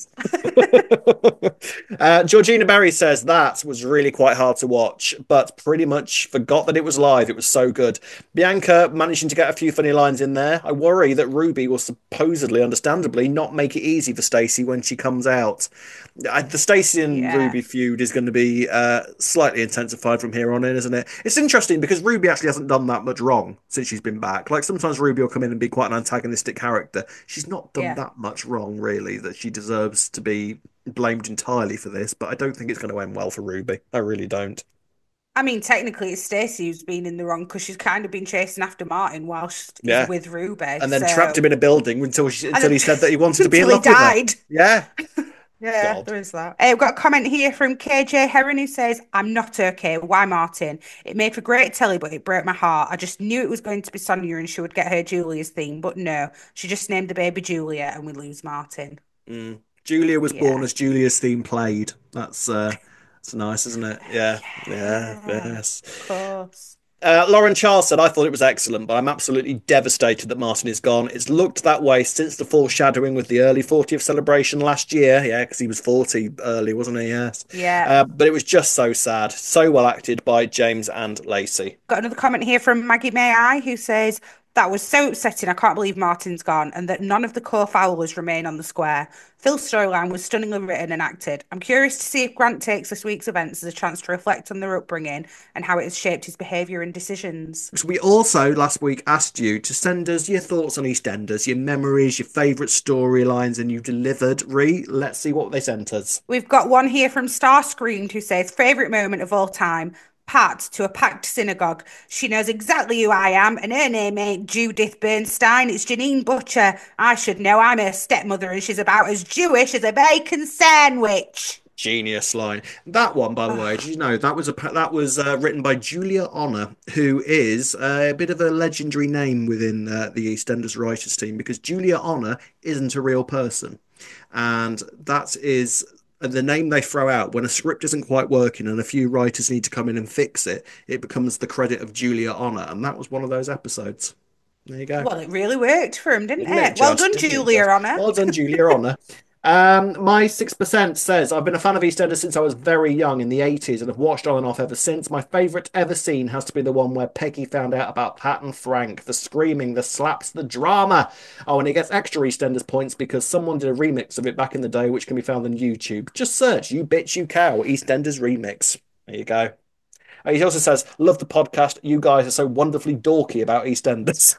I: uh, Georgina Berry says that was really quite hard to watch, but pretty much forgot that it was live. It was so good. Bianca managing to get a few funny lines in there. I worry that Ruby will supposedly, understandably, not make it easy for Stacey when she comes out. Uh, the Stacey and yeah. Ruby feud is going to be uh, slightly intensified from here on in, isn't it? It's interesting because Ruby actually hasn't done that much wrong since she's been back. Like, sometimes Ruby will come in and be quite an antagonistic character. She's not done yeah. that much wrong, really, that she deserves to be blamed entirely for this, but I don't think it's going to end well for Ruby. I really don't.
J: I mean, technically, it's Stacey who's been in the wrong because she's kind of been chasing after Martin whilst
I: yeah.
J: he's with Ruby.
I: And then
J: so...
I: trapped him in a building until she, until
J: then...
I: he said that he wanted to be in
J: he
I: love
J: died.
I: with her. Yeah.
J: Yeah,
I: God.
J: there is that. Uh, we've got a comment here from K J Heron who says, I'm not okay. Why Martin? It made for great telly, but it broke my heart. I just knew it was going to be Sonia and she would get her Julia's theme, but no. She just named the baby Julia and we lose Martin.
I: Mm. Julia was
J: yeah.
I: born as Julia's theme played. That's uh, that's nice, isn't it? Yeah. Yeah. yeah yes.
J: Of course.
I: Uh, Lauren Charles said, I thought it was excellent, but I'm absolutely devastated that Martin is gone. It's looked that way since the foreshadowing with the early fortieth celebration last year. Yeah, because he was forty early, wasn't he? Yes.
J: Yeah.
I: Uh, but it was just so sad. So well acted by James and Lacey.
J: Got another comment here from Maggie May I, who says, that was so upsetting. I can't believe Martin's gone and that none of the core followers remain on the square. Phil's storyline was stunningly written and acted. I'm curious to see if Grant takes this week's events as a chance to reflect on their upbringing and how it has shaped his behaviour and decisions.
I: So we also last week asked you to send us your thoughts on EastEnders, your memories, your favourite storylines, and you delivered. Ree, let's see what they sent us.
J: We've got one here from Starscreamed who says, favourite moment of all time. Pat to a packed synagogue. She knows exactly who I am, and her name ain't Judith Bernstein, it's Janine Butcher. I should know, I'm her stepmother, and she's about as Jewish as a bacon sandwich.
I: Genius line. That one, by the way, did you know that was a that was uh, written by Julia Honor, who is uh, a bit of a legendary name within uh, the EastEnders writers team, because Julia Honor isn't a real person, and that is the name they throw out when a script isn't quite working and a few writers need to come in and fix it. It becomes the credit of Julia Honor, and that was one of those episodes. There you go.
J: Well, it really worked for him, didn't, didn't it? it? Well just, done, Julia Honor.
I: Well done, Julia Honor. Um, my six percent says, I've been a fan of EastEnders since I was very young in the eighties and have watched on and off ever since. My favourite ever scene has to be the one where Peggy found out about Pat and Frank. The screaming, the slaps, the drama. Oh, and it gets extra EastEnders points because someone did a remix of it back in the day, which can be found on YouTube. Just search You Bitch You Cow EastEnders remix. There you go. Uh, he also says, love the podcast. You guys are so wonderfully dorky about EastEnders.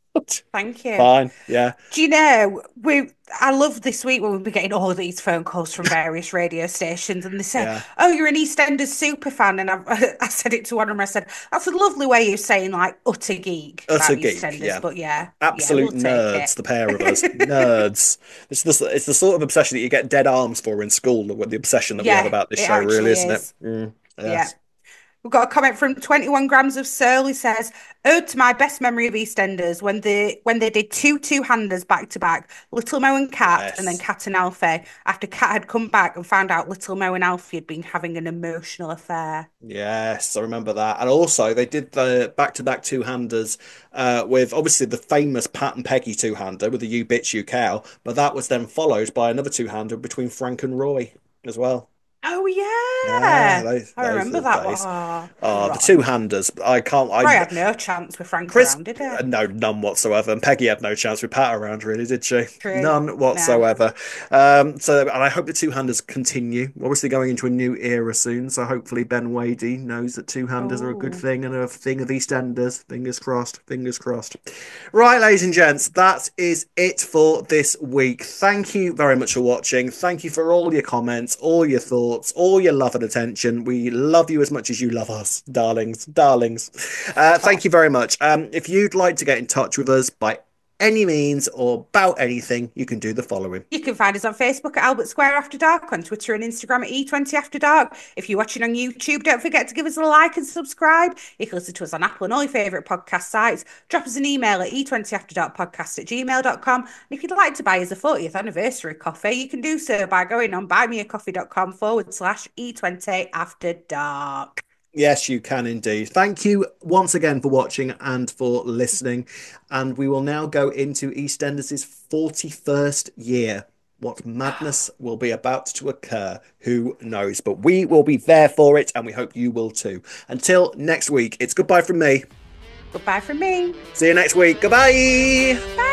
J: Thank you.
I: Fine, yeah.
J: Do you know, we? I love this week when we'll be getting all these phone calls from various radio stations and they say, yeah. oh, you're an EastEnders super fan. And I, I said it to one of them, I said, that's a lovely way of saying like utter geek.
I: Utter geek,
J: EastEnders,
I: yeah.
J: But yeah.
I: Absolute
J: yeah, we'll
I: nerds, the pair of us. Nerds. It's the, it's the sort of obsession that you get dead arms for in school, the obsession that yeah, we have about this show, really, isn't
J: is.
I: it? Mm, yes.
J: Yeah. We've got a comment from twenty-one grams of Searle. He says, ode to my best memory of EastEnders when they when they did two two-handers back to back, Little Mo and Cat, yes. and then Cat and Alfie, after Cat had come back and found out Little Mo and Alfie had been having an emotional affair.
I: Yes, I remember that. And also they did the back-to-back two-handers uh, with obviously the famous Pat and Peggy two-hander with the You Bitch You Cow, but that was then followed by another two-hander between Frank and Roy as well.
J: Oh, yeah. yeah. Those, I remember that one.
I: Oh, oh the two-handers. I can't... I,
J: I had no chance with Frank
I: Chris,
J: around, did it?
I: No, none whatsoever. And Peggy had no chance with Pat around, really, did she?
J: True.
I: None whatsoever. No. Um, so, and I hope the two-handers continue. Obviously going into a new era soon, so hopefully Ben Wadey knows that two-handers Ooh. are a good thing and a thing of EastEnders. Fingers crossed. Fingers crossed. Right, ladies and gents, that is it for this week. Thank you very much for watching. Thank you for all your comments, all your thoughts, all your love and attention. We love you as much as you love us, darlings, darlings. Uh, thank you very much. Um, if you'd like to get in touch with us by any means or about anything, you can do the following.
J: You can find us on Facebook at Albert Square After Dark, on Twitter and Instagram at E twenty After Dark. If you're watching on YouTube, don't forget to give us a like and subscribe. You can listen to us on Apple and all your favourite podcast sites. Drop us an email at e twenty after dark podcast at gmail dot com. And if you'd like to buy us a fortieth anniversary coffee, you can do so by going on buymeacoffee.com forward slash E20 After Dark.
I: Yes, you can indeed. Thank you once again for watching and for listening. And we will now go into EastEnders' forty-first year. What madness will be about to occur? Who knows? But we will be there for it, and we hope you will too. Until next week, it's goodbye from me.
J: Goodbye from me.
I: See you next week. Goodbye.
J: Bye.